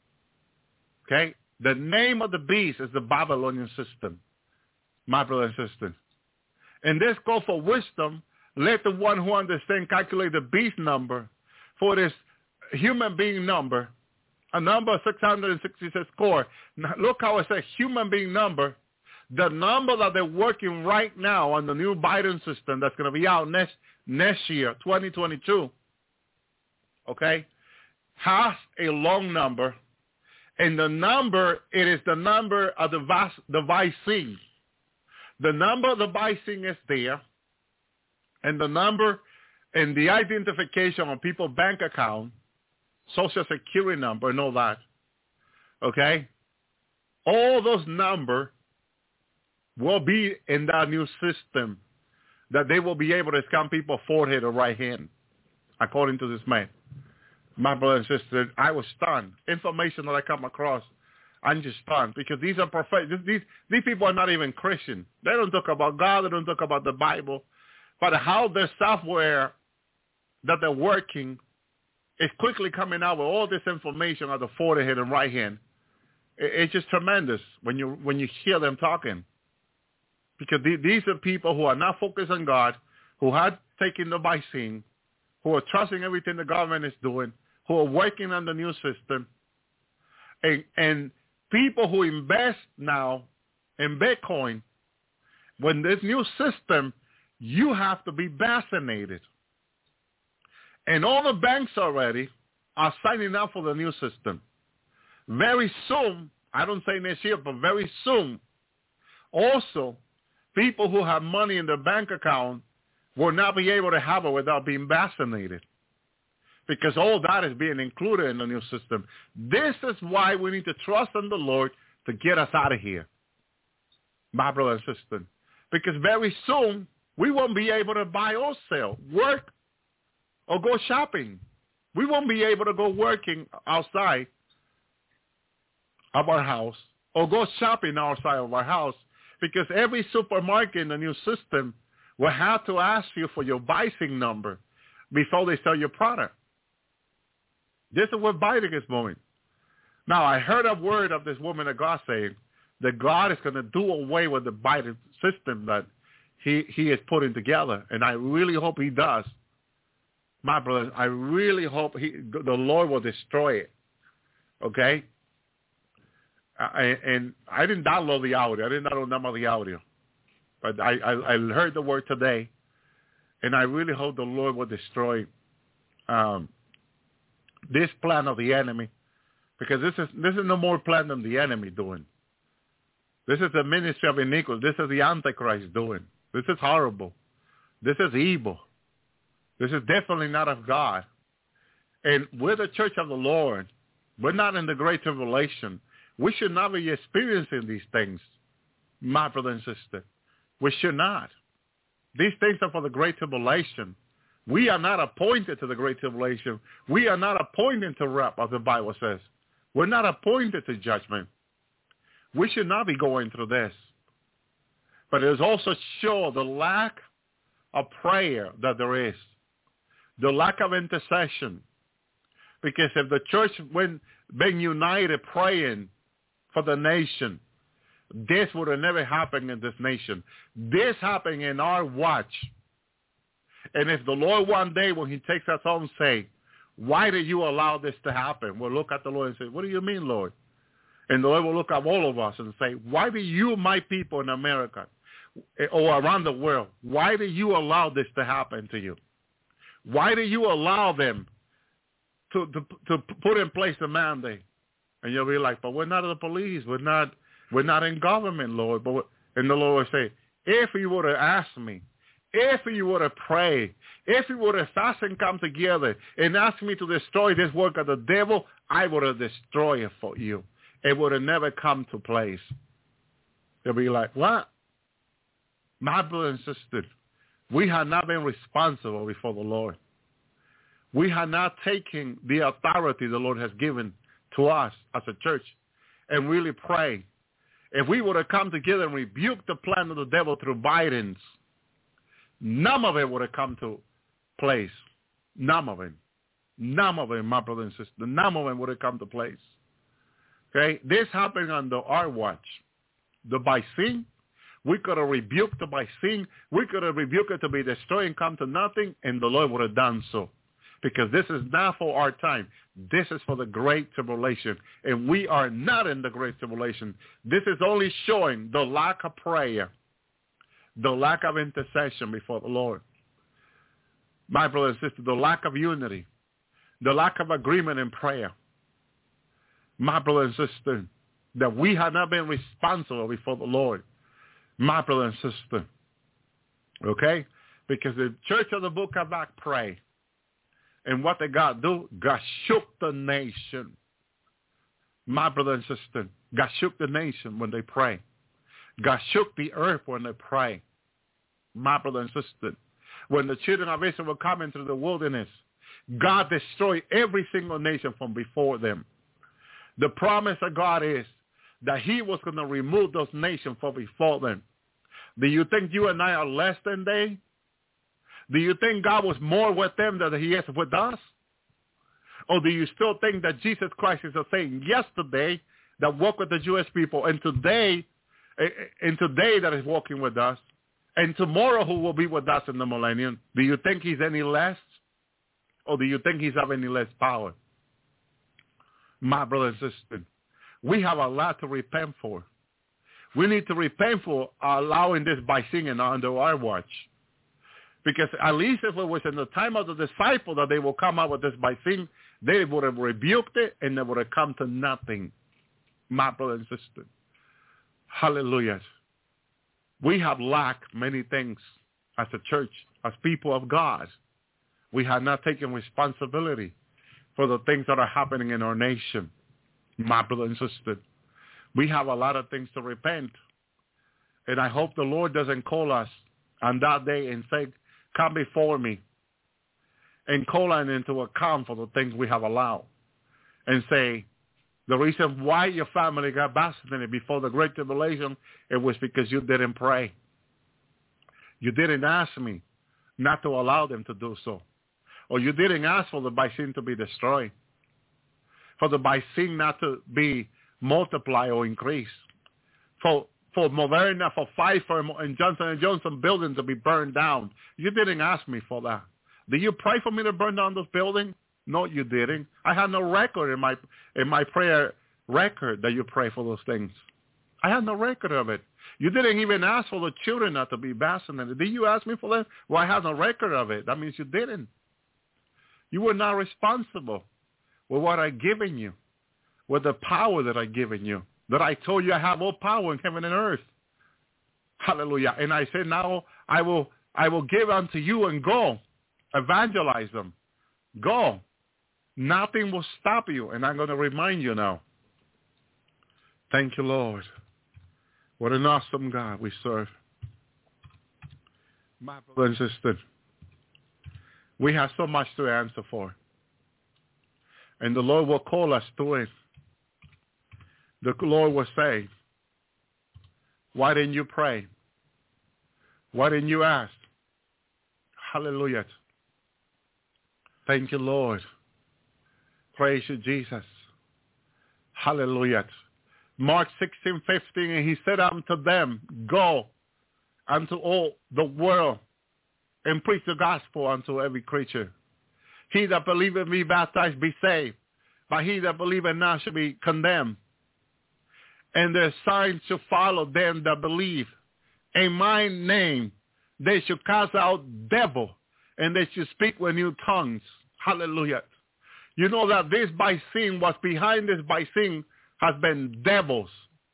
Okay? The name of the beast is the Babylonian system, my brother and sister. In this call for wisdom, let the one who understands calculate the beast number for this human being number, a number of six hundred sixty-six core. Now, look how it says human being number. The number that they're working right now on the new Biden system that's going to be out next next year, twenty twenty-two, okay, has a long number. And the number, it is the number of the, vas- the vaccine. The number of the vaccine is there. And the number and the identification of people's bank account, social security number, and all that. Okay? All those numbers will be in that new system that they will be able to scan people's forehead or right hand, according to this man. My brother and sister, I was stunned. Information that I come across, I'm just stunned because these are prophet. These these people are not even Christian. They don't talk about God. They don't talk about the Bible. But how their software that they're working is quickly coming out with all this information on the forehead and right hand. It's just tremendous when you when you hear them talking. Because these are people who are not focused on God, who had taken the vaccine, who are trusting everything the government is doing, who are working on the new system, and, and people who invest now in Bitcoin. When this new system, you have to be vaccinated. And all the banks already are signing up for the new system. Very soon, I don't say next year, but very soon, also, people who have money in their bank account will not be able to have it without being vaccinated, because all that is being included in the new system. This is why we need to trust in the Lord to get us out of here, my brother and sister, because very soon we won't be able to buy or sell, work, or go shopping. We won't be able to go working outside of our house or go shopping outside of our house, because every supermarket in the new system will have to ask you for your vaccine number before they sell your product. This is what Biden is doing. Now, I heard a word of this woman of God saying that God is going to do away with the Biden system that he, he is putting together, and I really hope he does. My brothers, I really hope he, the Lord will destroy it, okay? I, and I didn't download the audio. I didn't download the audio. But I, I, I heard the word today, and I really hope the Lord will destroy um, this plan of the enemy, because this is this is no more plan than the enemy doing. This is the ministry of iniquity. This is the Antichrist doing. This is horrible. This is evil. This is definitely not of God. And we're the church of the Lord. We're not in the great tribulation. We should not be experiencing these things, my brother and sister. We should not. These things are for the great tribulation. We are not appointed to the great tribulation. We are not appointed to wrath, as the Bible says. We're not appointed to judgment. We should not be going through this. But it is also show the lack of prayer that there is, the lack of intercession. Because if the church when being united praying for the nation, this would have never happened in this nation. This happened in our watch. And if the Lord one day when he takes us home say, why did you allow this to happen? We'll look at the Lord and say, what do you mean, Lord? And the Lord will look at all of us and say, why do you, my people in America or around the world, why do you allow this to happen to you? Why do you allow them to, to, to put in place a mandate? And you'll be like, but we're not the police. We're not we're not in government, Lord. But and the Lord will say, if you would have asked me, if you would have prayed, if you would have fast and come together and asked me to destroy this work of the devil, I would have destroyed it for you. It would have never come to place. They'll be like, what? My brother and sister, we have not been responsible before the Lord. We have not taken the authority the Lord has given to us as a church and really pray. If we would have come together and rebuked the plan of the devil through Biden's, none of it would have come to, place. None of it. None of it, my brother and sister. None of it would have come to place. Okay? This happened under our watch. The Baisin, we could have rebuked the Baisin. We could have rebuked it to be destroyed and come to nothing, and the Lord would have done so. Because this is not for our time. This is for the Great Tribulation. And we are not in the Great Tribulation. This is only showing the lack of prayer, the lack of intercession before the Lord. My brother and sister, the lack of unity, the lack of agreement in prayer. My brother and sister, that we have not been responsible before the Lord. My brother and sister. Okay? Because the church of the book of Acts pray. And what they God do? God shook the nation. My brother and sister, God shook the nation when they pray. God shook the earth when they pray. My brother and sister, when the children of Israel were coming through the wilderness, God destroyed every single nation from before them. The promise of God is that he was going to remove those nations from before them. Do you think you and I are less than they? Do you think God was more with them than he is with us? Or do you still think that Jesus Christ is the same yesterday that walked with the Jewish people and today, and today that is walking with us, and tomorrow who will be with us in the millennium? Do you think he's any less? Or do you think he's have any less power? My brother and sister, we have a lot to repent for. We need to repent for allowing this by singing under our watch. Because at least if it was in the time of the disciple that they will come out with this by sing, they would have rebuked it and they would have come to nothing. My brother and sister. Hallelujah. We have lacked many things as a church, as people of God. We have not taken responsibility for the things that are happening in our nation. My brother and sister. We have a lot of things to repent. And I hope the Lord doesn't call us on that day and say, come before me, and call us into account for the things we have allowed. And say, the reason why your family got vaccinated before the Great Tribulation, it was because you didn't pray. You didn't ask me not to allow them to do so. Or you didn't ask for the Baisin to be destroyed. For the Baisin not to be multiplied or increased. For for Moderna, for Pfizer and Johnson and Johnson buildings to be burned down. You didn't ask me for that. Did you pray for me to burn down those buildings? No, you didn't. I had no record in my in my prayer record that you pray for those things. I had no record of it. You didn't even ask for the children not to be vaccinated. Did you ask me for that? Well, I have no record of it. That means you didn't. You were not responsible with what I've given you, with the power that I've given you. That I told you I have all power in heaven and earth. Hallelujah. And I said, now I will I will give unto you and go. Evangelize them. Go. Nothing will stop you. And I'm going to remind you now. Thank you, Lord. What an awesome God we serve. My brother and sister, we have so much to answer for. And the Lord will call us to it. The Lord will say, why didn't you pray? Why didn't you ask? Hallelujah. Thank you, Lord. Praise you, Jesus. Hallelujah. Mark sixteen fifteen, and he said unto them, go unto all the world and preach the gospel unto every creature. He that believeth be baptized be saved, but he that believeth not shall be condemned. And their signs shall follow them that believe. In my name they shall cast out devil, and they shall speak with new tongues. Hallelujah. You know that this Baisin, what's behind this Baisin has been devils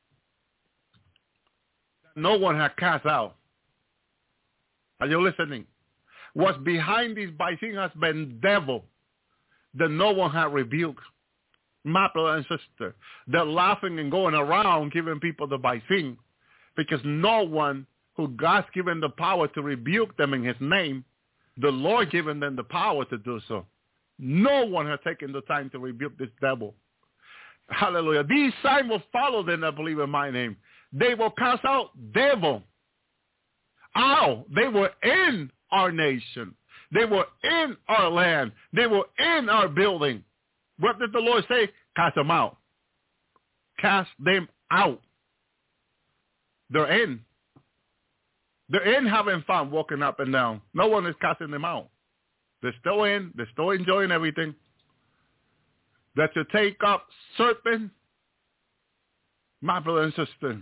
that no one has cast out. Are you listening? What's behind this Baisin has been devil that no one has rebuked. My brother and sister, they're laughing and going around giving people the Baisin because no one who God's given the power to rebuke them in his name, the Lord given them the power to do so. No one has taken the time to rebuke this devil. Hallelujah. These signs will follow them that believe in my name. They will cast out devil. Ow, they were in our nation. They were in our land. They were in our building. What did the Lord say? Cast them out. Cast them out. They're in. They're in having fun walking up and down. No one is casting them out. They're still in. They're still enjoying everything. That to take up serpent, my brother and sister.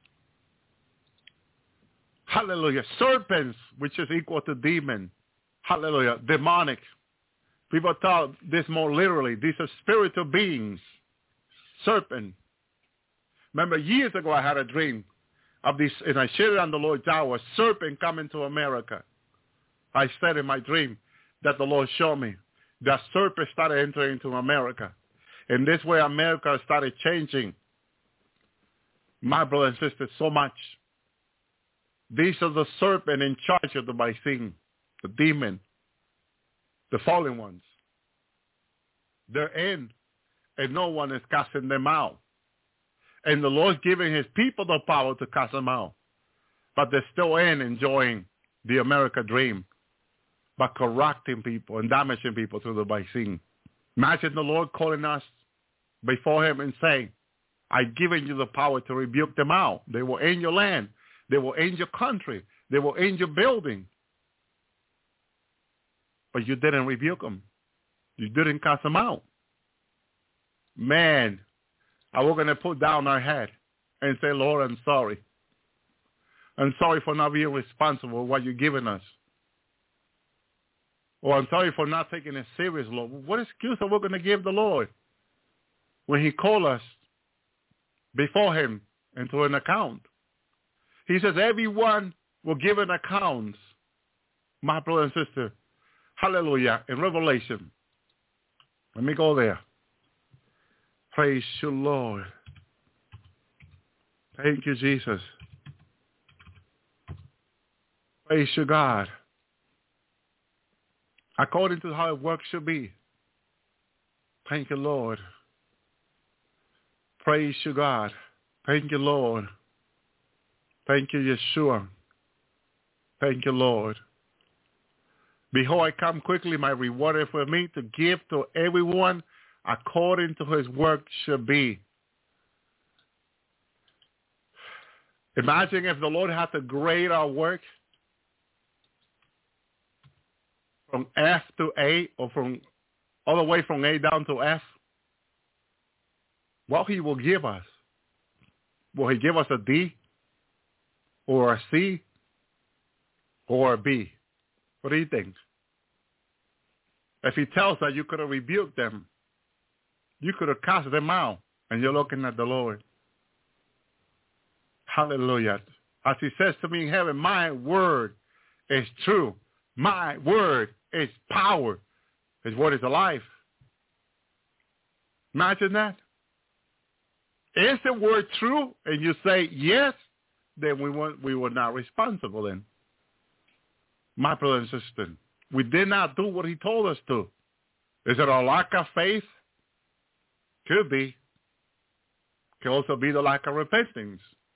Hallelujah. Serpents, which is equal to demon. Hallelujah. Demonic. People talk this more literally. These are spiritual beings. Serpent. Remember, years ago I had a dream of this, and I shared it on the Lord's hour, serpent coming to America. I said in my dream that the Lord showed me that serpent started entering into America. And this way America started changing. My brother and sister, so much. These are the serpent in charge of the Baisin, the demon, the fallen ones. They're in, and no one is casting them out. And the Lord's giving his people the power to cast them out. But they're still in, enjoying the America dream by corrupting people and damaging people through the Baisin. Imagine the Lord calling us before him and saying, I've given you the power to rebuke them out. They will in your land. They will in your country. They will in your building. But you didn't rebuke them. You didn't cast them out. Man, are we going to put down our head and say, Lord, I'm sorry. I'm sorry for not being responsible for what you're giving us. Or I'm sorry for not taking it serious, Lord. What excuse are we going to give the Lord when he called us before him into an account? He says everyone will give an account, my brother and sister. Hallelujah. In Revelation. Let me go there. Praise you, Lord. Thank you, Jesus. Praise you, God. According to how it works should be. Thank you, Lord. Praise you, God. Thank you, Lord. Thank you, Yeshua. Thank you, Lord. Behold, I come quickly, my reward is for me to give to everyone according to his work should be. Imagine if the Lord had to grade our work from F to A, or from all the way from A down to F. What he will give us. Will he give us a D or a C or a B? What do you think? If he tells that you could have rebuked them, you could have cast them out, and you're looking at the Lord. Hallelujah. As he says to me in heaven, my word is true. My word is power. His word is alive. Imagine that. Is the word true? And you say yes, then we won't, we were not responsible then. My brother and sister, we did not do what he told us to. Is it a lack of faith? Could be. Could also be the lack of repentance.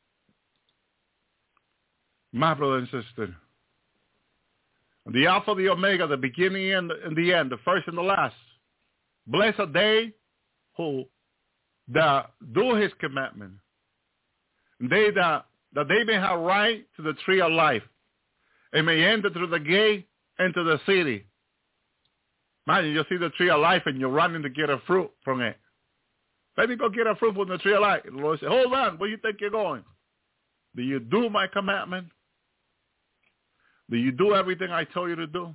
My brother and sister, the Alpha, the Omega, the beginning and the, and the end, the first and the last. Blessed are they who that do his commandment. They that, that they may have right to the tree of life and may enter through the gate into the city. Man, you see the tree of life and you're running to get a fruit from it. Let me go get a fruit from the tree of life. The Lord said, hold on, where you think you're going? Do you do my commandment? Do you do everything I told you to do?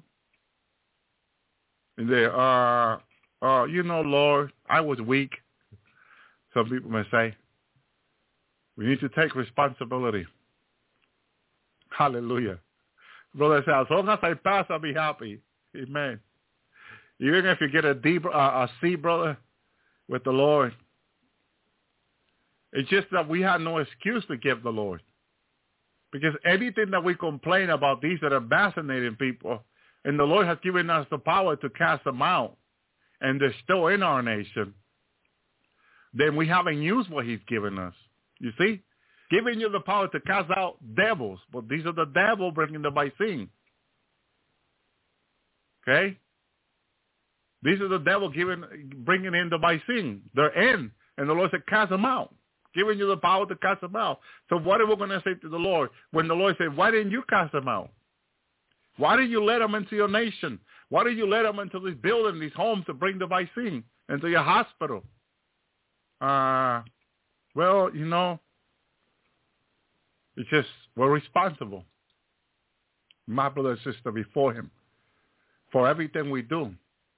And they, uh, uh, you know, Lord, I was weak. Some people may say, we need to take responsibility. Hallelujah. Brother says, as long as I pass, I'll be happy. Amen. Even if you get a D, uh, a C, brother, with the Lord, it's just that we have no excuse to give the Lord. Because anything that we complain about, these that are fascinating people, and the Lord has given us the power to cast them out, and they're still in our nation, then we haven't used what he's given us. You see? Giving you the power to cast out devils, but these are the devil bringing the Baisin. Okay? These are the devil giving, bringing in the Baisin. They're in. And the Lord said, cast them out. Giving you the power to cast them out. So what are we going to say to the Lord when the Lord said, why didn't you cast them out? Why did you let them into your nation? Why did you let them into this building, these homes to bring the Baisin into your hospital? Uh, well, you know, it's just, we're responsible, my brother and sister, before him, for everything we do.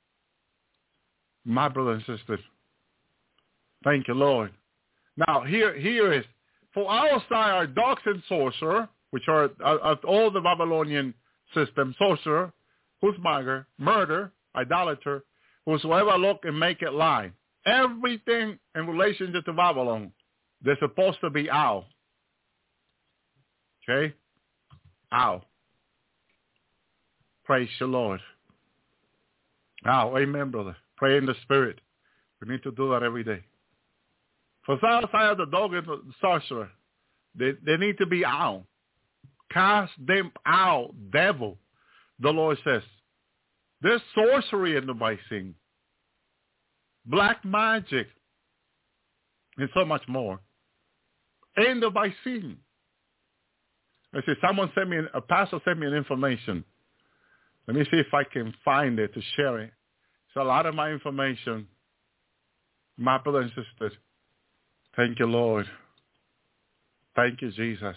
My brother and sisters, thank you, Lord. Now, here, here is, for our side are dogs and sorcerer, which are uh, all the Babylonian system, sorcerer, whosoever, murder, idolater, whosoever look and make it lie. Everything in relationship to Babylon, they're supposed to be out. Okay? Out. Praise the Lord. Now, amen, brother. Pray in the Spirit. We need to do that every day. For outside of the dog and the sorcerer, they, they need to be out. Cast them out, devil, the Lord says. There's sorcery in the Baisin, black magic, and so much more in the Baisin. I see someone sent me, a pastor sent me an information. Let me see if I can find it to share it. It's a lot of my information. My brother and sisters, thank you, Lord. Thank you, Jesus.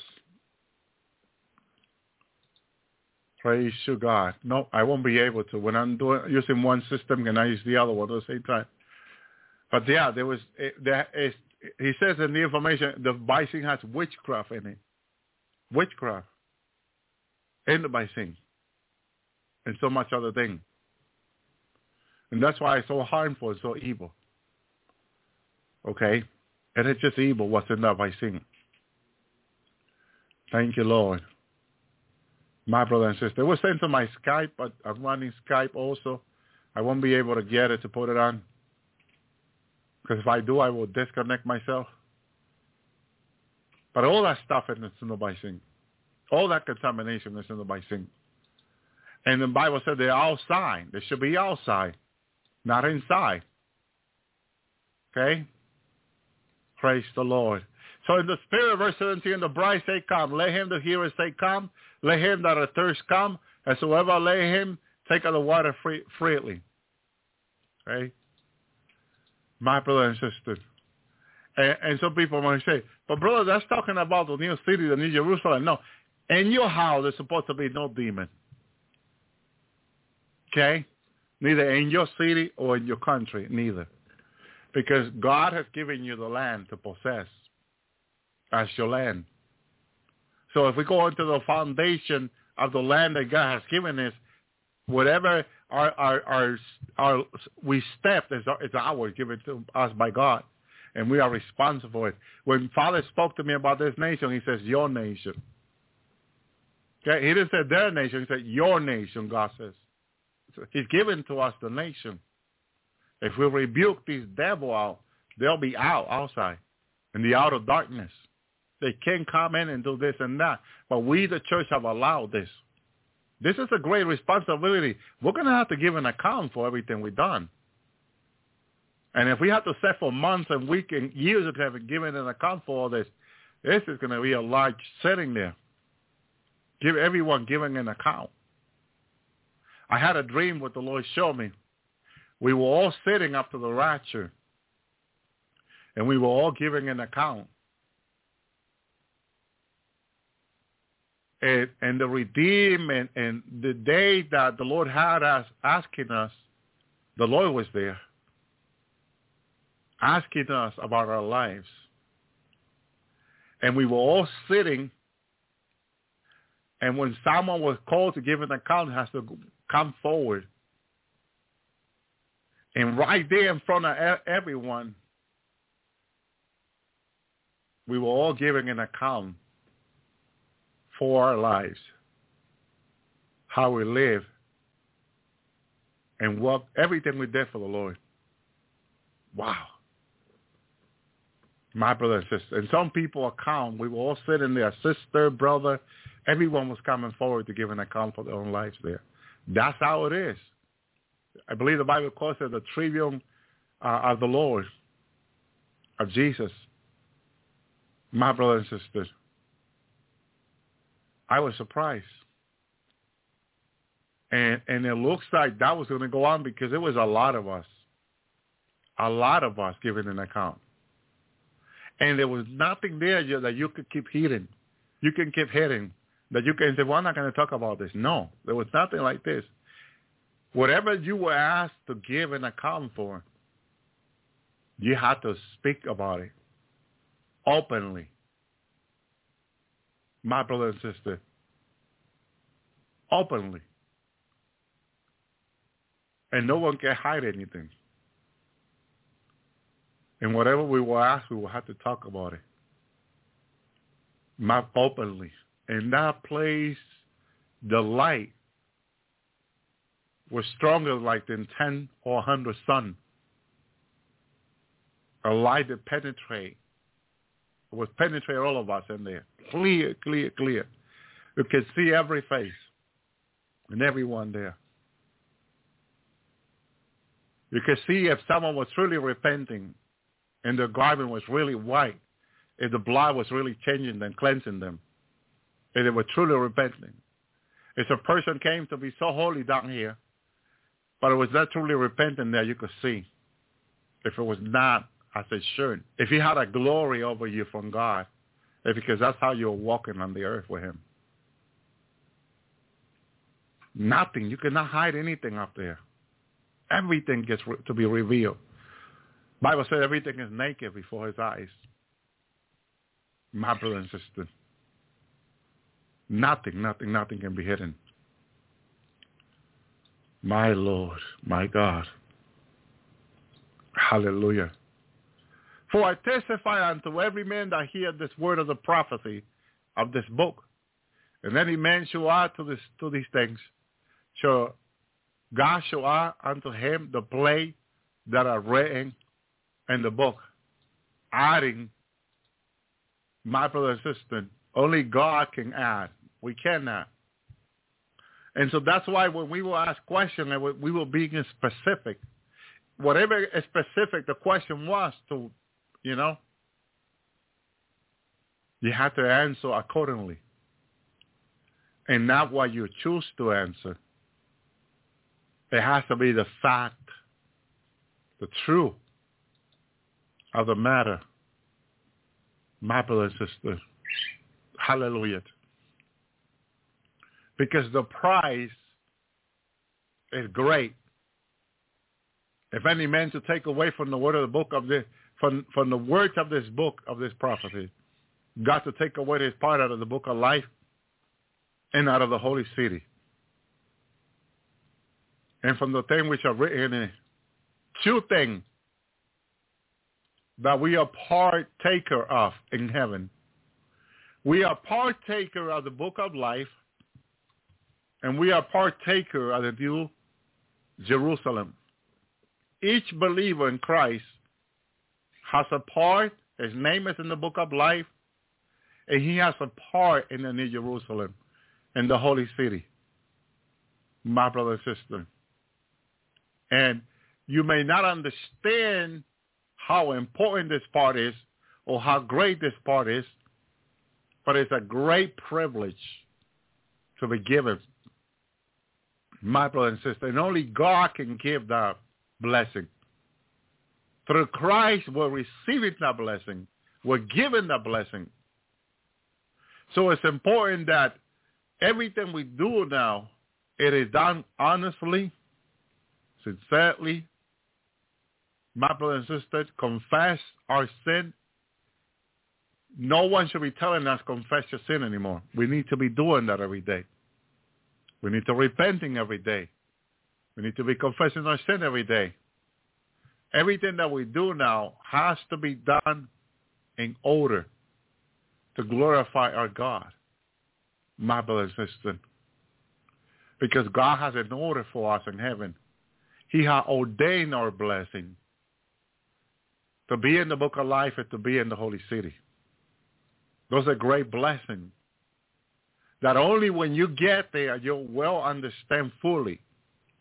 Praise you, God. No, I won't be able to. When I'm doing using one system, can I use the other one at the same time? But yeah, there was, there is, he says in the information, the Baisin has witchcraft in it. Witchcraft in the Baisin. And so much other thing. And that's why it's so harmful and so evil. Okay? And it's just evil what's in that Baisin. Thank you, Lord. My brother and sister. It was sent to my Skype, but I'm running Skype also. I won't be able to get it to put it on. Because if I do, I will disconnect myself. But all that stuff is in the Baisin. All that contamination is in the Baisin. And the Bible said they're outside. They should be outside, not inside. Okay? Praise the Lord. So in the spirit, verse seventeen, the bride say, come. Let him that heareth say, come. Let him that are thirst come. And so whoever lay him, take of the water free, freely. Okay? My brother and sister. And, and some people might say, but brother, that's talking about the new city, the new Jerusalem. No. In your house, there's supposed to be no demon. Okay? Neither in your city or in your country, neither. Because God has given you the land to possess as your land. So if we go into the foundation of the land that God has given us, whatever our, our, our, our, we step is, is ours, given to us by God. And we are responsible for it. When Father spoke to me about this nation, he says, your nation. Okay? He didn't say their nation. He said, your nation, God says. So he's given to us the nation. If we rebuke these devil out, they'll be out, outside, in the outer darkness. They can't come in and do this and that. But we, the church, have allowed this. This is a great responsibility. We're going to have to give an account for everything we've done. And if we have to set for months and weeks and years of having given an account for all this, this is going to be a large setting there. Give everyone giving an account. I had a dream what the Lord showed me. We were all sitting up to the rapture, and we were all giving an account. And, and the redeem and, and the day that the Lord had us asking us, the Lord was there, asking us about our lives. And we were all sitting, and when someone was called to give an account, has to come forward. And right there in front of everyone, we were all giving an account for our lives, how we live, and what everything we did for the Lord. Wow. My brother and sister. And some people account, we were all sitting there, sister, brother, everyone was coming forward to give an account for their own lives there. That's how it is. I believe the Bible calls it the trivium uh, of the Lord, of Jesus. My brothers and sisters, I was surprised. And and it looks like that was going to go on because it was a lot of us. A lot of us giving an account. And there was nothing there that you could keep hitting. You can keep hitting. That you can say, well, I'm not going to talk about this. No, there was nothing like this. Whatever you were asked to give an account for, you had to speak about it openly. My brother and sister, openly. And no one can hide anything. And whatever we were asked, we will have to talk about it. Not openly. And that place, the light was stronger like than ten or a hundred sun. A light that penetrate. It would penetrate all of us in there. Clear, clear, clear. You could see every face and everyone there. You could see if someone was really repenting and their garment was really white, if the blood was really changing them, cleansing them, and they were truly repenting. If a person came to be so holy down here, but it was not truly repentant there, you could see. If it was not as it should. If he had a glory over you from God, because that's how you're walking on the earth with him. Nothing. You cannot hide anything up there. Everything gets re- to be revealed. Bible says everything is naked before his eyes. My brother and sister. Nothing, nothing, nothing can be hidden. My Lord, my God. Hallelujah. For I testify unto every man that heareth this word of the prophecy of this book. And any man shall add to this to these things, shall God shall add unto him the play that are written in the book. Adding, my brother and sister, only God can add. We cannot. And so that's why when we will ask questions, we will be specific. Whatever specific the question was to, you know, you have to answer accordingly. And not what you choose to answer. It has to be the fact, the truth of the matter. My brother and sister, hallelujah. Because the prize is great. If any man to take away from the word of the book of this, from, from the words of this book of this prophecy, God to take away his part out of the book of life and out of the holy city. And from the things which are written in it, two things that we are partaker of in heaven. We are partaker of the book of life, and we are partaker of the new Jerusalem. Each believer in Christ has a part. His name is in the book of life, and he has a part in the New Jerusalem, in the holy city. My brother and sister. And you may not understand how important this part is or how great this part is, but it's a great privilege to be given. My brother and sister, and only God can give that blessing. Through Christ, we're receiving that blessing. We're given that blessing. So it's important that everything we do now, it is done honestly, sincerely. My brother and sister, confess our sin. No one should be telling us confess your sin anymore. We need to be doing that every day. We need to be repenting every day. We need to be confessing our sin every day. Everything that we do now has to be done in order to glorify our God, my brother and sister. Because God has an order for us in heaven. He has ordained our blessing to be in the book of life and to be in the holy city. Those are great blessings that only when you get there, you will understand fully.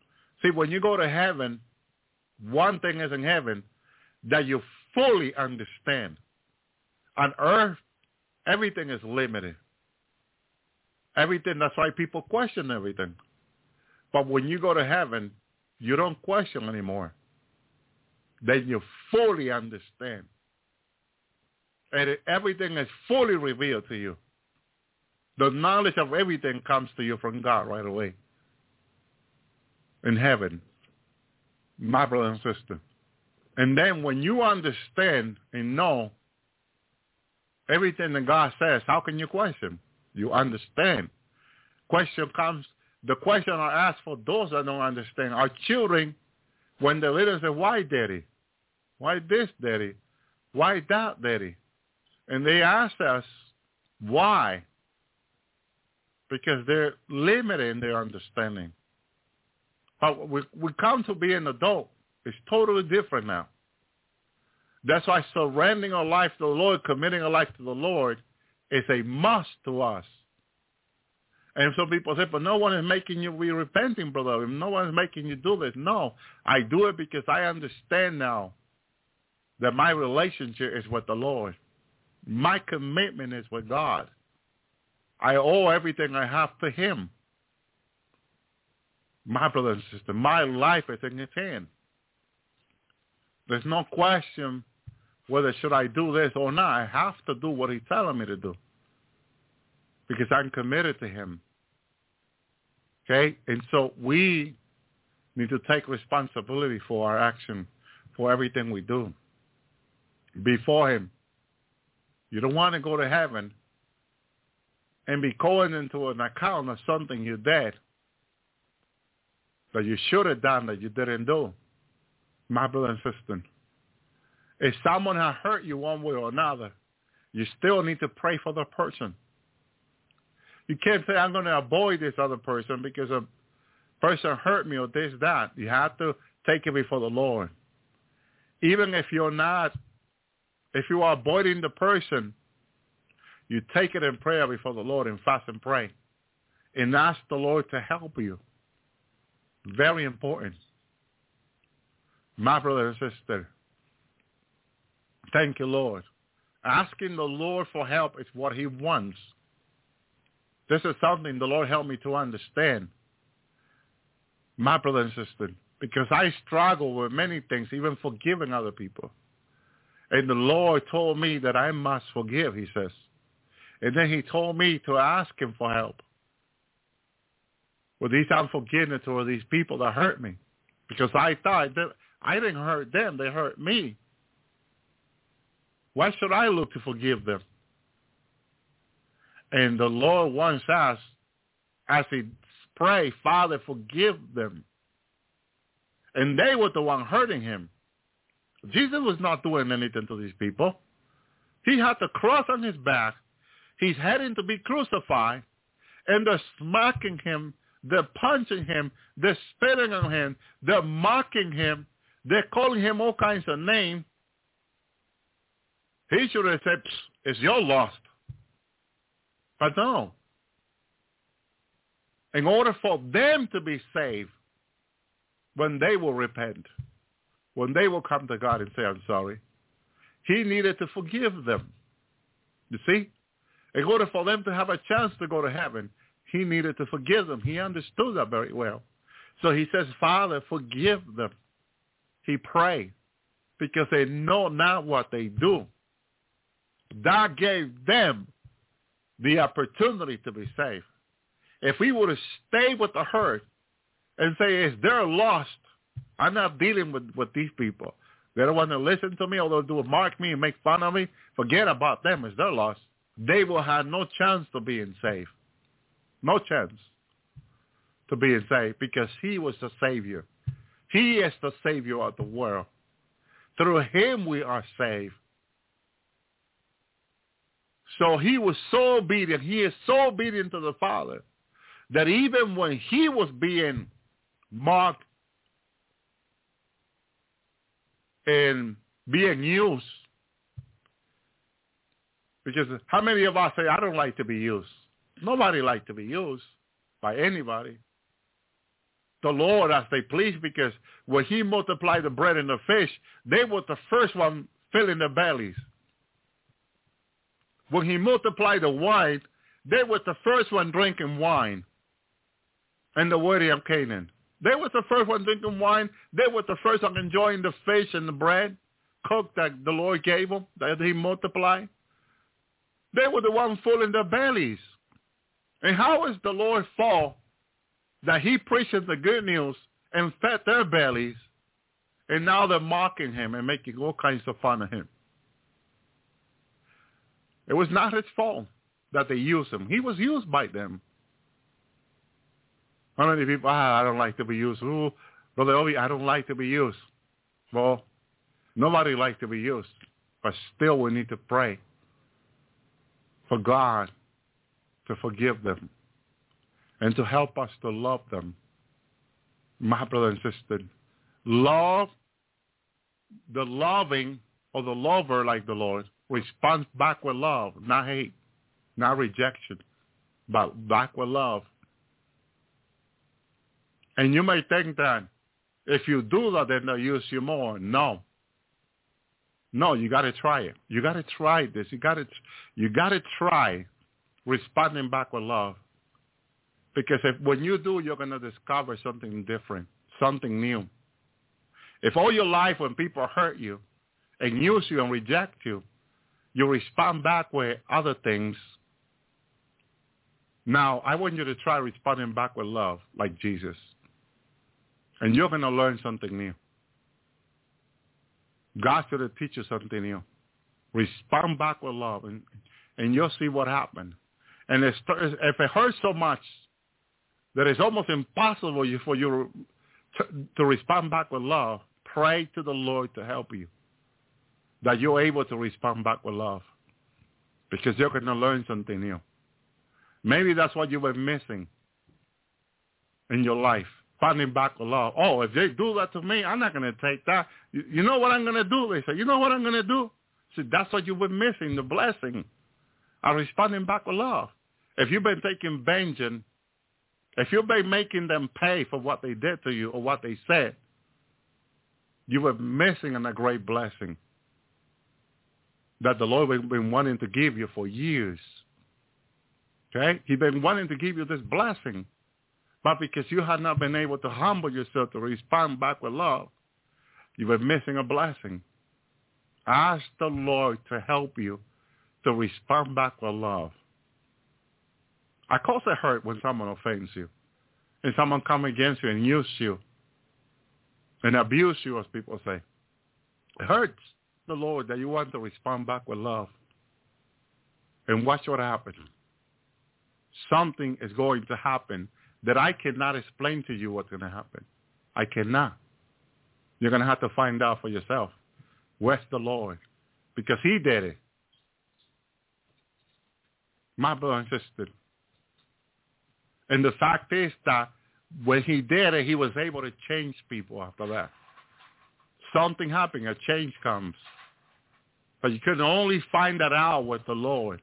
See, when you go to heaven, one thing is in heaven that you fully understand. On earth, everything is limited. Everything, that's why people question everything. But when you go to heaven, you don't question anymore. Then you fully understand. And it, everything is fully revealed to you. The knowledge of everything comes to you from God right away. In heaven, my brother and sister. And then when you understand and know everything that God says, how can you question? You understand. Question comes, the question I ask for those that don't understand. Our children, when they're little, say, why, Daddy? Why this, Daddy? Why that, Daddy? And they ask us, why? Because they're limited in their understanding. But we, we come to be an adult. It's totally different now. That's why surrendering our life to the Lord, committing our life to the Lord, is a must to us. And some people say, but no one is making you be repenting, brother. No one is making you do this. No, I do it because I understand now that my relationship is with the Lord. My commitment is with God. I owe everything I have to him. My brother and sister, my life is in his hand. There's no question whether should I do this or not. I have to do what he's telling me to do because I'm committed to him. Okay? And so we need to take responsibility for our action, for everything we do before him. You don't want to go to heaven and be going into an account of something you did that you should have done that you didn't do. My brother and sister, if someone has hurt you one way or another, you still need to pray for the person. You can't say, I'm going to avoid this other person because a person hurt me or this, that. You have to take it before the Lord. Even if you're not, if you are avoiding the person, you take it in prayer before the Lord and fast and pray. And ask the Lord to help you. Very important. My brother and sister, thank you, Lord. Asking the Lord for help is what he wants. This is something the Lord helped me to understand. My brother and sister, because I struggle with many things, even forgiving other people. And the Lord told me that I must forgive, he says. And then he told me to ask him for help with these unforgiveness or these people that hurt me. Because I thought that I didn't hurt them, they hurt me. Why should I look to forgive them? And the Lord wants us, as he pray, Father, forgive them. And they were the one hurting him. Jesus was not doing anything to these people. He had the cross on his back. He's heading to be crucified. And they're smacking him. They're punching him. They're spitting on him. They're mocking him. They're calling him all kinds of names. He should have said, it's your loss. But no. In order for them to be saved, when they will repent, when they will come to God and say, I'm sorry, he needed to forgive them. You see? In order for them to have a chance to go to heaven, he needed to forgive them. He understood that very well. So he says, Father, forgive them. He prayed because they know not what they do. God gave them the opportunity to be saved. If we would have stayed with the hurt and say, if they're lost, I'm not dealing with, with these people. They don't want to listen to me, or they'll do mark me and make fun of me. Forget about them. If they're lost, they will have no chance to being saved. No chance to being saved because he was the Savior. He is the Savior of the world. Through him we are saved. So he was so obedient. He is so obedient to the Father that even when he was being mocked and being used, because how many of us say, I don't like to be used? Nobody likes to be used by anybody. the Lord as they pleased, because when he multiplied the bread and the fish, they were the first one filling their bellies. When he multiplied the wine, they were the first one drinking wine in the word of Canaan. They were the first one drinking wine. They were the first one enjoying the fish and the bread cooked that the Lord gave them, that he multiplied. They were the ones filling their bellies. And how is the Lord fault that he preaches the good news and fed their bellies, and now they're mocking him and making all kinds of fun of him? It was not his fault that they used him. He was used by them. How many people, ah, I don't like to be used. Ooh, Brother Obi, I don't like to be used. Well, nobody likes to be used. But still we need to pray for God to forgive them and to help us to love them. My brother and sister, love, the loving or the lover like the Lord responds back with love, not hate, not rejection, but back with love. And you may think that if you do that, then they'll use you more. No. No, you got to try it. You got to try this. You got to, you got to try responding back with love. Because if when you do, you're going to discover something different, something new. If all your life when people hurt you and use you and reject you, you respond back with other things. Now, I want you to try responding back with love like Jesus. And you're going to learn something new. God's going to teach you something new. Respond back with love, and, and you'll see what happened. And if it hurts so much that it's almost impossible for you to, to respond back with love, pray to the Lord to help you, that you're able to respond back with love, because you're going to learn something new. Maybe that's what you've been missing in your life. Finding back with love. Oh, if they do that to me, I'm not going to take that. You, you know what I'm going to do? They say, you know what I'm going to do? See, that's what you've been missing, the blessing. I'm responding back with love. If you've been taking vengeance, if you've been making them pay for what they did to you or what they said, you were missing a great blessing that the Lord has been wanting to give you for years. Okay? He's been wanting to give you this blessing. But because you have not been able to humble yourself to respond back with love, you were missing a blessing. Ask the Lord to help you to respond back with love. Of course it hurts when someone offends you, and someone comes against you and use you and abuse you, as people say. It hurts the Lord that you want to respond back with love. And watch what happens. Something is going to happen that I cannot explain to you what's going to happen. I cannot. You're going to have to find out for yourself. Where's the Lord? Because he did it. My brother and sister. And the fact is that when he did it, he was able to change people after that. Something happened, a change comes. But you can only find that out with the Lord.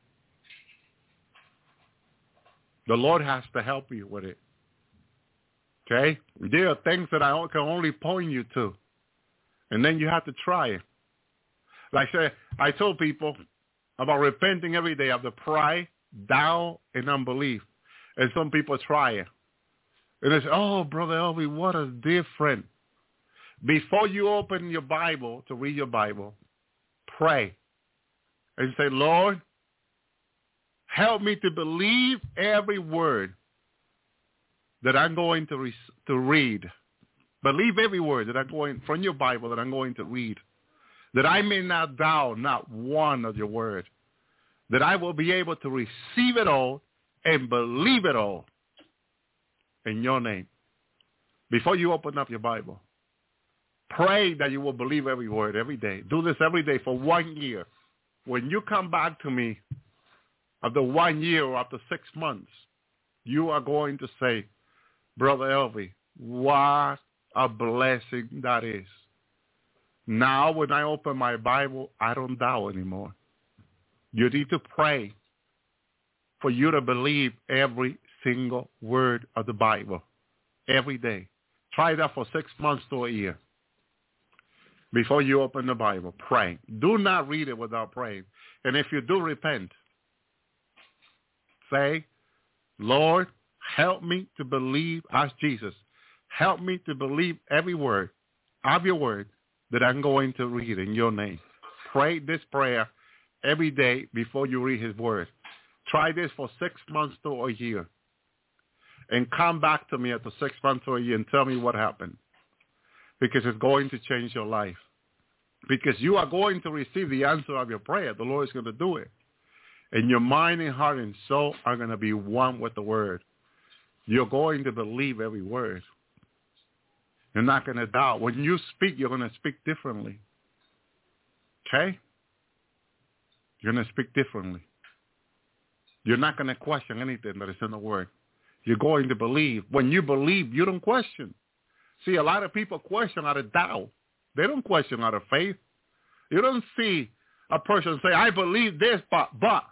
The Lord has to help you with it. Okay? There are things that I can only point you to. And then you have to try it. Like I said, I told people about repenting every day of the pride, doubt, and unbelief. And some people try it. And they say, oh, Brother Elvi, what a different. Before you open your Bible to read your Bible, pray. And say, Lord, help me to believe every word that I'm going to re- to read. Believe every word that I'm going from your Bible that I'm going to read. That I may not doubt not one of your words. That I will be able to receive it all and believe it all in your name. Before you open up your Bible, pray that you will believe every word every day. Do this every day for one year. When you come back to me after one year or after six months, you are going to say, Brother Elvi, what a blessing that is. Now when I open my Bible, I don't doubt anymore. You need to pray for you to believe every single word of the Bible every day. Try that for six months to a year. Before you open the Bible, pray. Do not read it without praying. And if you do, repent. Say, Lord, help me to believe, ask Jesus, help me to believe every word of your word that I'm going to read in your name. Pray this prayer every day before you read his word. Try this for six months to a year. And come back to me after six months or a year and tell me what happened. Because it's going to change your life. Because you are going to receive the answer of your prayer. The Lord is going to do it. And your mind and heart and soul are going to be one with the word. You're going to believe every word. You're not going to doubt. When you speak, you're going to speak differently. Okay? You're going to speak differently. You're not going to question anything that is in the word. You're going to believe. When you believe, you don't question. See, a lot of people question out of doubt. They don't question out of faith. You don't see a person say, I believe this, but, but.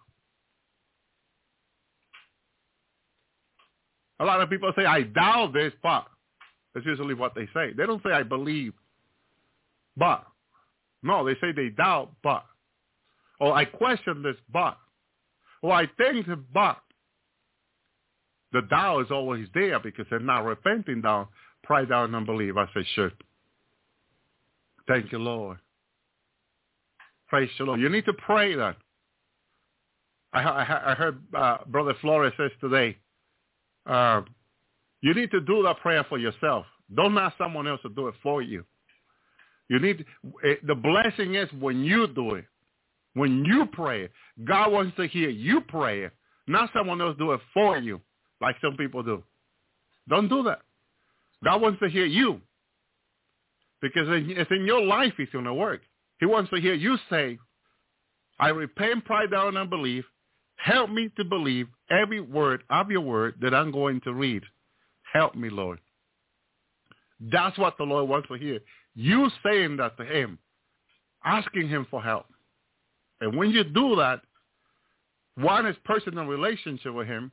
A lot of people say, I doubt this, but. That's usually what they say. They don't say, I believe, but. No, they say they doubt, but. Or I question this, but. Or I think, but. The doubt is always there because they're not repenting down, pride down, and unbelief as they should. Thank you, Lord. Praise the Lord. You need to pray that. I, I, I heard uh, Brother Flores says today, uh, you need to do that prayer for yourself. Don't ask someone else to do it for you. You need it, the blessing is when you do it, when you pray. God wants to hear you pray, not someone else do it for you, like some people do. Don't do that. God wants to hear you, because it's in your life He's going to work. He wants to hear you say, I repent, pride, doubt, and unbelief. Help me to believe every word of your word that I'm going to read. Help me, Lord. That's what the Lord wants to hear. You saying that to him, asking him for help. And when you do that, one is personal relationship with him.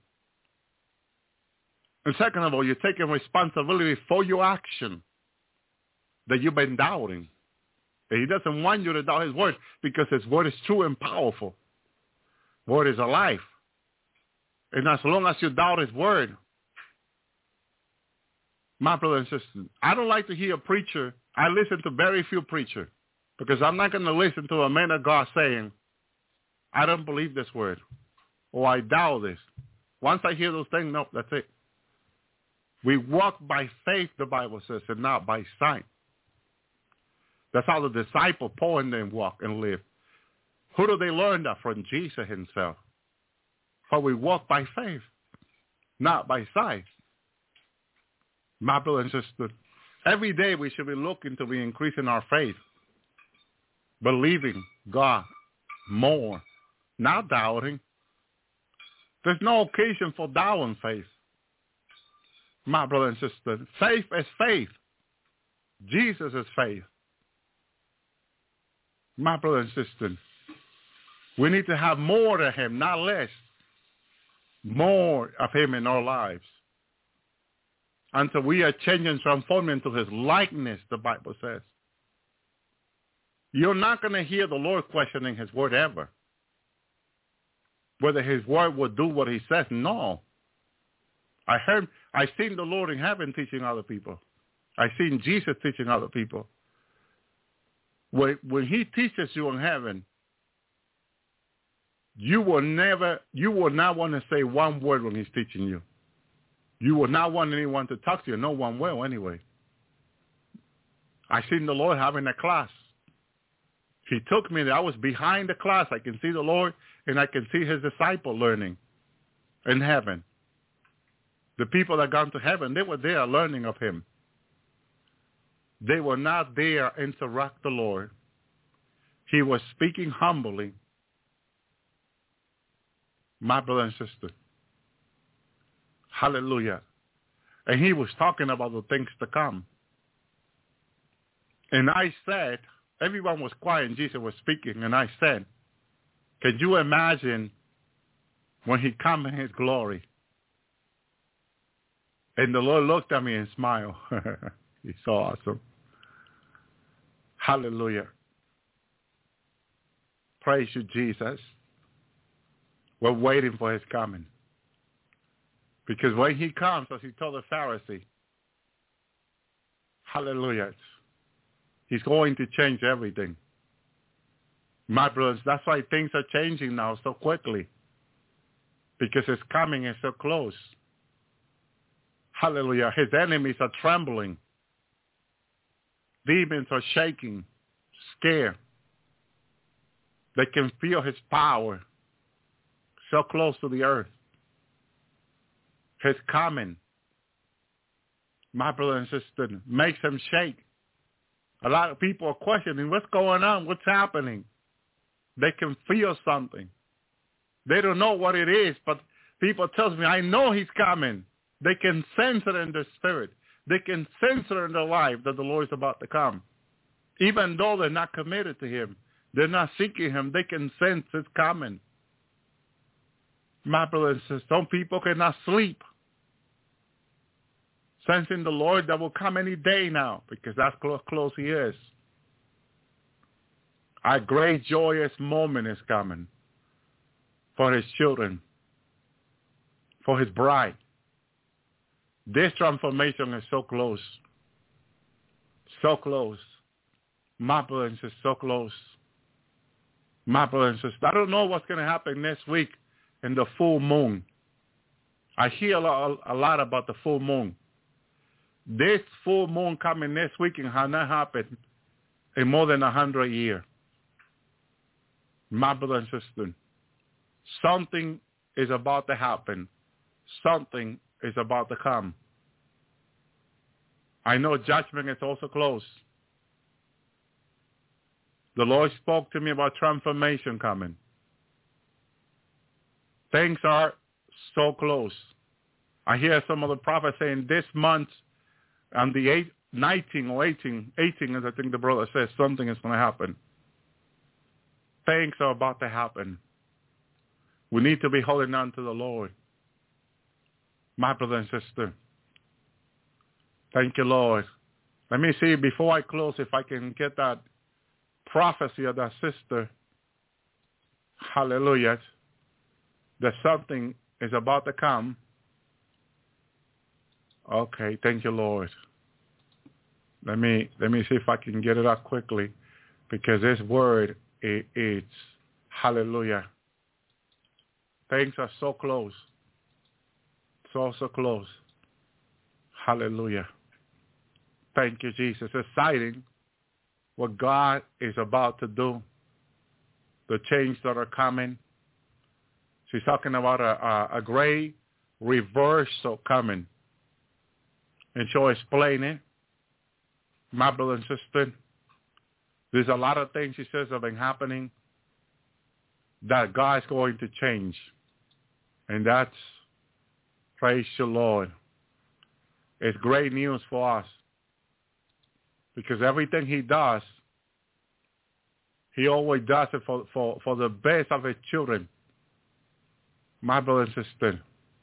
And second of all, you're taking responsibility for your action that you've been doubting. And he doesn't want you to doubt his word because his word is true and powerful. Word is alive. And as long as you doubt his word, my brother and sister, I don't like to hear a preacher. I listen to very few preachers because I'm not going to listen to a man of God saying, I don't believe this word or I doubt this. Once I hear those things, no, that's it. We walk by faith, the Bible says, and not by sight. That's how the disciple Paul and them walk and live. Who do they learn that from? Jesus himself. For we walk by faith, not by sight. My brother and sister, every day we should be looking to be increasing our faith, believing God more, not doubting. There's no occasion for doubting faith. My brother and sister, faith is faith. Jesus is faith. My brother and sister, we need to have more of him, not less. More of him in our lives. Until we are changing and transforming into his likeness, the Bible says. You're not going to hear the Lord questioning his word ever. Whether his word will do what he says, no. I heard, I seen the Lord in heaven teaching other people. I seen Jesus teaching other people. When, when he teaches you in heaven, you will never, you will not want to say one word when he's teaching you. You will not want anyone to talk to you. No one will anyway. I seen the Lord having a class. He took me there. I was behind the class. I can see the Lord and I can see his disciple learning in heaven. The people that gone to heaven, they were there learning of him. They were not there to interrupt the Lord. He was speaking humbly. My brother and sister. Hallelujah. And he was talking about the things to come. And I said, everyone was quiet and Jesus was speaking. And I said, can you imagine when he comes in his glory? And the Lord looked at me and smiled. He's so awesome. Hallelujah. Praise you, Jesus. We're waiting for his coming. Because when he comes, as he told the Pharisee, hallelujah, he's going to change everything. My brothers, that's why things are changing now so quickly. Because his coming is so close. Hallelujah. His enemies are trembling. Demons are shaking, scared. They can feel his power so close to the earth. His coming, my brother and sister, makes them shake. A lot of people are questioning, what's going on? What's happening? They can feel something. They don't know what it is, but people tell me, I know he's coming. They can sense it in their spirit. They can sense it in their life that the Lord is about to come. Even though they're not committed to him, they're not seeking him, they can sense it's coming. My brothers and sisters, some people cannot sleep, sensing the Lord that will come any day now, because that's how close he is. A great joyous moment is coming for his children, for his bride. This transformation is so close, so close. My brothers and sisters, so close. My brothers and sisters, I don't know what's going to happen next week in the full moon. I hear a lot, a lot about the full moon. This full moon coming next week has not happened in more than a hundred years. My brother and sister, something is about to happen. Something is about to come. I know judgment is also close. The Lord spoke to me about transformation coming. Things are so close. I hear some of the prophets saying this month, on the eighth, nineteen or eighteen, eighteen, as I think the brother says, something is going to happen. Things are about to happen. We need to be holding on to the Lord. My brother and sister. Thank you, Lord. Let me see, before I close, if I can get that prophecy of that sister. Hallelujah. That something is about to come. Okay, thank you, Lord. Let me let me see if I can get it up quickly, because this word is it, hallelujah. Things are so close. So, so close. Hallelujah. Thank you, Jesus. It's exciting what God is about to do. The change that are coming. She's talking about a, a, a great reversal coming. And she'll explain it. My brother and sister, there's a lot of things she says have been happening that God's going to change. And that's, praise the Lord. It's great news for us. Because everything he does, he always does it for, for, for the best of his children. My brother and sister,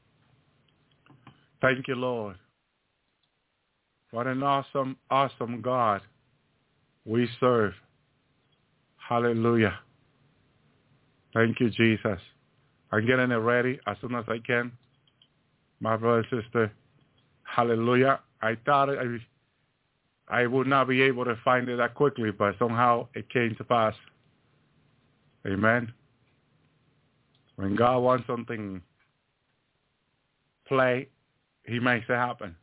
thank you, Lord. What an awesome, awesome God we serve. Hallelujah. Thank you, Jesus. I'm getting it ready as soon as I can. My brother and sister, hallelujah. I thought I, I would not be able to find it that quickly, but somehow it came to pass. Amen. When God wants something play, he makes it happen.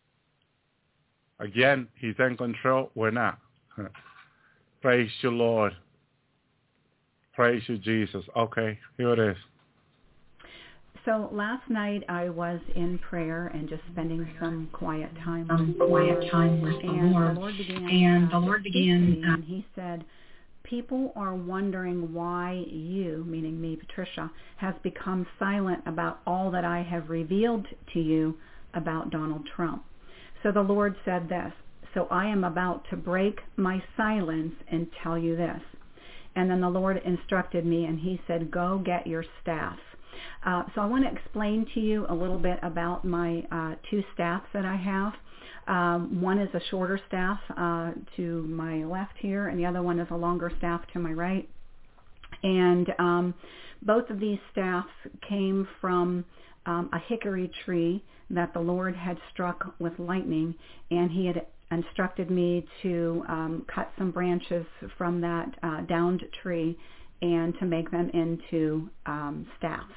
Again, he's in control. We're not. Praise you, Lord. Praise you, Jesus. Okay, here it is. So last night I was in prayer and just spending some quiet time some with quiet the time with the and Lord. The Lord began, and uh, the Lord to began speak to me, and he said, people are wondering why you, meaning me, Patricia, has become silent about all that I have revealed to you about Donald Trump. So the Lord said this, so I am about to break my silence and tell you this. And then the Lord instructed me, and he said, go get your staff. Uh, so I want to explain to you a little bit about my uh, two staffs that I have. Um, one is a shorter staff uh, to my left here, and the other one is a longer staff to my right. And um, both of these staffs came from um, a hickory tree that the Lord had struck with lightning, and he had instructed me to um, cut some branches from that uh, downed tree and to make them into um, staffs.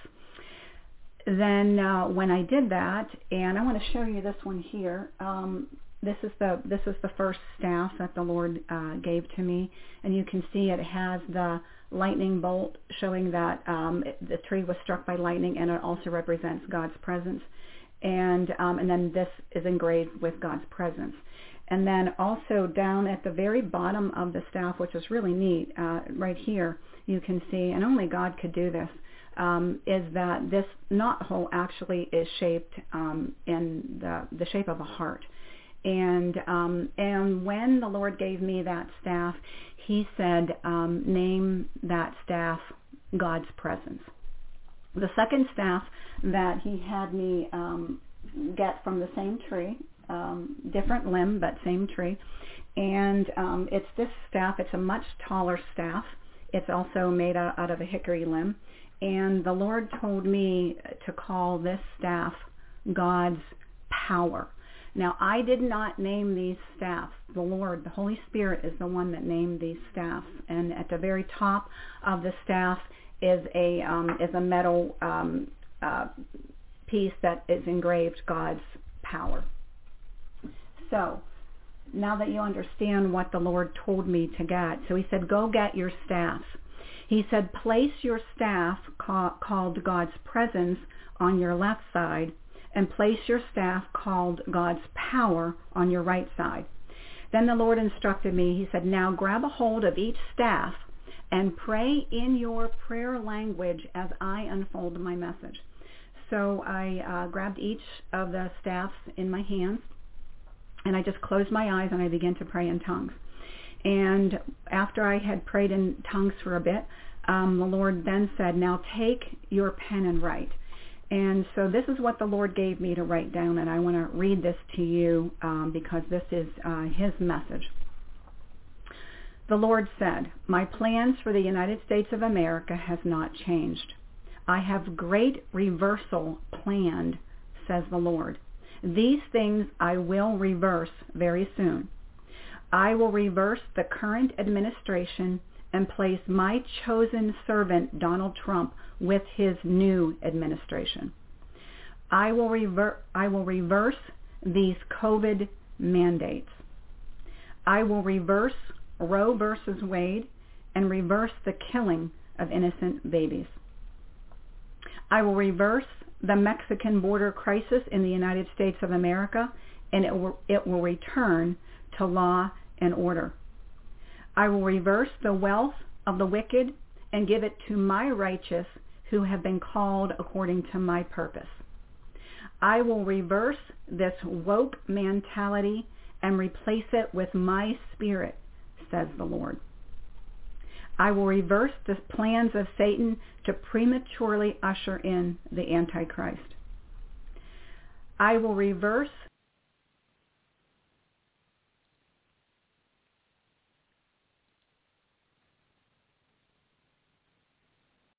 Then uh, when I did that, and I want to show you this one here. Um, this is the this is the first staff that the Lord uh, gave to me, and you can see it has the lightning bolt showing that um, it, the tree was struck by lightning, and it also represents God's presence. And um, and then this is engraved with God's presence. And then also down at the very bottom of the staff, which is really neat, uh, right here, you can see, and only God could do this, um, is that this knot hole actually is shaped um, in the, the shape of a heart. And um, and when the Lord gave me that staff, he said, um, name that staff God's presence. The second staff that he had me um, get from the same tree, um, different limb, but same tree, and um, it's this staff. It's a much taller staff. It's also made out of a hickory limb, and the Lord told me to call this staff God's power. Now, I did not name these staffs. The Lord, the Holy Spirit, is the one that named these staffs. And at the very top of the staff is a um, is a metal um, uh, piece that is engraved God's power. So, now that you understand what the Lord told me to get, so he said, go get your staffs. He said, place your staff ca- called God's presence on your left side, and place your staff called God's power on your right side. Then the Lord instructed me. He said, now grab a hold of each staff and pray in your prayer language as I unfold my message. So I uh, grabbed each of the staffs in my hands, and I just closed my eyes and I began to pray in tongues. And after I had prayed in tongues for a bit, um, the Lord then said, now take your pen and write. And so this is what the Lord gave me to write down, and I want to read this to you um, because this is uh, his message. The Lord said, my plans for the United States of America has not changed. I have great reversal planned, says the Lord. These things I will reverse very soon. I will reverse the current administration and place my chosen servant, Donald Trump, with his new administration. I will, rever- I will reverse these COVID mandates. I will reverse Roe versus Wade and reverse the killing of innocent babies. I will reverse the Mexican border crisis in the United States of America, and it will, it will return to law and order. I will reverse the wealth of the wicked and give it to my righteous who have been called according to my purpose. I will reverse this woke mentality and replace it with my spirit, says the Lord. I will reverse the plans of Satan to prematurely usher in the Antichrist. I will reverse